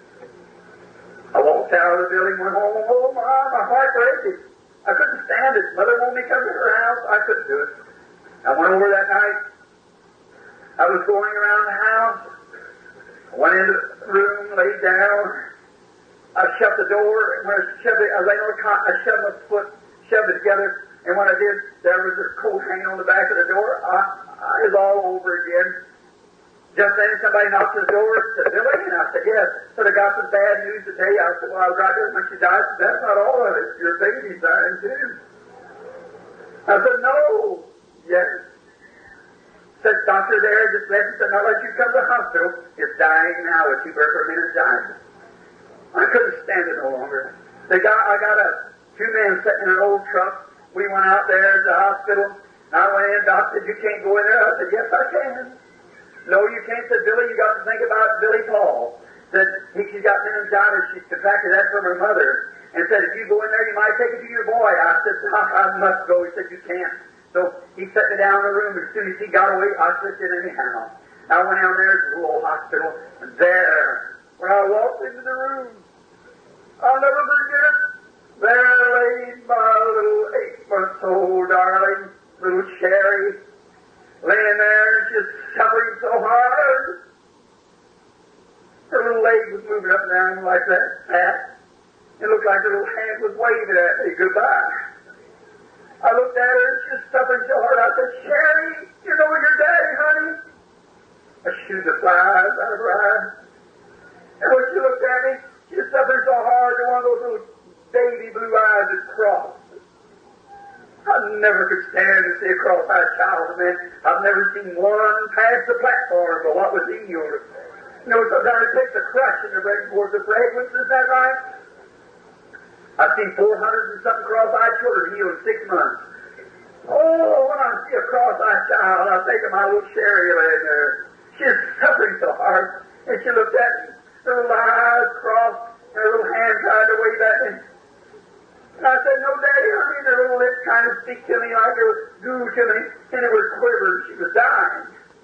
I walked out of the building, went home. Oh, my, my heart breaking. I couldn't stand it. Mother wanted me to come to her house. I couldn't do it. I went over that night. I was going around the house. I went into the room, laid down. I shut the door. When I shoved it, I laid on the cot. I shoved my foot, shoved it together. And when I did, there was a coat hanging on the back of the door. I, I was all over again. Just then somebody knocked at the door and said, Billy? And I said, yes. So I got some bad news to tell you. I said, well, I was right there when she died. I said, that's not all of it. Your baby's dying too. I said, no. Yes. Said, doctor there just left and said, now let you come to the hospital. It's dying now. It's two birth per minute dying. I couldn't stand it no longer. They got, I got a two men sitting in an old truck. We went out there to the hospital. And I went in, doctor said, you can't go in there. I said, yes, I can. No, you can't. Said, Billy, you got to think about Billy Paul. Said, he, she's got meningitis. She contracted that from her mother. And said, if you go in there, you might take it to your boy. I said, I, I must go. He said, you can't. So he set me down in the room, and as soon as he got away, I slipped in anyhow. I went down there to the little hospital, and there, when I walked into the room, I'll never forget it. There laid my little eight-month-old darling, little Sherry, laying there just suffering so hard. Her little leg was moving up and down like that, pat. It looked like her little hand was waving at me goodbye. I looked at her, she was suffering so hard. I said, Sherry, you know your daddy, honey? I shooed the flies out of her eyes. And when she looked at me, she was suffering so hard that one of those little baby blue eyes had crossed. I never could stand to see a cross-eyed child, man. I've never seen one pass the platform, but what was healed. You know, sometimes it takes a crush in the brain towards the fragrance, is that right? I've seen four hundred and something cross-eyed children healed in six months. Oh, when I see a cross-eyed child, I think of my little Sherry laying there. She's suffering so hard. And she looked at me, her little eyes crossed, and her little hand tried to wave at me. And I said, no, Daddy, honey, and her little lips trying to speak to me like it was goo to me, and it was quivering. She was dying.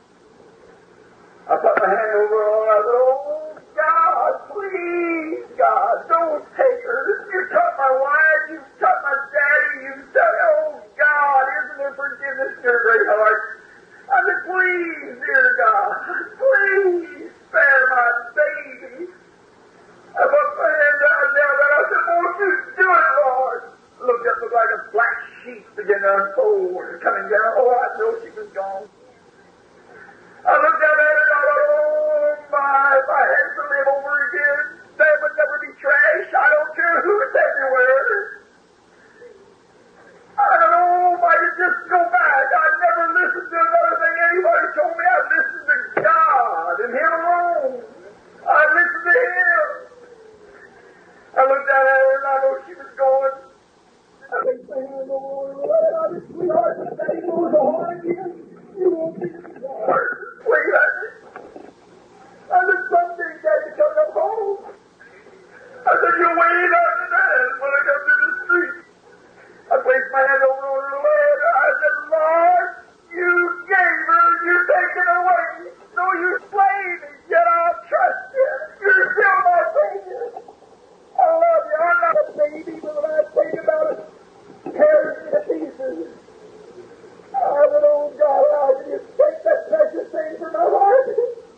I put my hand over her, and I said, oh, God, please, God, don't take her. You took my wife, you took my daddy, you took, oh, God, isn't there forgiveness in your great heart? I said, please, dear God, please spare my baby. I put my hand down there, and I said, won't you do it, Lord? Looked up, looked like a black sheet began to unfold and coming down. Oh, I know she was gone. I looked down at her and I thought, oh my, if I had to live over again, there would never be trash. I don't care who's everywhere. I don't know if I could just go back. I never listened to another thing anybody told me. I listened to God and Him alone. I listened to Him. I looked down at her and I know she was going. I think my hand over her. I just, sweetheart, the daddy goes on again. You won't be smart. Wait a minute. I said, someday, Daddy, come up home. I said, you wait on that when I come to the street. I placed my hand over her leg. I said, Lord, you gave her, you take it away. So you slay me, yet I'll trust you. You're still my Savior. I love you. I'm not a baby, but when I think about it, it tears me to pieces. I said, oh God, how can you take that precious thing from my heart?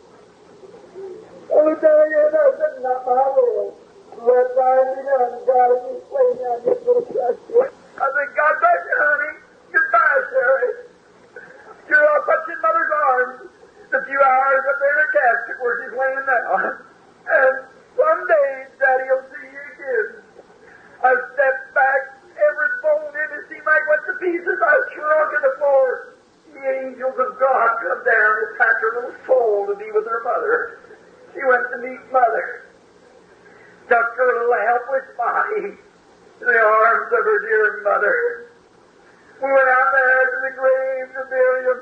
I looked down again and I said, not my will. Let thine be done. God, if you slay me, I'm just going to trust you. I said, God bless you, honey. Goodbye, Sherry. Sure, I'll put you in Mother's arms a few hours up there in her casket where she's laying now. And someday, Daddy will see you again. I stepped back, every bone in it seemed like went to pieces. I shrunk to the floor. The angels of God come down to touch her little soul to be with her mother. She went to meet Mother. Took her little helpless body to the arms of her dear mother. We went out there to the grave to bury him.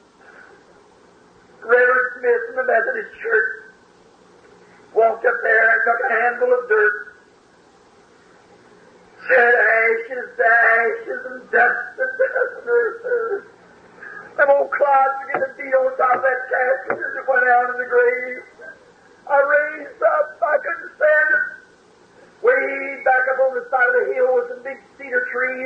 Reverend Smith from the Methodist Church walked up there and took a handful of dirt. Said, ashes, ashes, and dust, and dust, and earth. Them old clods began to beat on top of that casket as it went out in the grave. I raised up, I couldn't stand it. Way back up on the side of the hill with some big cedar trees.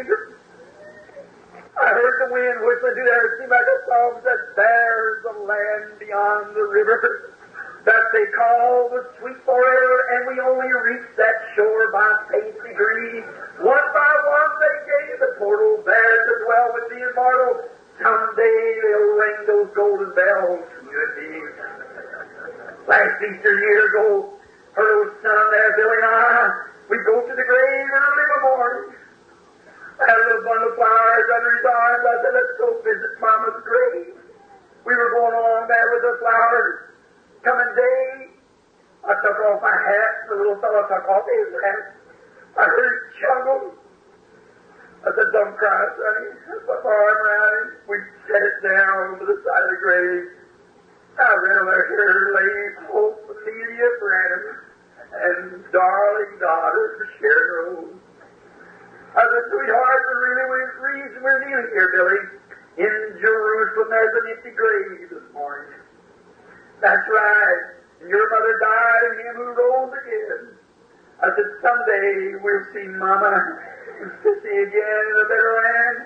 I heard the wind whistling through there. It seemed like a song that there's a land beyond the river that they call the sweet forever, and we only reach that shore by faith degree. One by one they gave the portal there to dwell with the immortal. Someday they'll ring those golden bells. Good deed. Last Easter year ago, her old son there, Billy and I, we go to the grave early in the morning. I had a little bundle of flowers under his arms. I said, let's go visit Mama's grave. We were going along there with the flowers. Coming day, I took off my hat. The little fellow took off his hat. I heard it chuckle. I said, don't cry, sonny. I put my arm around him. We set it down over the side of the grave. I read over here, lay hope, Amelia Branham, and darling daughter, Sharon Rose. I said, sweetheart, the really reason we're kneeling here, Billy, In Jerusalem there's an empty grave this morning. That's right. And your mother died and him who rose again. I said, someday we'll see Mama and Sissy again in a better land.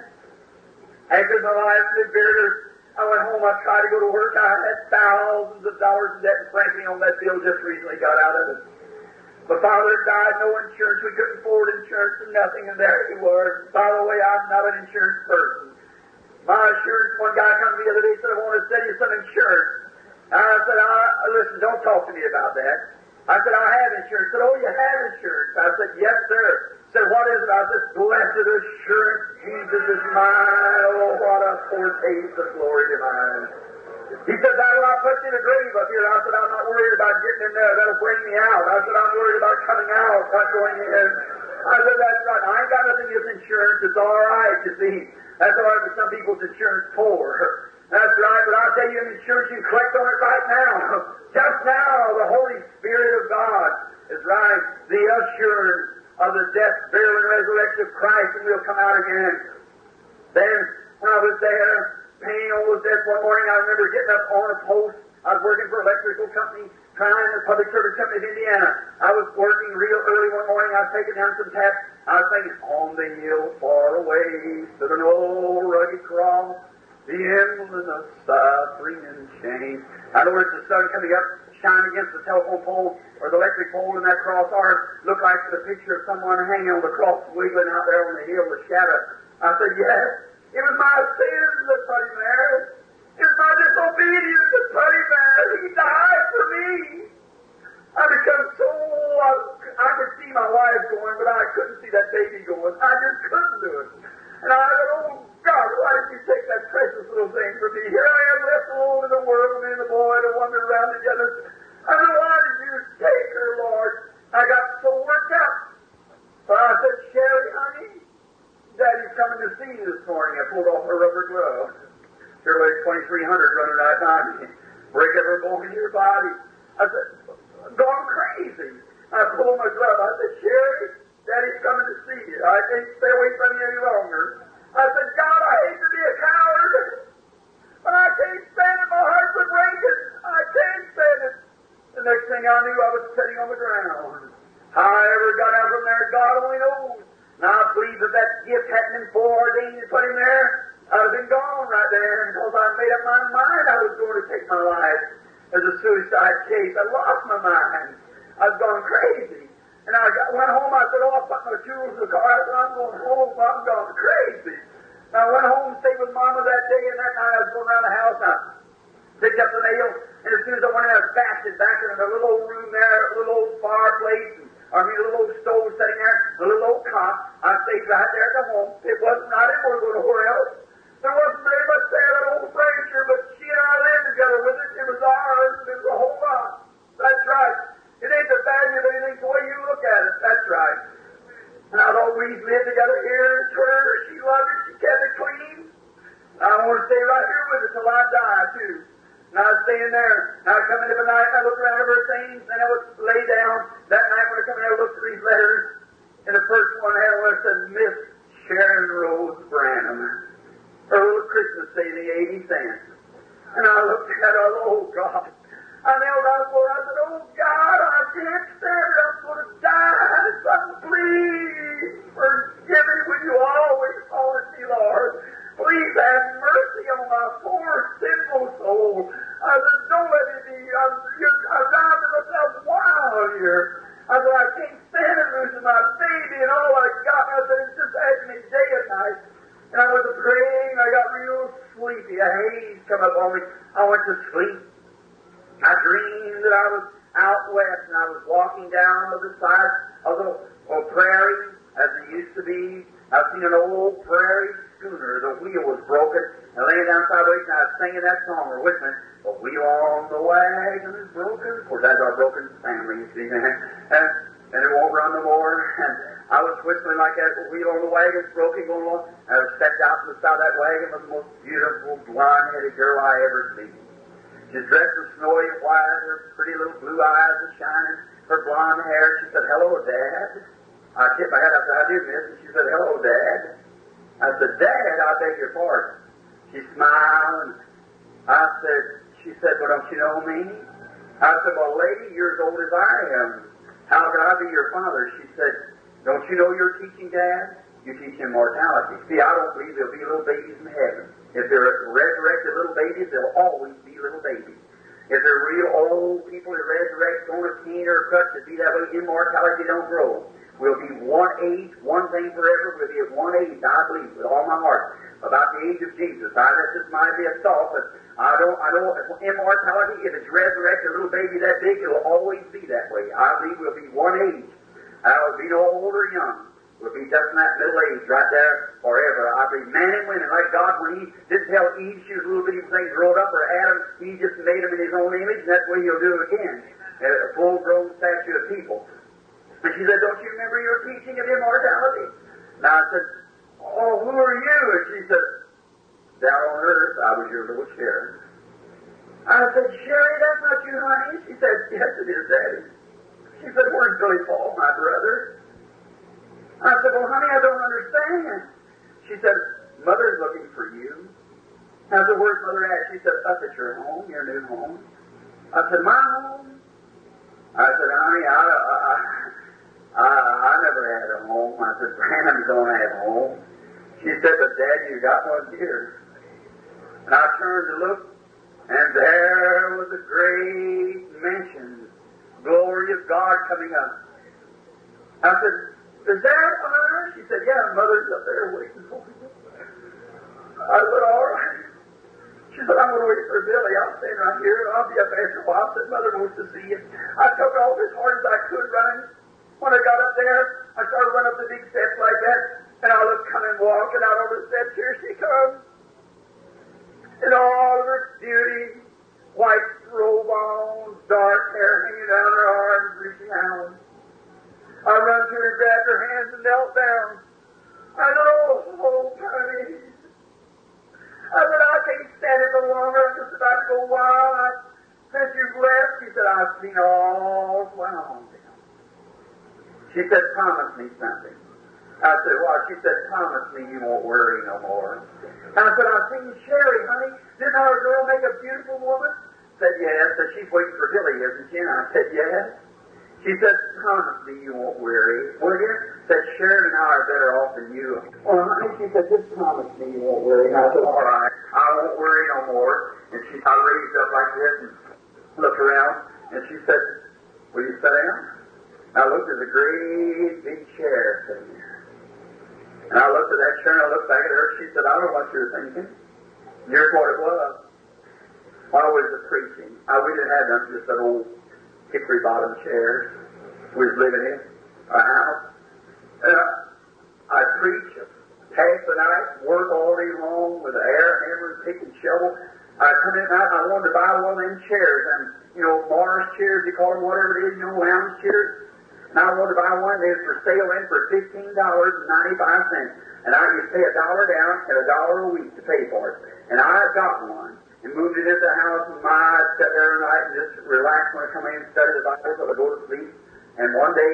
After my life lived there, I went home, I tried to go to work. I had thousands of dollars in debt, and frankly, on that bill just recently got out of it. My father died, no insurance. We couldn't afford insurance and nothing, and there he was. By the way, I'm not an insurance person. My insurance, one guy come the other day and said, I want to sell you some insurance. I said, I, listen, don't talk to me about that. I said, I have insurance. He said, oh, you have insurance? I said, yes, sir. He said, what is it? I said, blessed assurance, Jesus is mine. Oh, what a foretaste of glory divine. He said, that'll I put you in a grave up here. I said, I'm not worried about getting in there. That'll bring me out. I said, I'm worried about coming out, not going in. I said, that's right. I ain't got nothing against insurance. It's all right, you see. That's all right, but some people's insurance poor. That's right, but I'll tell you, insurance, you collect on it right now. Just now, the Holy Spirit of God is right. The assurance of the death, burial, and resurrection of Christ, and we'll come out again. Then, when I was there, paying all those debts one morning, I remember getting up on a post. I was working for an electrical company, trying the public service company of Indiana. I was working real early one morning. I was taking down some taps. I was thinking, on the hill far away stood an old rugged cross, the emblem of suffering and shame. I noticed the sun coming up, shining against the telephone pole or the electric pole, and that cross arm looked like the picture of someone hanging on the cross, wiggling out there on the hill, the shadow. I said, yes, it was my sins that put him there. It was my disobedience that put him there. He died for me. I become so, I, I could see my wife going, but I couldn't see that baby going. I just couldn't do it. And I said, oh, God, why did you take that precious little thing from me? Here I am left alone in the world, me and the boy to wander around together. I said, why did you take her, Lord? I got so worked up. So I said, Sherry, honey, Daddy's coming to see you this morning. I pulled off her rubber glove. Surely twenty-three hundred running right behind me. Break every bone in your body. I said, gone crazy. I pulled my glove. I said, Sherry, Daddy's coming to see you. I can't stay away from you any longer. I said, God, I hate to be a coward, but I can't stand it. My heart was raging. I can't stand it. The next thing I knew, I was sitting on the ground. How I ever got out from there, God only knows. Now, I believe that that gift hadn't been foreordained and put him there, I'd have been gone right there, because I made up my mind I was going to take my life as a suicide case. I lost my mind. I was going crazy. And I got, went home, I said, oh, I put my tools in the car. I said, I'm going home, I'm going crazy. And I went home and stayed with Mama that day, and that night I was going around the house, and I picked up the nail, and as soon as I went in, I was basted back in a little old room there, a little old fireplace, and, I mean, a little old stove sitting there, a little old cot. I stayed right there at the home. It wasn't, I didn't want to go nowhere else. There wasn't very much there, that old furniture, but she and I lived together with it. It was ours, and it was a whole lot. That's right. It ain't the value of anything, it's the way you look at it. That's right. And I've always lived together here. It's her. She loved it. She kept it clean. I want to stay right here with her till I die, too. And I was staying there. And I would come in every night, and I looked around over her things, and I would lay down. That night when I come in, I looked at these letters. And the first one had one that said, Miss Sharon Rose Branham. Earl of Christmas saving eighty cents. And I looked at her, oh, God. I knelt down before her. I said, oh, God, I can't stand it. I'm going to die. Son, please forgive me when you always call me, Lord. Please have mercy on my poor sinful soul. I said, don't let me be. I'm, I'm down to myself wild here. I said, I can't stand it losing my baby and all I got. I said, it's just after me day and night. And I was praying. I got real sleepy. A haze come up on me. I went to sleep. I dreamed that I was out west, and I was walking down to the side of the old prairie, as it used to be. I've seen an old prairie schooner. The wheel was broken, and laying down sideways, and I was singing that song, or with me. The wheel on the wagon is broken. Of course, that's our broken family, you see. and, and it won't run no more. And I was whistling like that. The wheel on the wagon's broken, going along. And I stepped out from the side of that wagon with the most beautiful, blonde-headed girl I ever seen. She's dressed in snowy white, her pretty little blue eyes are shining, her blonde hair. She said, hello, Dad. I tipped my head. I said, how do you, miss? And she said, hello, Dad. I said, Dad, I beg your pardon. She smiled, and I said, she said, well, don't you know me? I said, well, lady, you're as old as I am. How could I be your father? She said, don't you know you're teaching, Dad? You teach immortality. See, I don't believe there'll be little babies in heaven. If they're resurrected little babies, there'll always be little babies. If they're real old people that resurrect on a cane or a crutch, to be that way, immortality don't grow. We'll be one age, one thing forever. We'll be at one age, I believe, with all my heart, about the age of Jesus. I that just might be a thought, but I don't, I don't, immortality, if it's resurrected a little baby that big, it'll always be that way. I believe we'll be one age. I will be no old or young. We'll be just in that middle age right there forever. I believe men and women, like God, when He didn't tell Eve she was a little bitty thing growed up, or Adam, He just made them in His own image, and that's the way He'll do it again. A full-grown statue of people. And she said, don't you remember your teaching of immortality? And I said, oh, who are you? And she said, down on earth, I was your little Sherry. I said, Sherry, that's not you, honey. She said, yes, it is, Daddy. She said, where's Billy Paul, my brother? I said, well, honey, I don't understand. She said, Mother's looking for you. I said, where's Mother at? She said, up at your home, your new home. I said, my home? I said, honey, I, I, I, I never had a home. I said, Branham don't have a home. She said, but Dad, you got one here. And I turned to look, and there was a great mansion, glory of God coming up. I said, is that her? She said, yeah, Mother's up there waiting for you. I said, all right. She said, I'm going to wait for Billy. I'll stand right here, and I'll be up after a while. I said, Mother wants to see you. I took off as hard as I could running. When I got up there, I started running up the big steps like that, and I was coming walking out on the steps. Here she comes. In all of her beauty, white robe on, dark hair hanging down her arms, reaching out. I run to her and grabbed her hands and knelt down. I said, oh, oh, honey. I said, I can't stand it no longer. I'm just about to go wild. Since you've left, she said, I've seen all that's went on. She said, promise me something. I said, well, she said, promise me you won't worry no more. And I said, I've seen Sherry, honey. Didn't our girl make a beautiful woman? Said, yes. Said, she's waiting for Billy, isn't she? And I said, yes. She said, promise me you won't worry. Will you? Said, Sharon and I are better off than you. Well, honey, she said, just promise me you won't worry. And I said, all right, I won't worry no more. And she, I raised up like this and looked around, and she said, will you sit down? I looked at the great big chair sitting there. And I looked at that chair, and I looked back at her. She said, I don't know what you were thinking. Here's what it was. While I was preaching, I, we didn't have nothing, just an old hickory bottom chairs we was living in, a house. And I, I preach, pass the night, work all day long with an air hammer, pick and shovel. I come in at night, I wanted to buy one of them chairs, and, you know, Mars chairs, you call them whatever it is, you know, lounge chairs. And I wanted to buy one, they was for sale in for fifteen dollars and ninety-five cents. And I used to pay a dollar down and a dollar a week to pay for it. And I got one. And moved it into the house, and my I'd sit there at night and just relax when I come in and study the Bible till I go to sleep. And one day,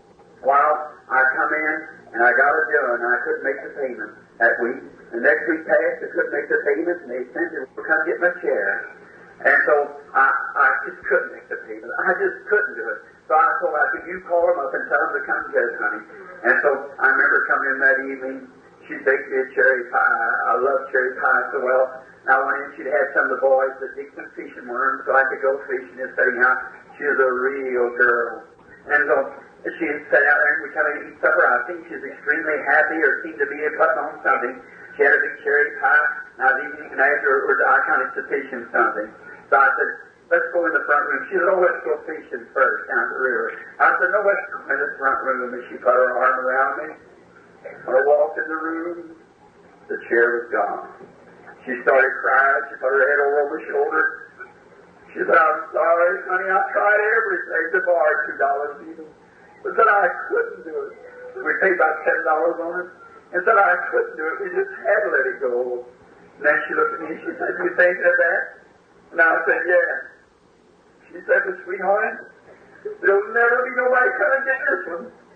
while I come in and I got it done, I couldn't make the payment that week. The next week passed, I couldn't make the payment, and they sent me to come get my chair. And so I, I just couldn't make the payment. I just couldn't do it. So I told her, I said, you call them up and tell them to come get it, honey. And so I remember coming in that evening. She baked me a cherry pie. I love cherry pie so well. I went in, she'd had some of the boys that dig some fishing worms, so I could go fishing and studying out. She was a real girl. And so she sat out there and we come in and eat supper. I think she was extremely happy or seemed to be putting on something. She had a big cherry pie. And I was eating, and afterwards I kind of to fishing something. So I said, let's go in the front room. She said, oh, let's go fishing first down the river. I said, no, let's go in the front room. And she put her arm around me. When I walked in the room, the chair was gone. She started crying. She put her head over my shoulder. She said, I'm sorry, honey. I tried everything to borrow two dollars even. But said I couldn't do it. We paid about ten dollars on it. And said I couldn't do it. We just had to let it go. And then she looked at me and she said, you thinking of that? And I said, yeah. She said, but sweetheart, there'll never be nobody come and get this one.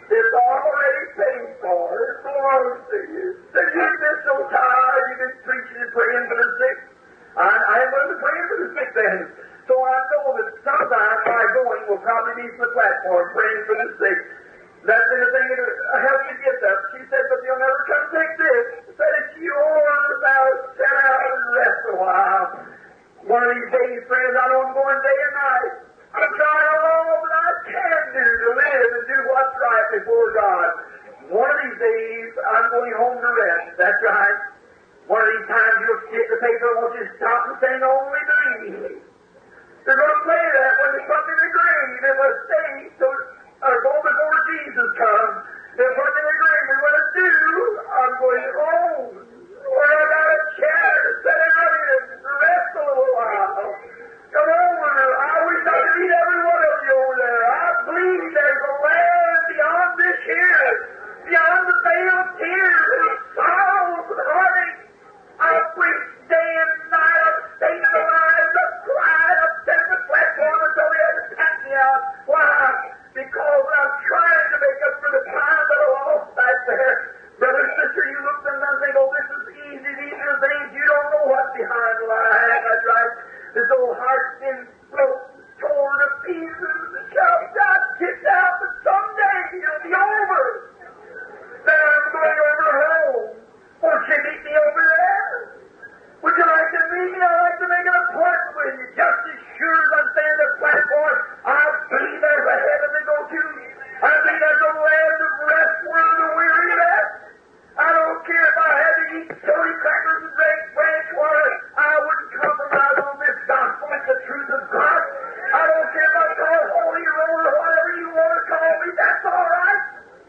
It's already paid for. It belongs to you. Then you've been so tired, you've been preaching and praying for the sick. I, I am going to be praying for the sick then. So I know that sometime my going will probably be from the platform praying for the sick. That's been the thing that helped me get that. She said, but you'll never come take this. I said, it's yours. Now sit out and rest a while. One of these days, friends, I know I'm going day and night. I'm trying all that I can do to live and do what's right before God. One of these days, I'm going home to rest. That's right. One of these times you'll get the paper and won't you stop and sing Only Believe Me. They're going to play that when they put me in the grave. It was saved, so, or go before Jesus comes. They'll put me in the grave. And what I do, I'm going home. Where I got a chair to sit out here and rest a little while. Come over. I wish I could meet every one of you over there. I believe there's a land beyond this here, beyond the veil of tears and sorrows and heartache. I preach day and night. I've stayed alive. I've cried. I've sat on the platform until they had to pat me out. Why? Because I'm trying to make up for the time that I lost back there. Brother, sister, you look at them and think, oh, this is easy. These are things you don't know what's behind the line. That's right. This old heart's been broke, torn to pieces, and shoved out, kicked out, but someday it'll be over. Then I'm going over home. Won't you meet me over there? Would you like to meet me? I'd like to make an appointment with you. Just as sure as I'm standing at the platform, I believe there's a heaven to go to. I believe there's a land of rest where the weary rest. I don't care if I had to eat chili crackers and drink branch water. I wouldn't compromise on this gospel. It's the truth of God. I don't care if I call holy roll or whatever you want to call me. That's all right.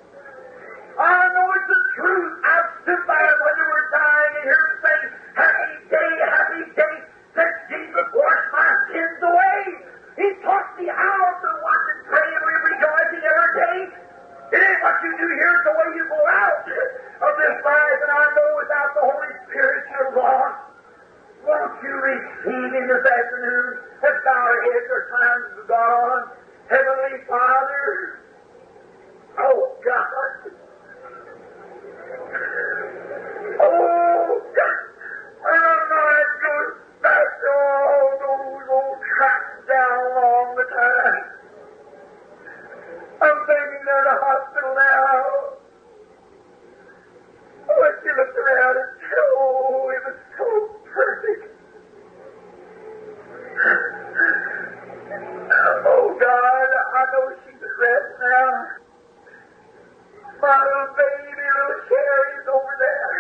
I know it's the truth. I've stood by it when they were dying and heard them say, happy day, happy day, since Jesus washed my sins away. He taught me how to watch and pray and we're rejoicing every day. It ain't what you do here, it's the way you go out of this life, and I know without the Holy Spirit you're lost. Won't you receive Him this afternoon? Let's bow our heads, our times have gone. Heavenly Father, oh God, oh God, our mind goes back to all those old tracks down along the time. I'm thinking they're in a hospital now. Oh, as you looked around and said, oh, it was so perfect. Oh, God, I know she's at rest now. My little baby, little Sherry's over there.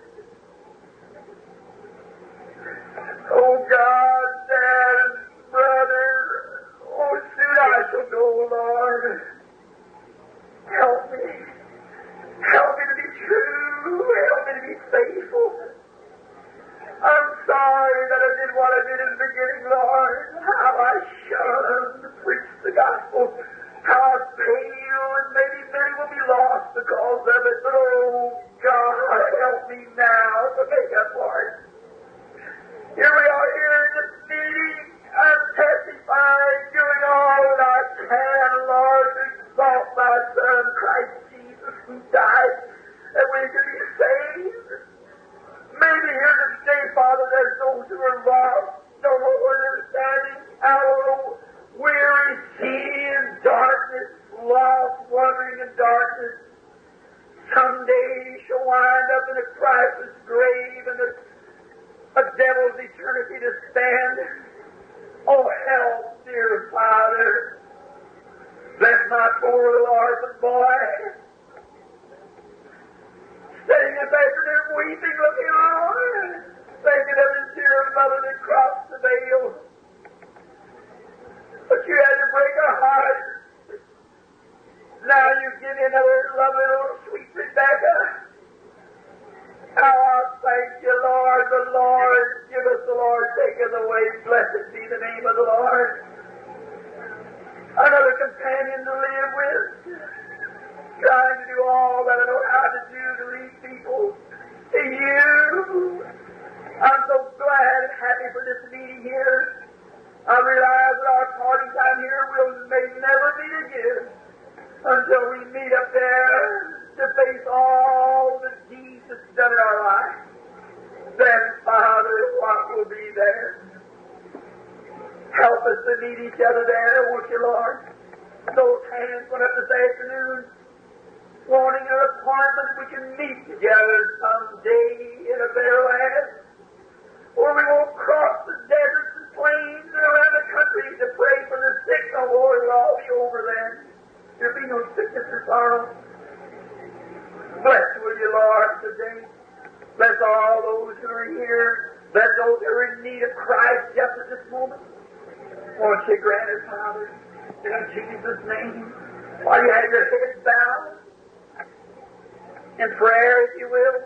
Oh, God, Dad, brother, oh, soon I shall go, Lord. Help me. Help me to be true. Help me to be faithful. I'm sorry that I did what I did in the beginning, Lord. How I shunned to preach the gospel. How I failed, and maybe many will be lost because of it. But oh, God, help me now to make up for it. Here we are here in this meeting. I'm testifying, doing all that I can, Lord, to exalt my Son, Christ Jesus, who died, that we could be saved. Maybe here today, Father, there's those who are lost, don't know where they're standing, out on a weary sea in darkness, lost, wandering in darkness. Someday shall wind up in a Christless grave and a, a devil's eternity to stand. Oh, help, dear Father. Bless my poor little orphan boy. Sitting this afternoon weeping, looking on, thinking of his dear mother that crossed the veil. But you had to break her heart. Now you give me another lovely little sweet Rebecca. How I thank you, Lord, the Lord. Give us the Lord, take us away. Blessed be the name of the Lord. Another companion to live with. Trying to do all that I know how to do to lead people to you. I'm so glad and happy for this meeting here. I realize that our parting time here will may never meet again. until we meet up there to face all the deeds that's done in our life. Then, Father, what will be there? Help us to meet each other there, won't you, Lord? Those hands went up this afternoon, wanting an appointment we can meet together someday in a better land, where we won't cross the deserts and plains and around the country to pray for the sick. Oh, Lord, it'll all be over then. There'll be no sickness or sorrow. Bless, will you, Lord, today? Bless all those who are here. Bless those who are in need of Christ just at this moment. Won't you grant it, Father, in Jesus' name, while you have your heads bowed in prayer, if you will.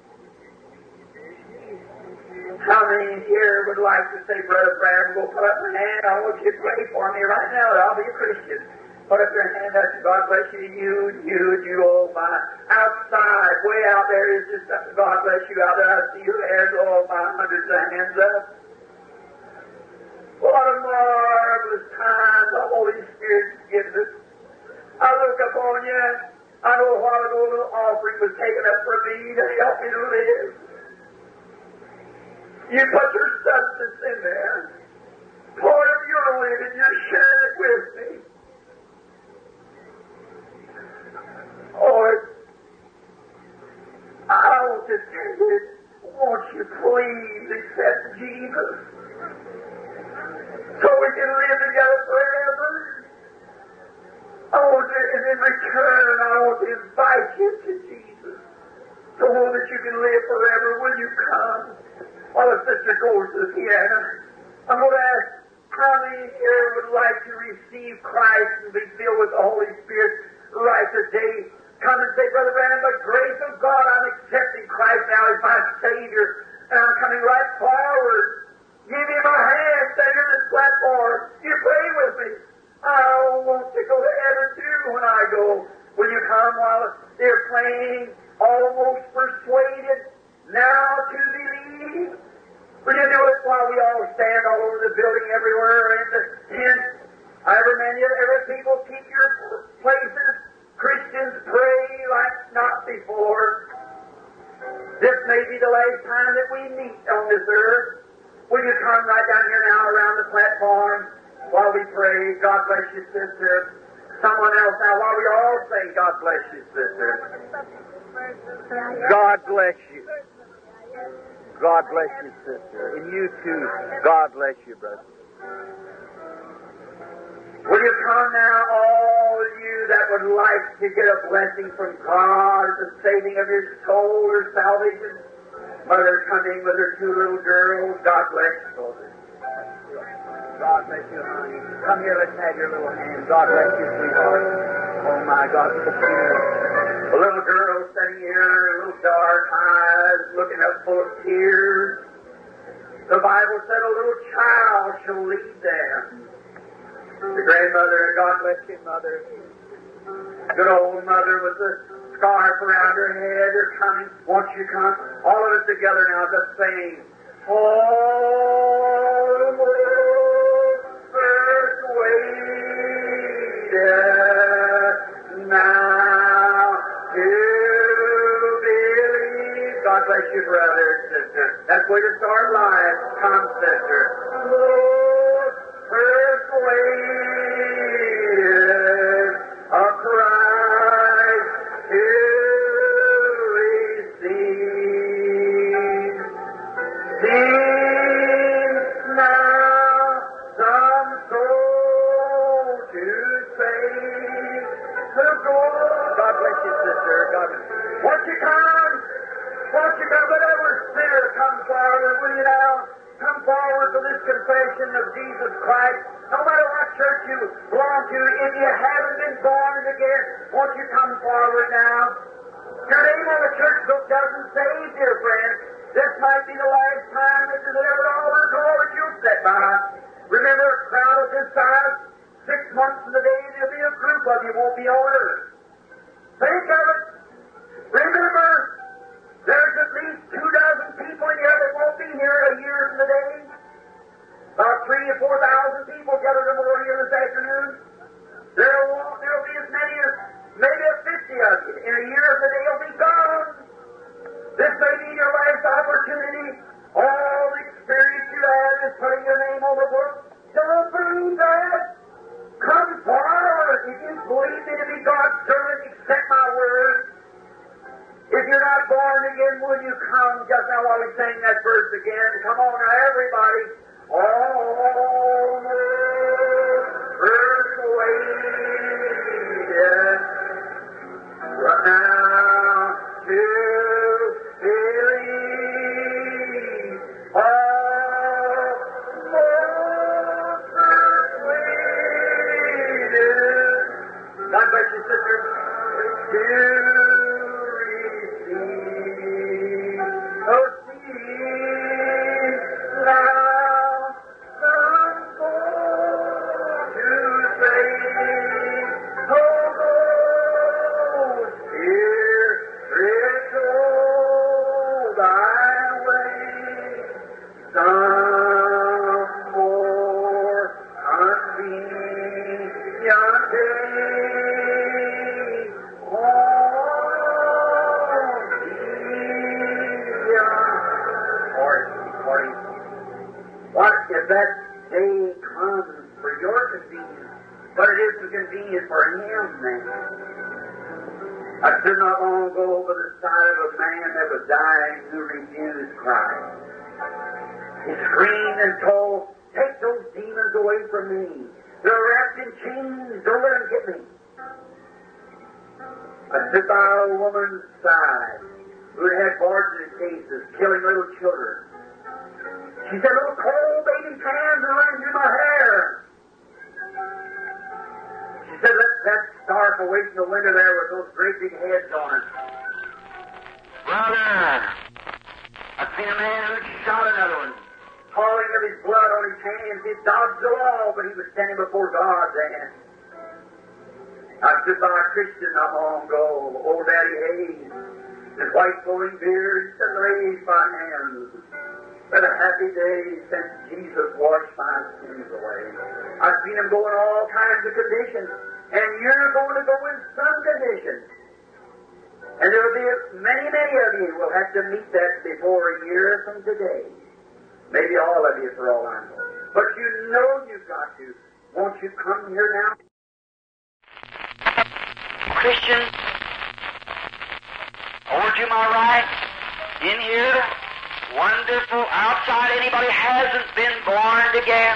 How many here would like to say, Brother Branham, go put up your hand? I want you to pray for me right now that I'll be a Christian. Put up your hand. That's God bless you, you, you, you, oh my. Outside, way out there is just God bless you out there. I see your hands, oh my, hundreds of hands up. What a marvelous time the Holy Spirit gives us. I look upon you. I know a while ago a little offering was taken up for me to help me to live. You put your substance in there. Part of your living, you're sharing it with me. Oh, I want to tell you, won't you please accept Jesus so we can live together forever? I want to, and in return, I want to invite you to Jesus so that you can live forever. Will you come? While the sister goes to the piano, I'm going to ask how many here would like to receive Christ and be filled with the Holy Spirit right today. Come and say, Brother Branham, by the grace of God, I'm accepting Christ now as my Savior, and I'm coming right forward. Give me my hand, stay on this platform. You pray with me. I want to go to heaven too when I go. Will you come while they're playing Almost Persuaded, Now to Believe? Will you do it while we all stand all over the building, everywhere, in the tent? Every man, every people, keep your places. Christians, pray like not before. This may be the last time that we meet on this earth. Will you come right down here now around the platform while we pray? God bless you, sister. Someone else now, while we all say, God bless you, sister. God bless you. God bless you, sister. And you too. God bless you, brother. Will you come now, all of you that would like to get a blessing from God, the saving of your soul or salvation? Mother coming with her two little girls. God bless you, children. God bless you, honey. Come here, let's have your little hand. God bless you, sweetheart. Oh my God, look at you. A little girl sitting here, little dark eyes, looking up full of tears. The Bible said a little child shall lead them. The grandmother, God bless you, mother. Good old mother with the scarf around her head. They're coming. Won't you come? All of us together now, just saying, almost persuaded now to believe. God bless you, brother and sister. That's where you start life. Come, sister. Persuaded of Christ to receive. Seems now some soul to save. The goal. God bless you, sister. God bless you. Won't you come? Won't you come? Let every sinner come forward, will you now? Come forward for this confession of Jesus Christ. No matter what church you belong to, if you haven't been born again, won't you come forward now? Your name on the church book doesn't say, dear friend, this might be the last time that there's ever altar call that you'll sit by. Remember, a crowd of this size, six months in the day, there'll be a group of you won't be on earth. Think of it. Remember, there's at least two dozen people here that won't be here a year from today. About three or four thousand people gathered tomorrow here this afternoon. There won't, there'll be as many as on while we sing that verse again. Come on now, everybody. All the earth waited round to believe. All the earth waited. God bless you, sister. To receive. Oh, see now some fall to faith. Oh, Lord, here ritual thy way. Some more convenient day. What if that day comes for your convenience, but it isn't convenient for him then? I stood not long ago by the side of a man that was dying who refused Christ. He screamed and told, "Take those demons away from me. They're wrapped in chains. Don't let them get me." I stood by a woman's side who had abortion cases, killing little children. She said, "Little cold baby hands are running through my hair." She said, "Let that stark away from the window there with those great big heads on it." Brother, I've seen a man who shot another one, falling of his blood on his hands. He dodged the law, but he was standing before God then. I stood by a Christian not long ago, old Daddy Hayes, his white flowing beard. He said, "Raise my hands. What a happy day since Jesus washed my sins away." I've seen him go in all kinds of conditions, and you're going to go in some conditions. And there will be many, many of you will have to meet that before a year from today. Maybe all of you, for all I know. But you know you've got to. Won't you come here now? Christian, over to my right, in here, wonderful, outside anybody hasn't been born again.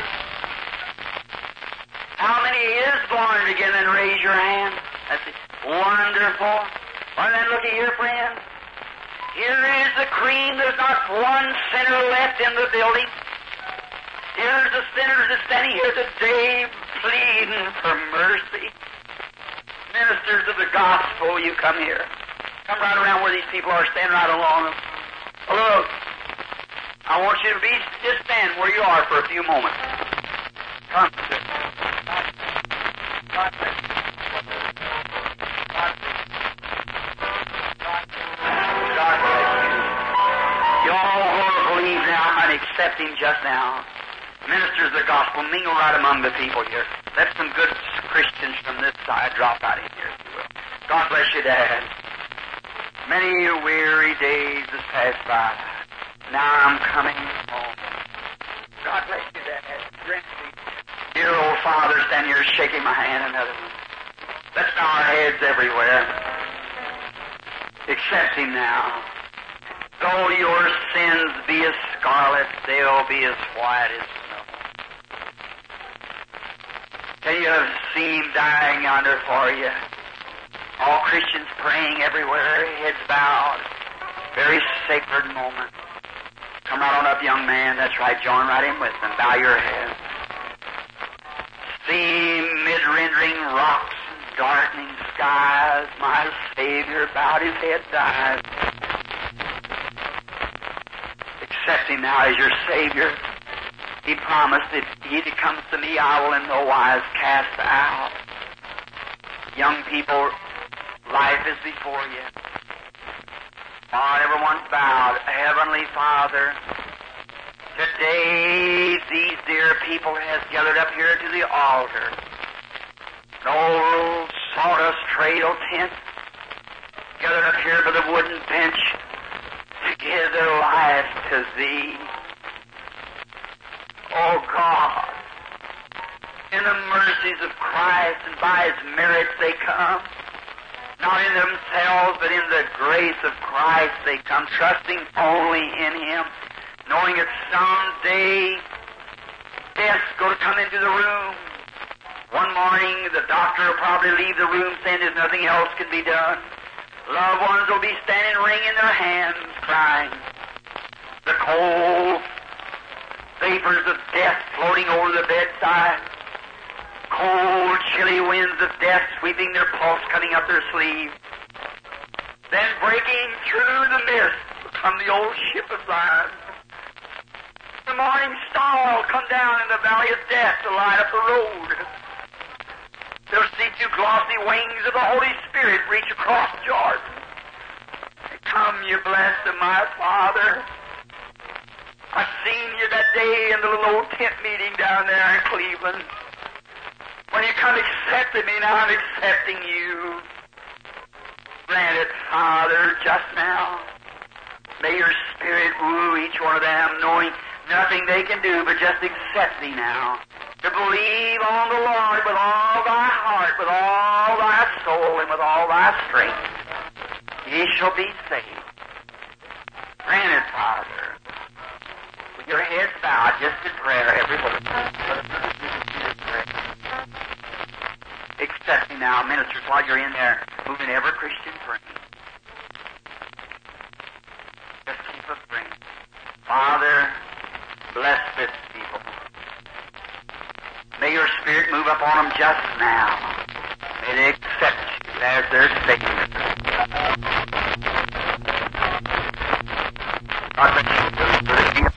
How many is born again? Then raise your hand. That's it. Wonderful. Well then, look at here, friends. Here is the cream. There's not one sinner left in the building. Here's the sinners that's standing here today pleading for mercy. Ministers of the gospel, you come here. Come right around where these people are, stand right along them. Look, I want you to be, just stand where you are for a few moments. Come. God bless you. God bless you. You all who believe now and accept Him just now. Ministers of the gospel, mingle right among the people here. Let some good Christians from this side drop out in here, if you will. God bless you, Dad. Many weary days has passed by. Now I'm coming home. God bless you, Dad. Dear old Father, stand here shaking my hand, another one. Let's bow our heads everywhere. Accept Him now. Though your sins be as scarlet, they'll be as white as snow. Can you have seen Him dying yonder for you? All Christians praying everywhere, heads bowed. Very sacred moment. Come right on up, young man. That's right. Join right in with them. Bow your head. See mid-rendering rocks and darkening skies. My Savior bowed His head, died. Accept Him now as your Savior. He promised that He that comes to me, I will in no wise cast out. Young people, life is before you. God, everyone's bowed. Heavenly Father, today these dear people has gathered up here to the altar. An old sawdust cradle tent, gathered up here by the wooden bench to give their life to Thee. Oh God, in the mercies of Christ and by His merits they come. Not in themselves, but in the grace of Christ. They come trusting only in Him, knowing that someday death's going to come into the room. One morning, the doctor will probably leave the room saying there's nothing else can be done. Loved ones will be standing wringing their hands, crying. The cold vapors of death floating over the bedside. Cold, chilly winds of death sweeping their pulse, cutting up their sleeve. Then breaking through the mist will come the old ship of Zion. The morning star will come down in the valley of death to light up the road. They'll see two glossy wings of the Holy Spirit reach across Jordan. Come, you blessed of my Father. I seen you that day in the little old tent meeting down there in Cleveland. When you come accepting me, now I'm accepting you. Grant it, Father, just now. May your Spirit woo each one of them, knowing nothing they can do but just accept thee now. To believe on the Lord with all thy heart, with all thy soul, and with all thy strength. Ye shall be saved. Grant it, Father. With your heads bowed, just in prayer, everyone. Accept me now, ministers, while you're in there, moving every Christian frame. Just keep us praying. Father, bless this people. May your Spirit move upon them just now. May they accept you as their Savior. God bless you.